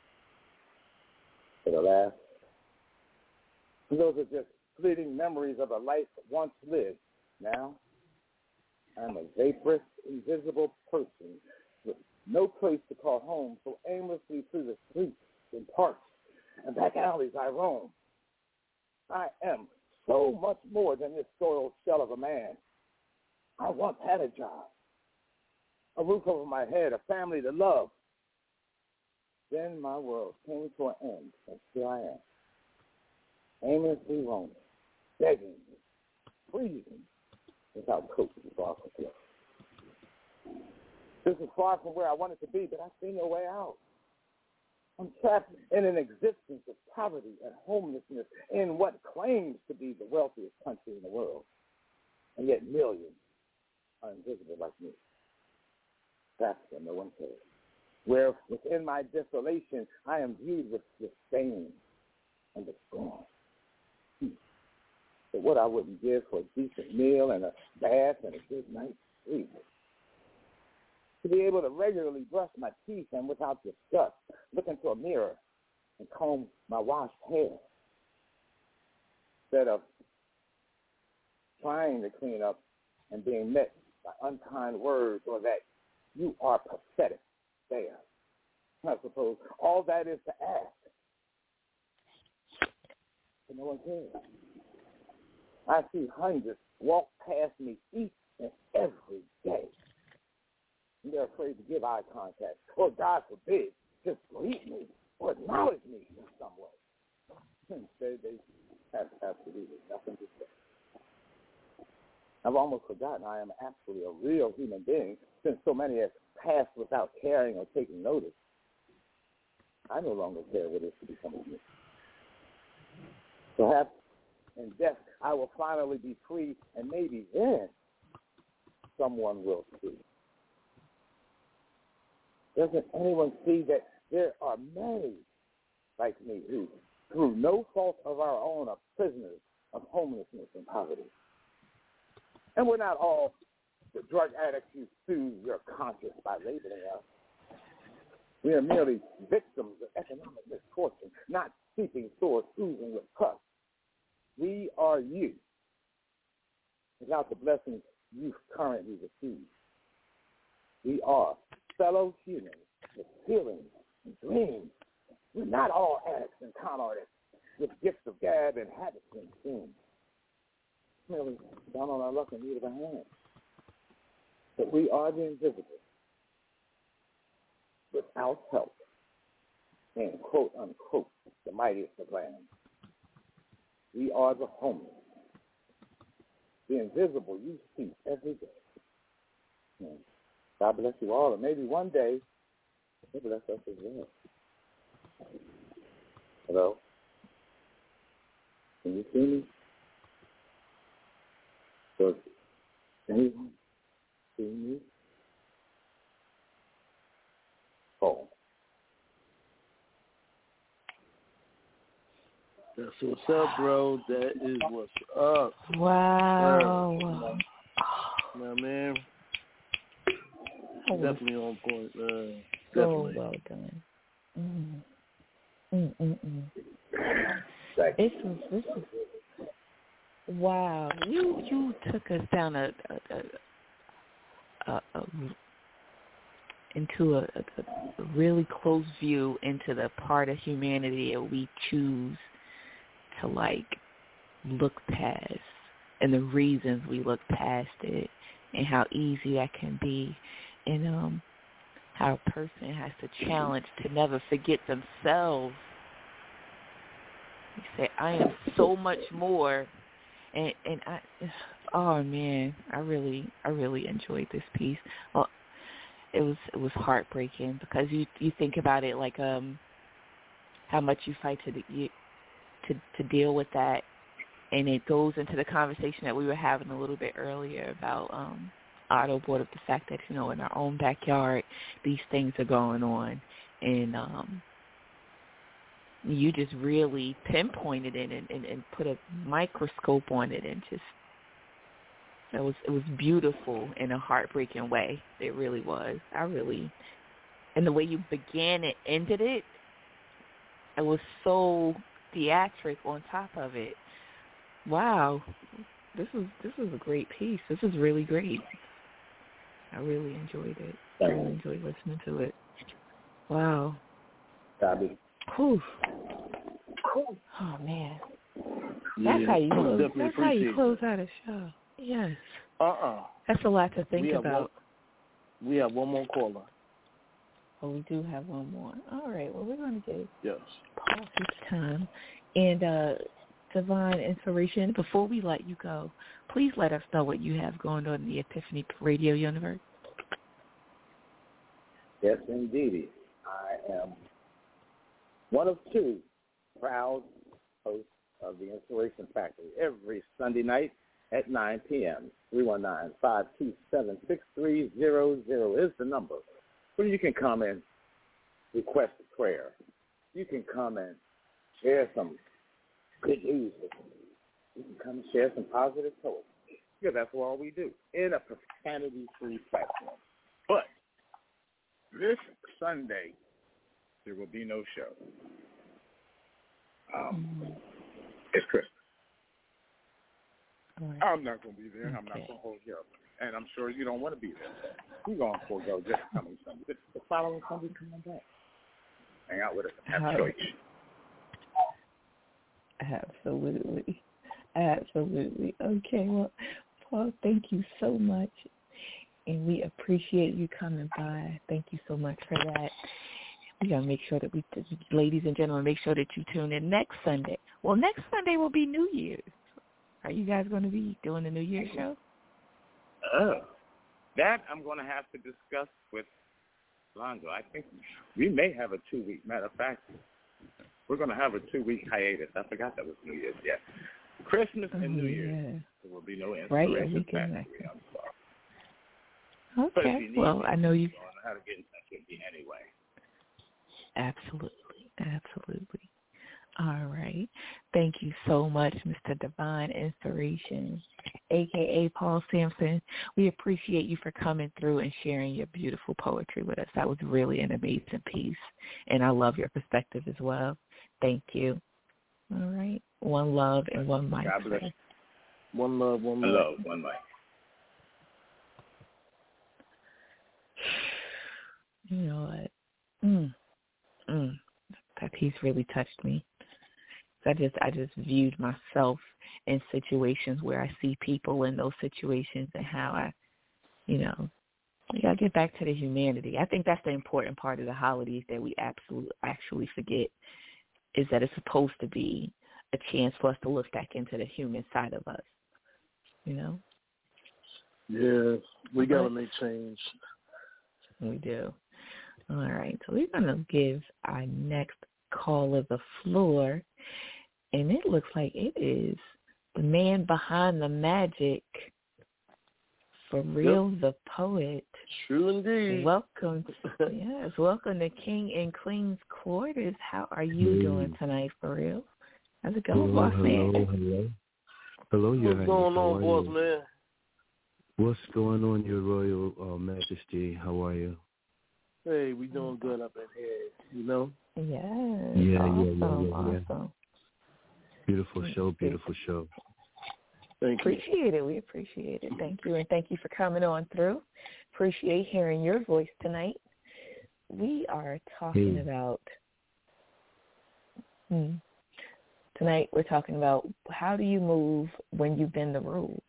But alas, those are just fleeting memories of a life once lived. Now, I'm a vaporous, invisible person with no place to call home, so aimlessly through the streets and parks and back alleys I roam. I am so much more than this soiled shell of a man. I once had a job, a roof over my head, a family to love. Then my world came to an end, and here I am, aimlessly roaming, begging, freezing, without coat and far from here. This is far from where I wanted to be, but I see no way out. I'm trapped in an existence of poverty and homelessness in what claims to be the wealthiest country in the world, and yet millions are invisible like me. That's where no one cares. Where within my desolation, I am viewed with disdain and the scorn. Hmm. But what I wouldn't give for a decent meal and a bath and a good night's sleep. To be able to regularly brush my teeth and without disgust, look into a mirror and comb my washed hair. Instead of trying to clean up and being met by unkind words or that you are pathetic. There. I suppose all that is to ask. But no one cares. I see hundreds walk past me each and every day. And they're afraid to give eye contact, or God forbid, just greet me or acknowledge me in some way. Instead, they have absolutely nothing to say. I've almost forgotten I am actually a real human being, since so many have passed without caring or taking notice. I no longer care what is to become of me. Perhaps in death I will finally be free, and maybe then someone will see. Doesn't anyone see that there are many like me who, through no fault of our own, are prisoners of homelessness and poverty? And we're not all the drug addicts you soothe your conscience by labeling us. We are merely victims of economic misfortune, not seeping swords oozing with pus. We are you, without the blessings you currently receive. We are fellow humans with feelings and dreams. We're not all addicts and con artists with gifts of gab and habits and schemes. Merely down on our luck and need of a hand. But we are the invisible, without help, and quote unquote, the mightiest of lands. We are the homeless, the invisible you see every day. And God bless you all, and maybe one day, He'll bless us as well. Hello? Can you see me? Does anyone see me? So what's up, bro? That is what's up. Wow. You know what I mean? Definitely on point, man. So Definitely. well done. Mm. Mm, mm, mm. This was, this was, wow. You you took us down a, a, a, a, a into a, a, a really close view into the part of humanity that we choose to like look past, and the reasons we look past it, and how easy that can be, and um, how a person has to challenge to never forget themselves. You say, I am so much more, and and I, oh man, I really, I really enjoyed this piece. Well, it was it was heartbreaking because you you think about it like um, how much you fight to you, to to deal with that, and it goes into the conversation that we were having a little bit earlier about um, Otto brought up the fact that, you know, in our own backyard these things are going on, and um, you just really pinpointed it and, and, and put a microscope on it, and just it was it was beautiful in a heartbreaking way. It really was. I really, and the way you began it, ended it, it was so theatric on top of it. Wow, this is this is a great piece. This is really great. I really enjoyed it. I really enjoyed listening to it. Wow. Bobby. Whew. Oh man, that's Yeah, how you close. definitely That's how you appreciate close out a show. Yes. Uh-uh. That's a lot to think we about. One, we have one more caller. Oh, we do have one more. All right. Well, we're going to give Yes. Paul his time. And uh, Divine Inspiration, before we let you go, please let us know what you have going on in the Epiphany Radio Universe. Yes, indeed. I am one of two proud hosts of the Inspiration Factory every Sunday night at nine p.m. three one nine, five two seven, six three zero zero is the number where you can come and request a prayer. You can come and share some good news with me. You can come and share some positive poetry. Because that's all we do in a profanity-free platform. But this Sunday, there will be no show. Um, mm-hmm. It's Christmas. Right. I'm not going to be there. Okay. I'm not going to hold you up. And I'm sure you don't want to be there. We're going to forego just coming Sunday. But the following Sunday, come on back. Hang out with us and have church. Absolutely. Absolutely. Okay, well, Paul, thank you so much. And we appreciate you coming by. Thank you so much for that. We got to make sure that we, ladies and gentlemen, make sure that you tune in next Sunday. Well, next Sunday will be New Year's. Are you guys going to be doing the New Year's show? Oh, that I'm going to have to discuss with Lonzo. I think we may have a two-week, matter of fact, we're going to have a two-week hiatus. I forgot that was New Year's, yeah. Christmas and oh, New Year's, yeah. There will be no Inspiration right, Factory. I'm sorry. Okay, well, I know you. I know how to get in touch with me anyway. Absolutely, absolutely. All right. Thank you so much, Mister Divine Inspiration, a k a. Paul Sampson. We appreciate you for coming through and sharing your beautiful poetry with us. That was really an amazing piece, and I love your perspective as well. Thank you. All right. One love and one mic. God bless. One love, one mic. Love, one mic. You know what? Mm, mm, that piece really touched me. I just, I just viewed myself in situations where I see people in those situations and how I, you know, we got to get back to the humanity. I think that's the important part of the holidays that we absolutely actually forget, is that it's supposed to be a chance for us to look back into the human side of us, you know? Yes, we got to make change. We do. All right, so we're going to give our next caller the floor, and it looks like it is the man behind the magic, For Real, yep. The poet. True indeed. Welcome, to, yes, welcome to King and Queen's Quarters. How are you doing tonight, For Real? How's it going, hello, boss hello, man? Hello, hello, Your What's Highness. going How on, are boss you? man? What's going on, Your Royal uh, Majesty? How are you? Hey, we doing good up in here, you know? Yes. Yeah, awesome, yeah, yeah, yeah, yeah. Awesome. Beautiful show, beautiful show. Thank you. Appreciate it. We appreciate it. Thank you, and thank you for coming on through. Appreciate hearing your voice tonight. We are talking Hey. about hmm, tonight. We're talking about how do you move when you bend the rules.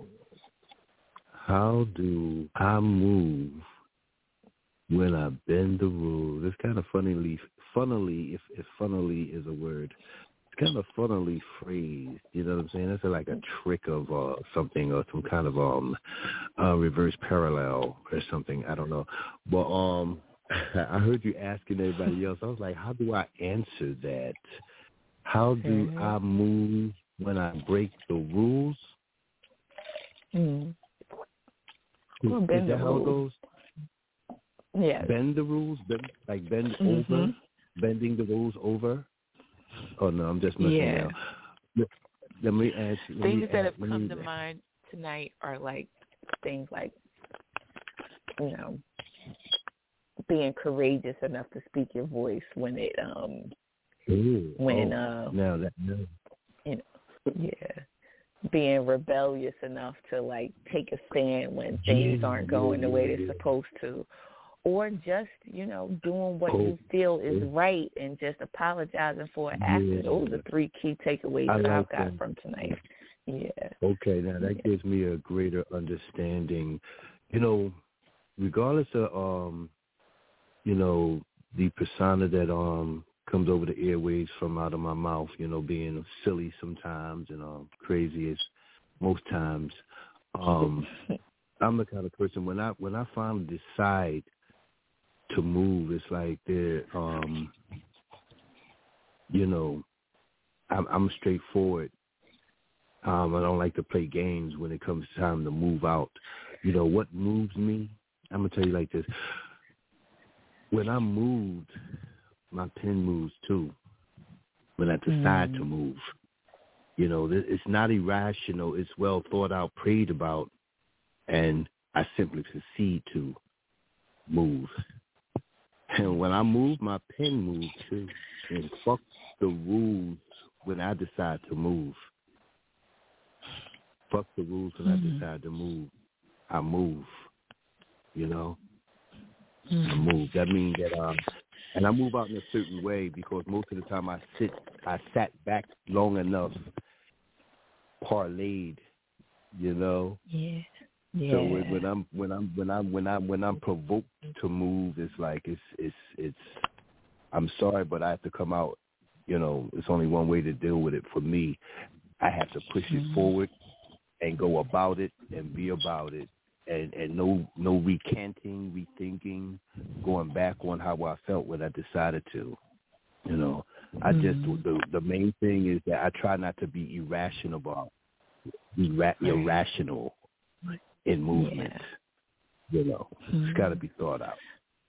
How do I move when I bend the rules? It's kind of funnily, funnily, if, if funnily is a word, it's kind of funnily phrased. You know what I'm saying? That's like a trick of uh, something or some kind of um uh, reverse parallel or something. I don't know. But um, I heard you asking everybody else. I was like, how do I answer that? How do Mm-hmm. I move when I break the rules? Mm. Is, Well, is bend that the how it rules. goes? Yeah. Bend the rules? Bend, like bend Mm-hmm. over? Bending the rules over? Oh, no, I'm just messing Yeah. around. Let, let me ask you. Let Things me that ask, have let come me, to mind tonight are like things like, you know, being courageous enough to speak your voice when it um Ooh, when oh, uh now that, no. you know yeah being rebellious enough to like take a stand when things Yeah, aren't going yeah, the way yeah, they're yeah. supposed to, or just you know doing what Cool. you feel is Yeah. right and just apologizing for an action. Yeah. Those are three key takeaways I that like I've got that. from tonight. Yeah. Okay, now that Yeah. gives me a greater understanding. You know, regardless of um, you know, the persona that um comes over the airwaves from out of my mouth, you know, being silly sometimes and um crazy as most times. Um I'm the kind of person when I when I finally decide to move, it's like they're um you know, I'm I'm straightforward. Um, I don't like to play games when it comes time to move out. You know, what moves me? I'm going to tell you like this. When I moved, my pen moves too. When I decide Mm. to move. You know, it's not irrational. It's well thought out, prayed about, and I simply proceed to move. And when I move, my pen moves too. And fuck the rules when I decide to move. Fuck the rules when Mm-hmm. I decide to move. I move, you know. Mm-hmm. I move. That means that, um, and I move out in a certain way because most of the time I sit, I sat back long enough, parlayed, you know. Yeah. Yeah. So when, when I'm when I'm when I'm when I'm when I'm provoked to move, it's like it's it's it's. I'm sorry, but I have to come out. You know, it's only one way to deal with it for me. I have to push Mm-hmm. it forward and go about it and be about it, and and no no recanting, rethinking, going back on how I felt when I decided to. You know, I just Mm-hmm. the the main thing is that I try not to be irrational about ira- irrational in movement. Yeah. You know, Mm-hmm. it's got to be thought out.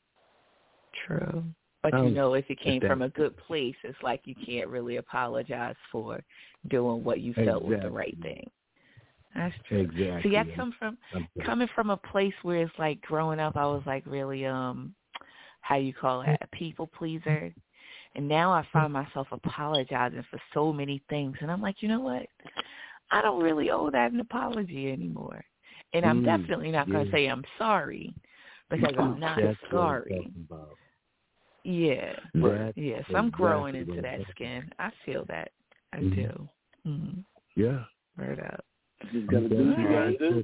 True. But Um, you know, if it came that- from a good place, it's like you can't really apologize for doing what you felt was the Exactly. right thing. That's true. Exactly. See, I come from Okay. coming from a place where it's like growing up, I was like really um, how you call it, a people pleaser, and now I find myself apologizing for so many things, and I'm like, you know what? I don't really owe that an apology anymore, and I'm Mm, definitely not going to yeah. say I'm sorry because I'm not That's what I'm sorry. talking about. Yeah, That's yes, I'm growing exactly into what I'm that skin. I feel that. I Mhm. do. Mm-hmm. Yeah. Word up. You gotta do what you gotta do.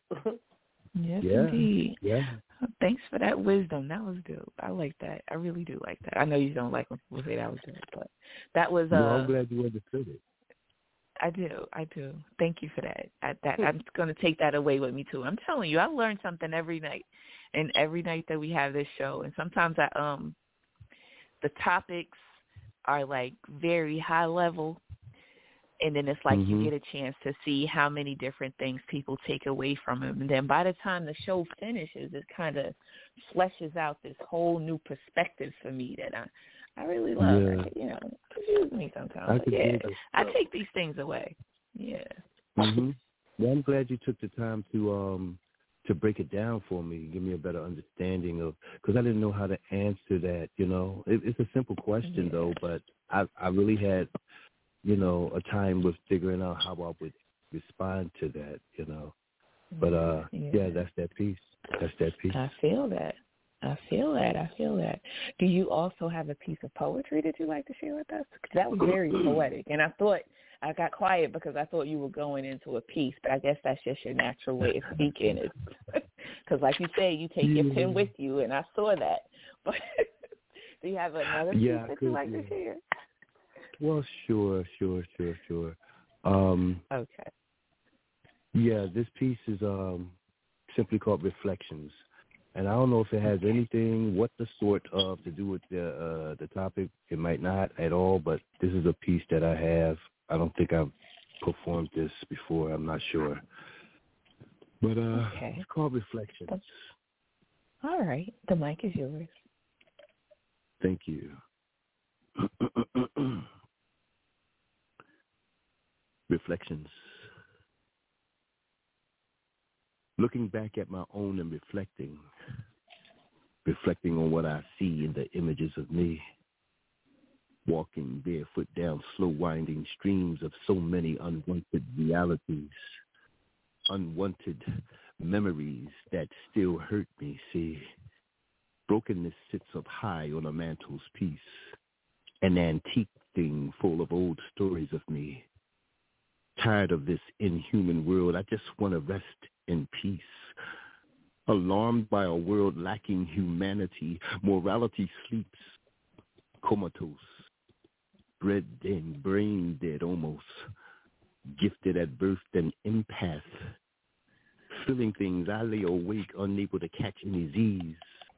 Yes, Yeah. indeed. Yeah. Oh, thanks for that wisdom. That was dope. I like that. I really do like that. I know you don't like when people say that was dope, but that was. Uh, No, I'm glad you understood it. I do. I do. Thank you for that. I, that I'm going to take that away with me too. I'm telling you, I learn something every night, and every night that we have this show. And sometimes I um, the topics are like very high level. And then it's like Mm-hmm. you get a chance to see how many different things people take away from him. And then by the time the show finishes, it kind of fleshes out this whole new perspective for me that I, I really love Yeah. her. You know, confuse me sometimes. I But could yeah, dig it. I take these things away. Yeah. Mm-hmm. Well, I'm glad you took the time to um to break it down for me, give me a better understanding of, because I didn't know how to answer that. You know, it, it's a simple question Yeah. though, but I I really had, you know, a time with figuring out how I would respond to that. You know, but uh Yeah. yeah, that's that piece. That's that piece. I feel that. I feel that. I feel that. Do you also have a piece of poetry that you'd like to share with us? 'Cause that was very poetic, and I thought I got quiet because I thought you were going into a piece, but I guess that's just your natural way of speaking. Because, like you say, you take your pen with you, and I saw that. But do you have another piece Yeah, that could, you'd like yeah. to share? Well, sure, sure, sure, sure. Um, okay. Yeah, this piece is um, simply called Reflections. And I don't know if it has anything, what the sort of, to do with the uh, the topic. It might not at all, but this is a piece that I have. I don't think I've performed this before. I'm not sure. But uh, okay. It's called Reflections. All right. The mic is yours. Thank you. Reflections. Looking back at my own and reflecting, reflecting on what I see in the images of me, walking barefoot down slow winding streams of so many unwanted realities, unwanted memories that still hurt me, see. Brokenness sits up high on a mantel's piece, an antique thing full of old stories of me. Tired of this inhuman world, I just want to rest in peace. Alarmed by a world lacking humanity, morality sleeps, comatose, bred and brain dead almost, gifted at birth an empath. Feeling things, I lay awake, unable to catch any Z's.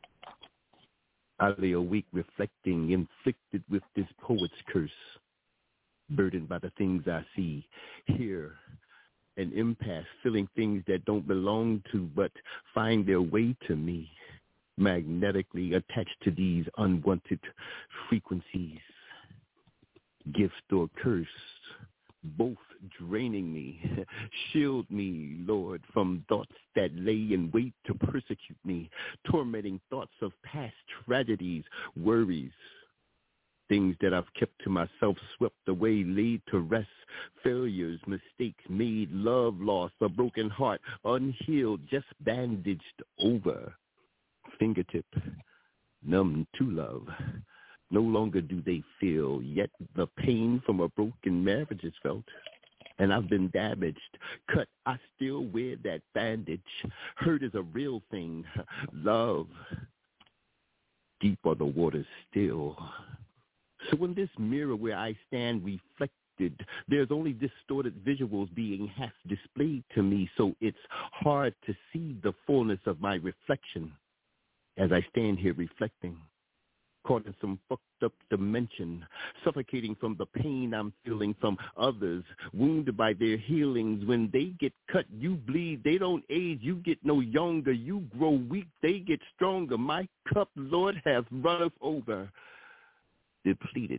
I lay awake reflecting, inflicted with this poet's curse, burdened by the things I see, hear, an empath, feeling things that don't belong to but find their way to me, magnetically attached to these unwanted frequencies, gift or curse, both draining me. Shield me, Lord, from thoughts that lay in wait to persecute me, tormenting thoughts of past tragedies, worries, things that I've kept to myself, swept away, laid to rest, failures, mistakes made, love lost, a broken heart, unhealed, just bandaged over. Fingertip, numb to love. No longer do they feel, yet the pain from a broken marriage is felt. And I've been damaged, cut, I still wear that bandage. Hurt is a real thing. Love, deep are the waters still. So in this mirror where I stand reflected, there's only distorted visuals being half displayed to me, so it's hard to see the fullness of my reflection as I stand here reflecting, caught in some fucked up dimension, suffocating from the pain I'm feeling from others, wounded by their healings. When they get cut, you bleed. They don't age. You get no younger. You grow weak. They get stronger. My cup, Lord, hath runneth over, depleted.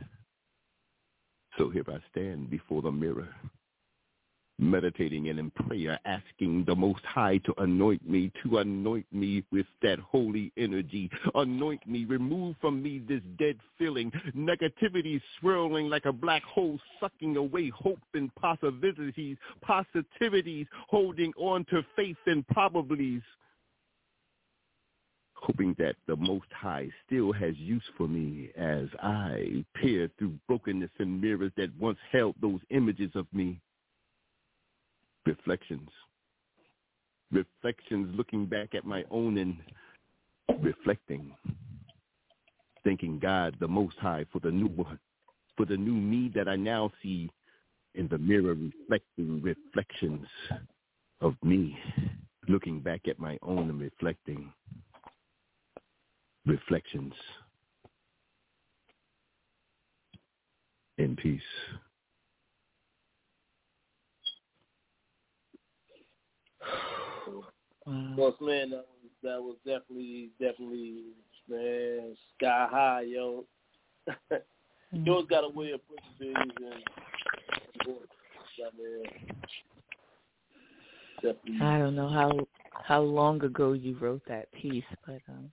So here I stand before the mirror, meditating and in prayer, asking the Most High to anoint me, to anoint me with that holy energy. Anoint me, remove from me this dead feeling, negativity swirling like a black hole, sucking away hope and possibilities, positivities, holding on to faith and probablys, hoping that the Most High still has use for me as I peer through brokenness and mirrors that once held those images of me. Reflections. Reflections, looking back at my own and reflecting. Thanking God, the Most High, for the new one, for the new me that I now see in the mirror, reflecting reflections of me. Looking back at my own and reflecting. Reflections. In peace. Wow. Well, man, that was, that was definitely, definitely, man, sky high, yo. You always got a way of putting things in. I don't know how how long ago you wrote that piece, but um,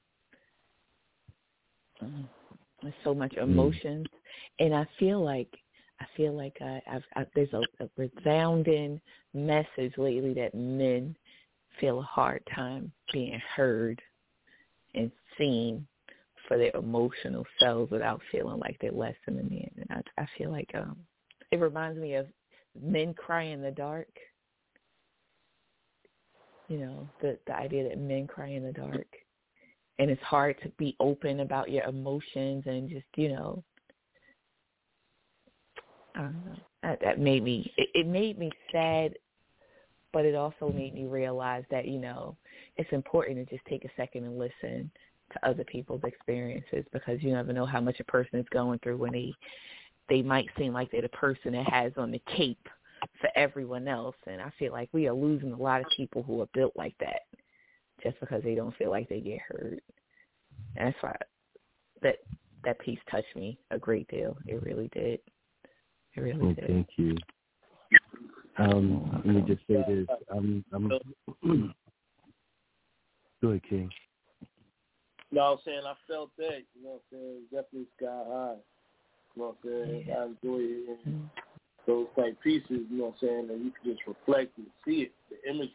um there's so much emotions, mm. and I feel like I feel like I, I've, I, there's a, a resounding message lately that men feel a hard time being heard and seen for their emotional selves without feeling like they're less than a man. And I, I feel like um, it reminds me of men cry in the dark. You know, the the idea that men cry in the dark. And it's hard to be open about your emotions and just, you know, I don't know. That, that made me, it, it made me sad, but it also made me realize that, you know, it's important to just take a second and listen to other people's experiences, because you never know how much a person is going through when they, they might seem like they're the person that has on the cape for everyone else. And I feel like we are losing a lot of people who are built like that just because they don't feel like they get heard. And that's why that that piece touched me a great deal. It really did. It really oh, did. Thank you. Um, let me just say this. I'm, I'm Go ahead, King. No, I'm saying I felt that. You know what I'm saying? Definitely sky high. You know what I'm saying? Yeah. I enjoy it. And those type pieces, you know what I'm saying, that you can just reflect and see it, the imagery.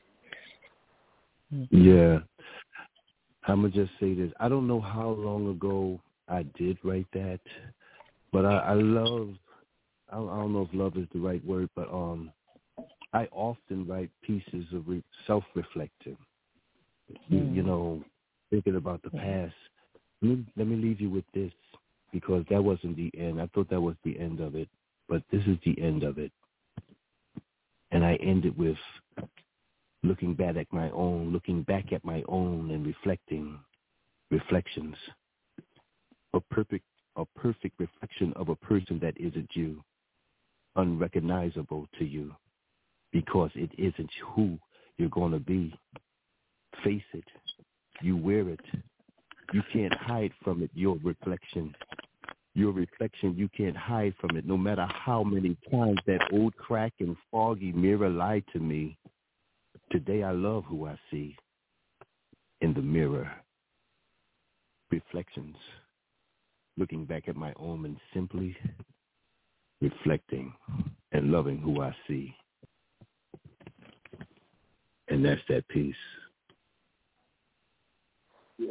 Yeah. I'm going to just say this. I don't know how long ago I did write that, but I, I love, I don't, I don't know if love is the right word, but um, I often write pieces of re- self-reflecting, mm. you, you know, thinking about the past. Let me, let me leave you with this, because that wasn't the end. I thought that was the end of it, but this is the end of it. And I end it with looking back at my own, looking back at my own and reflecting reflections. A perfect, a perfect reflection of a person that isn't you, unrecognizable to you, because it isn't who you're going to be. Face it. You wear it. You can't hide from it, your reflection. Your reflection, you can't hide from it, no matter how many times that old crack and foggy mirror lied to me. Today I love who I see in the mirror. Reflections. Looking back at my own and simply reflecting and loving who I see. And that's that piece. Yeah.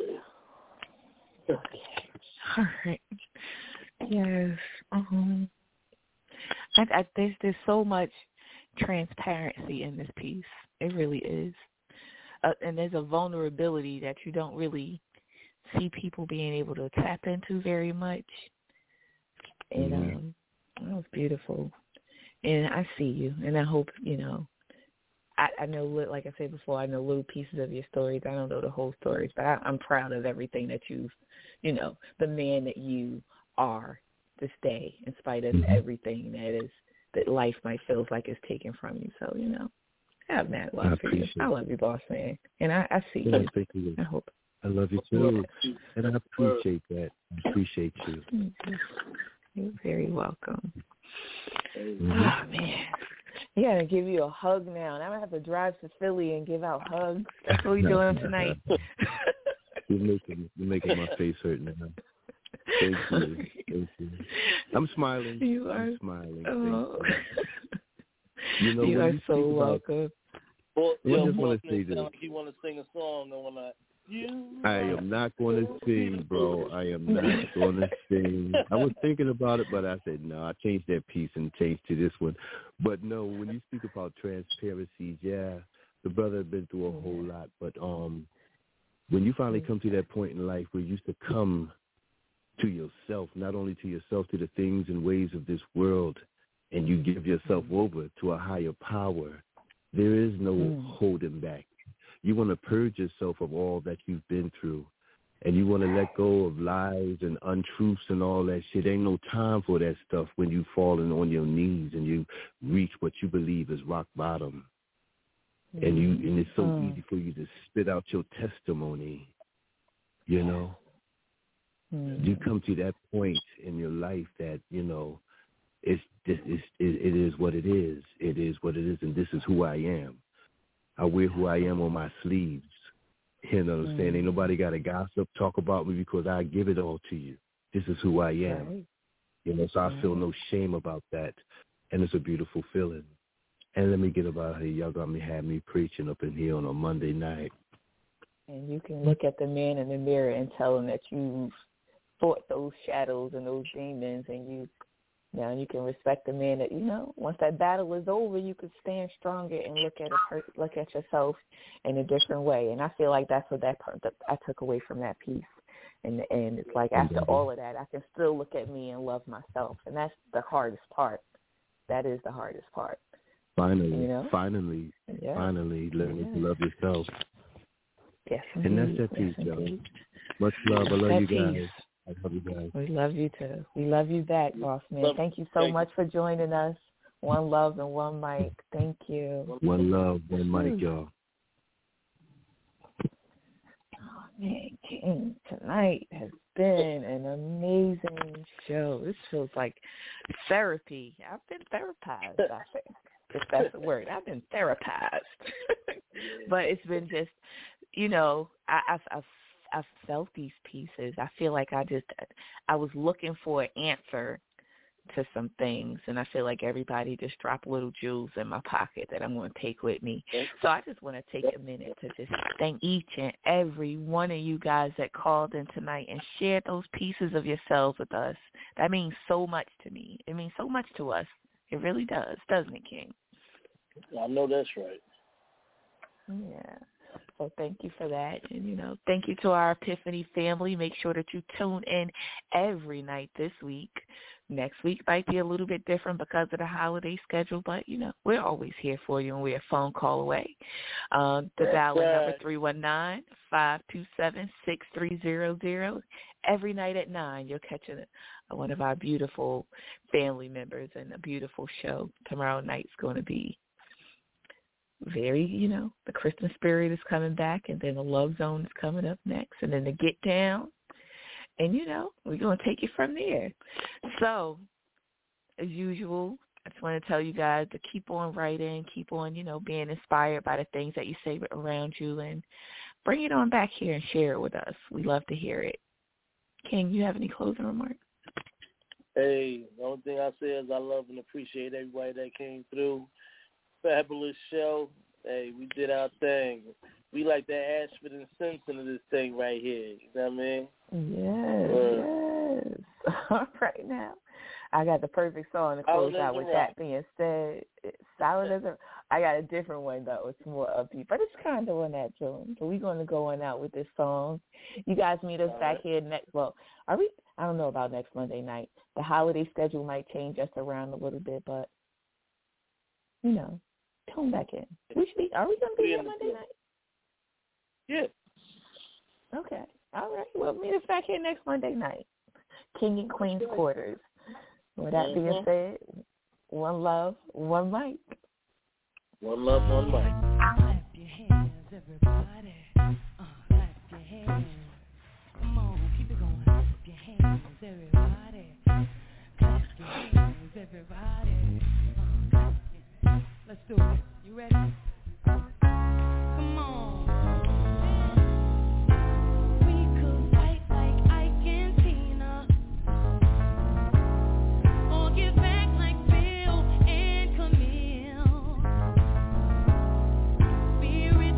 All right. Yes. Um, I, I, there's, there's so much transparency in this piece. It really is. Uh, and there's a vulnerability that you don't really see people being able to tap into very much. And mm-hmm. um, that was beautiful. And I see you, and I hope, you know, I, I know, like I said before, I know little pieces of your stories. I don't know the whole stories, but I, I'm proud of everything that you've, you know, the man that you are this day, in spite of mm-hmm. everything that is, that life might feel like it's taken from you. So, you know, I have mad love for you. I love you, boss man. And I, I see yeah, you. Thank you. I hope. I love you too. And I appreciate that. I appreciate you. You're very welcome. Mm-hmm. Oh, man. I got to give you a hug now. And I'm going to have to drive to Philly and give out hugs. That's what we're doing tonight. You're making, you're making my face hurt now. Thank you. Thank you. I'm smiling. You are. I'm smiling. Oh. You. you know, you are you so welcome. Well, I yo, just want to say this. this. You want to sing a song, and when I, you I am not going to sing, bro. I am not going to sing. I was thinking about it, but I said, no, I changed that piece and changed to this one. But no, when you speak about transparency, yeah, the brother had been through a whole lot. But um, when you finally come to that point in life where you succumb to yourself, not only to yourself, to the things and ways of this world, and you give yourself over to a higher power, there is no mm. holding back. You want to purge yourself of all that you've been through, and you want to let go of lies and untruths and all that shit. Ain't no time for that stuff when you falling on your knees and you reach what you believe is rock bottom. Mm. And you and it's so mm. easy for you to spit out your testimony, you know. Mm-hmm. You come to that point in your life that, you know, it's, it's, it's it, it is what it is. It is what it is, and this is who I am. I wear who I am on my sleeves. You know what I'm saying? Ain't nobody got to gossip, talk about me because I give it all to you. This is who I am. Right. You know, so I feel no shame about that, and it's a beautiful feeling. And let me get about here. Y'all got me, had me preaching up in here on a Monday night. And you can look at the man in the mirror and tell him that you've fought those shadows and those demons, and you now you can respect the man that, you know, once that battle is over, you can stand stronger and look at a per- look at yourself in a different way. And I feel like that's what that part that I took away from that piece. And and it's like after mm-hmm. all of that, I can still look at me and love myself, and that's the hardest part. That is the hardest part. Finally, you know? finally, yeah. finally, learning yeah. to love yourself. Yes, and that's that piece, yes, y'all. Much love. I love that you guys. Piece. I love you guys. We love you too. We love you back, boss man. Love, thank you so much you. for joining us. One love and one mic. Thank you. One love, one mic, y'all. Oh man, King, tonight has been an amazing show. This feels like therapy. I've been therapized, I think. If that's the word. I've been therapized. But it's been just, you know, I, I've, I've I've felt these pieces. I feel like I just, I was looking for an answer to some things, and I feel like everybody just dropped little jewels in my pocket that I'm going to take with me. So I just want to take a minute to just thank each and every one of you guys that called in tonight and shared those pieces of yourselves with us. That means so much to me. It means so much to us. It really does, doesn't it, King? I know that's right. Yeah. So thank you for that. And, you know, thank you to our Epiphany family. Make sure that you tune in every night this week. Next week might be a little bit different because of the holiday schedule, but, you know, we're always here for you, and we're a phone call away. Um, the dial number three one nine, five two seven, six three zero zero. Every night at nine, you'll catch a, one of our beautiful family members, and a beautiful show. Tomorrow night's going to be very, you know, the Christmas spirit is coming back, and then the Love Zone is coming up next, and then the Get Down. And, you know, we're going to take it from there. So, as usual, I just want to tell you guys to keep on writing, keep on, you know, being inspired by the things that you say around you, and bring it on back here and share it with us. We love to hear it. King, you have any closing remarks? Hey, the only thing I say is I love and appreciate everybody that came through. Fabulous show. Hey, we did our thing. We like that Ashford and Simpson of this thing right here. You know what I mean? Yes, uh, yes. All right now. I got the perfect song to close out with that being said. Solid as a I got a different one, though. It's more upbeat, but it's kind of on that tune. So we're going to go on out with this song. You guys meet us All back right. here next, well, are we, I don't know about next Monday night. The holiday schedule might change us around a little bit, but, you know, tune back in. We should be, are we going to be here Monday night? Yeah. Okay. All right. Well, meet us back here next Monday night. King and Queen's Quarters. With that mm-hmm. being said, one love, one mic. One love, one mic. Clap your hands, everybody. Uh, clap your hands. Come on, keep it going. Clap your hands, everybody. Clap your hands, everybody. Uh, clap your... Let's do it. You ready? Come on. Spirit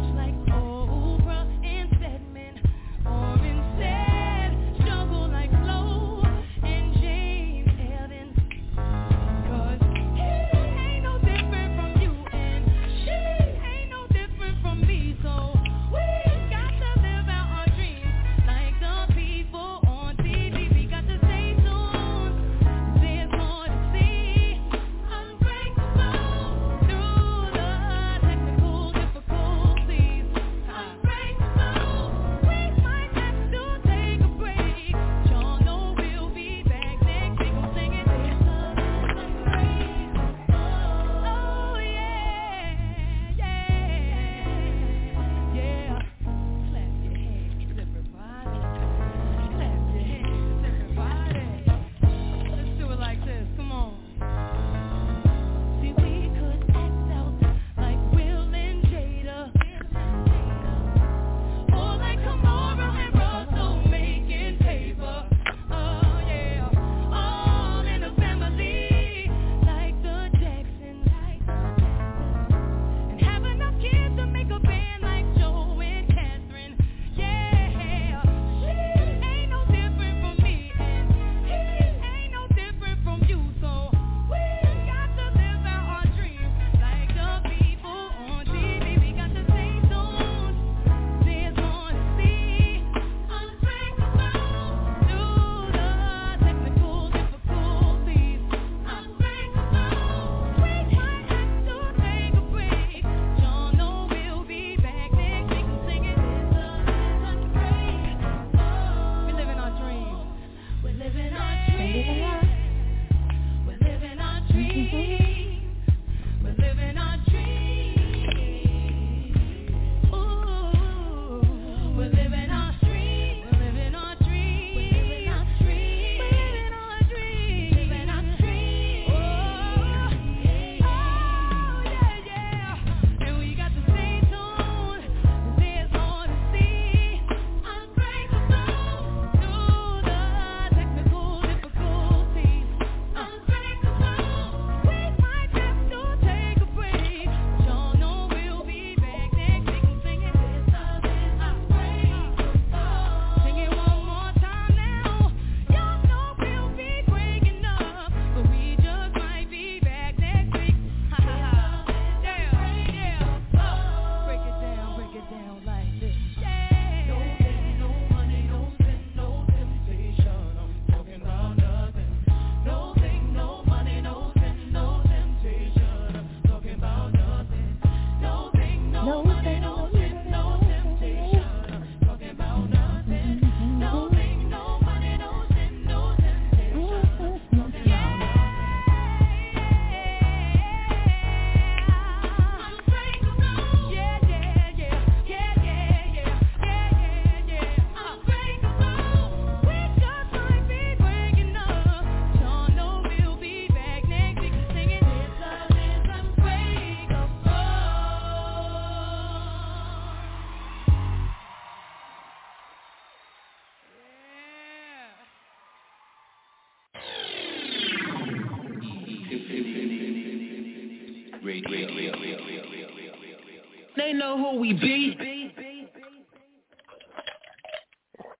they know who we be.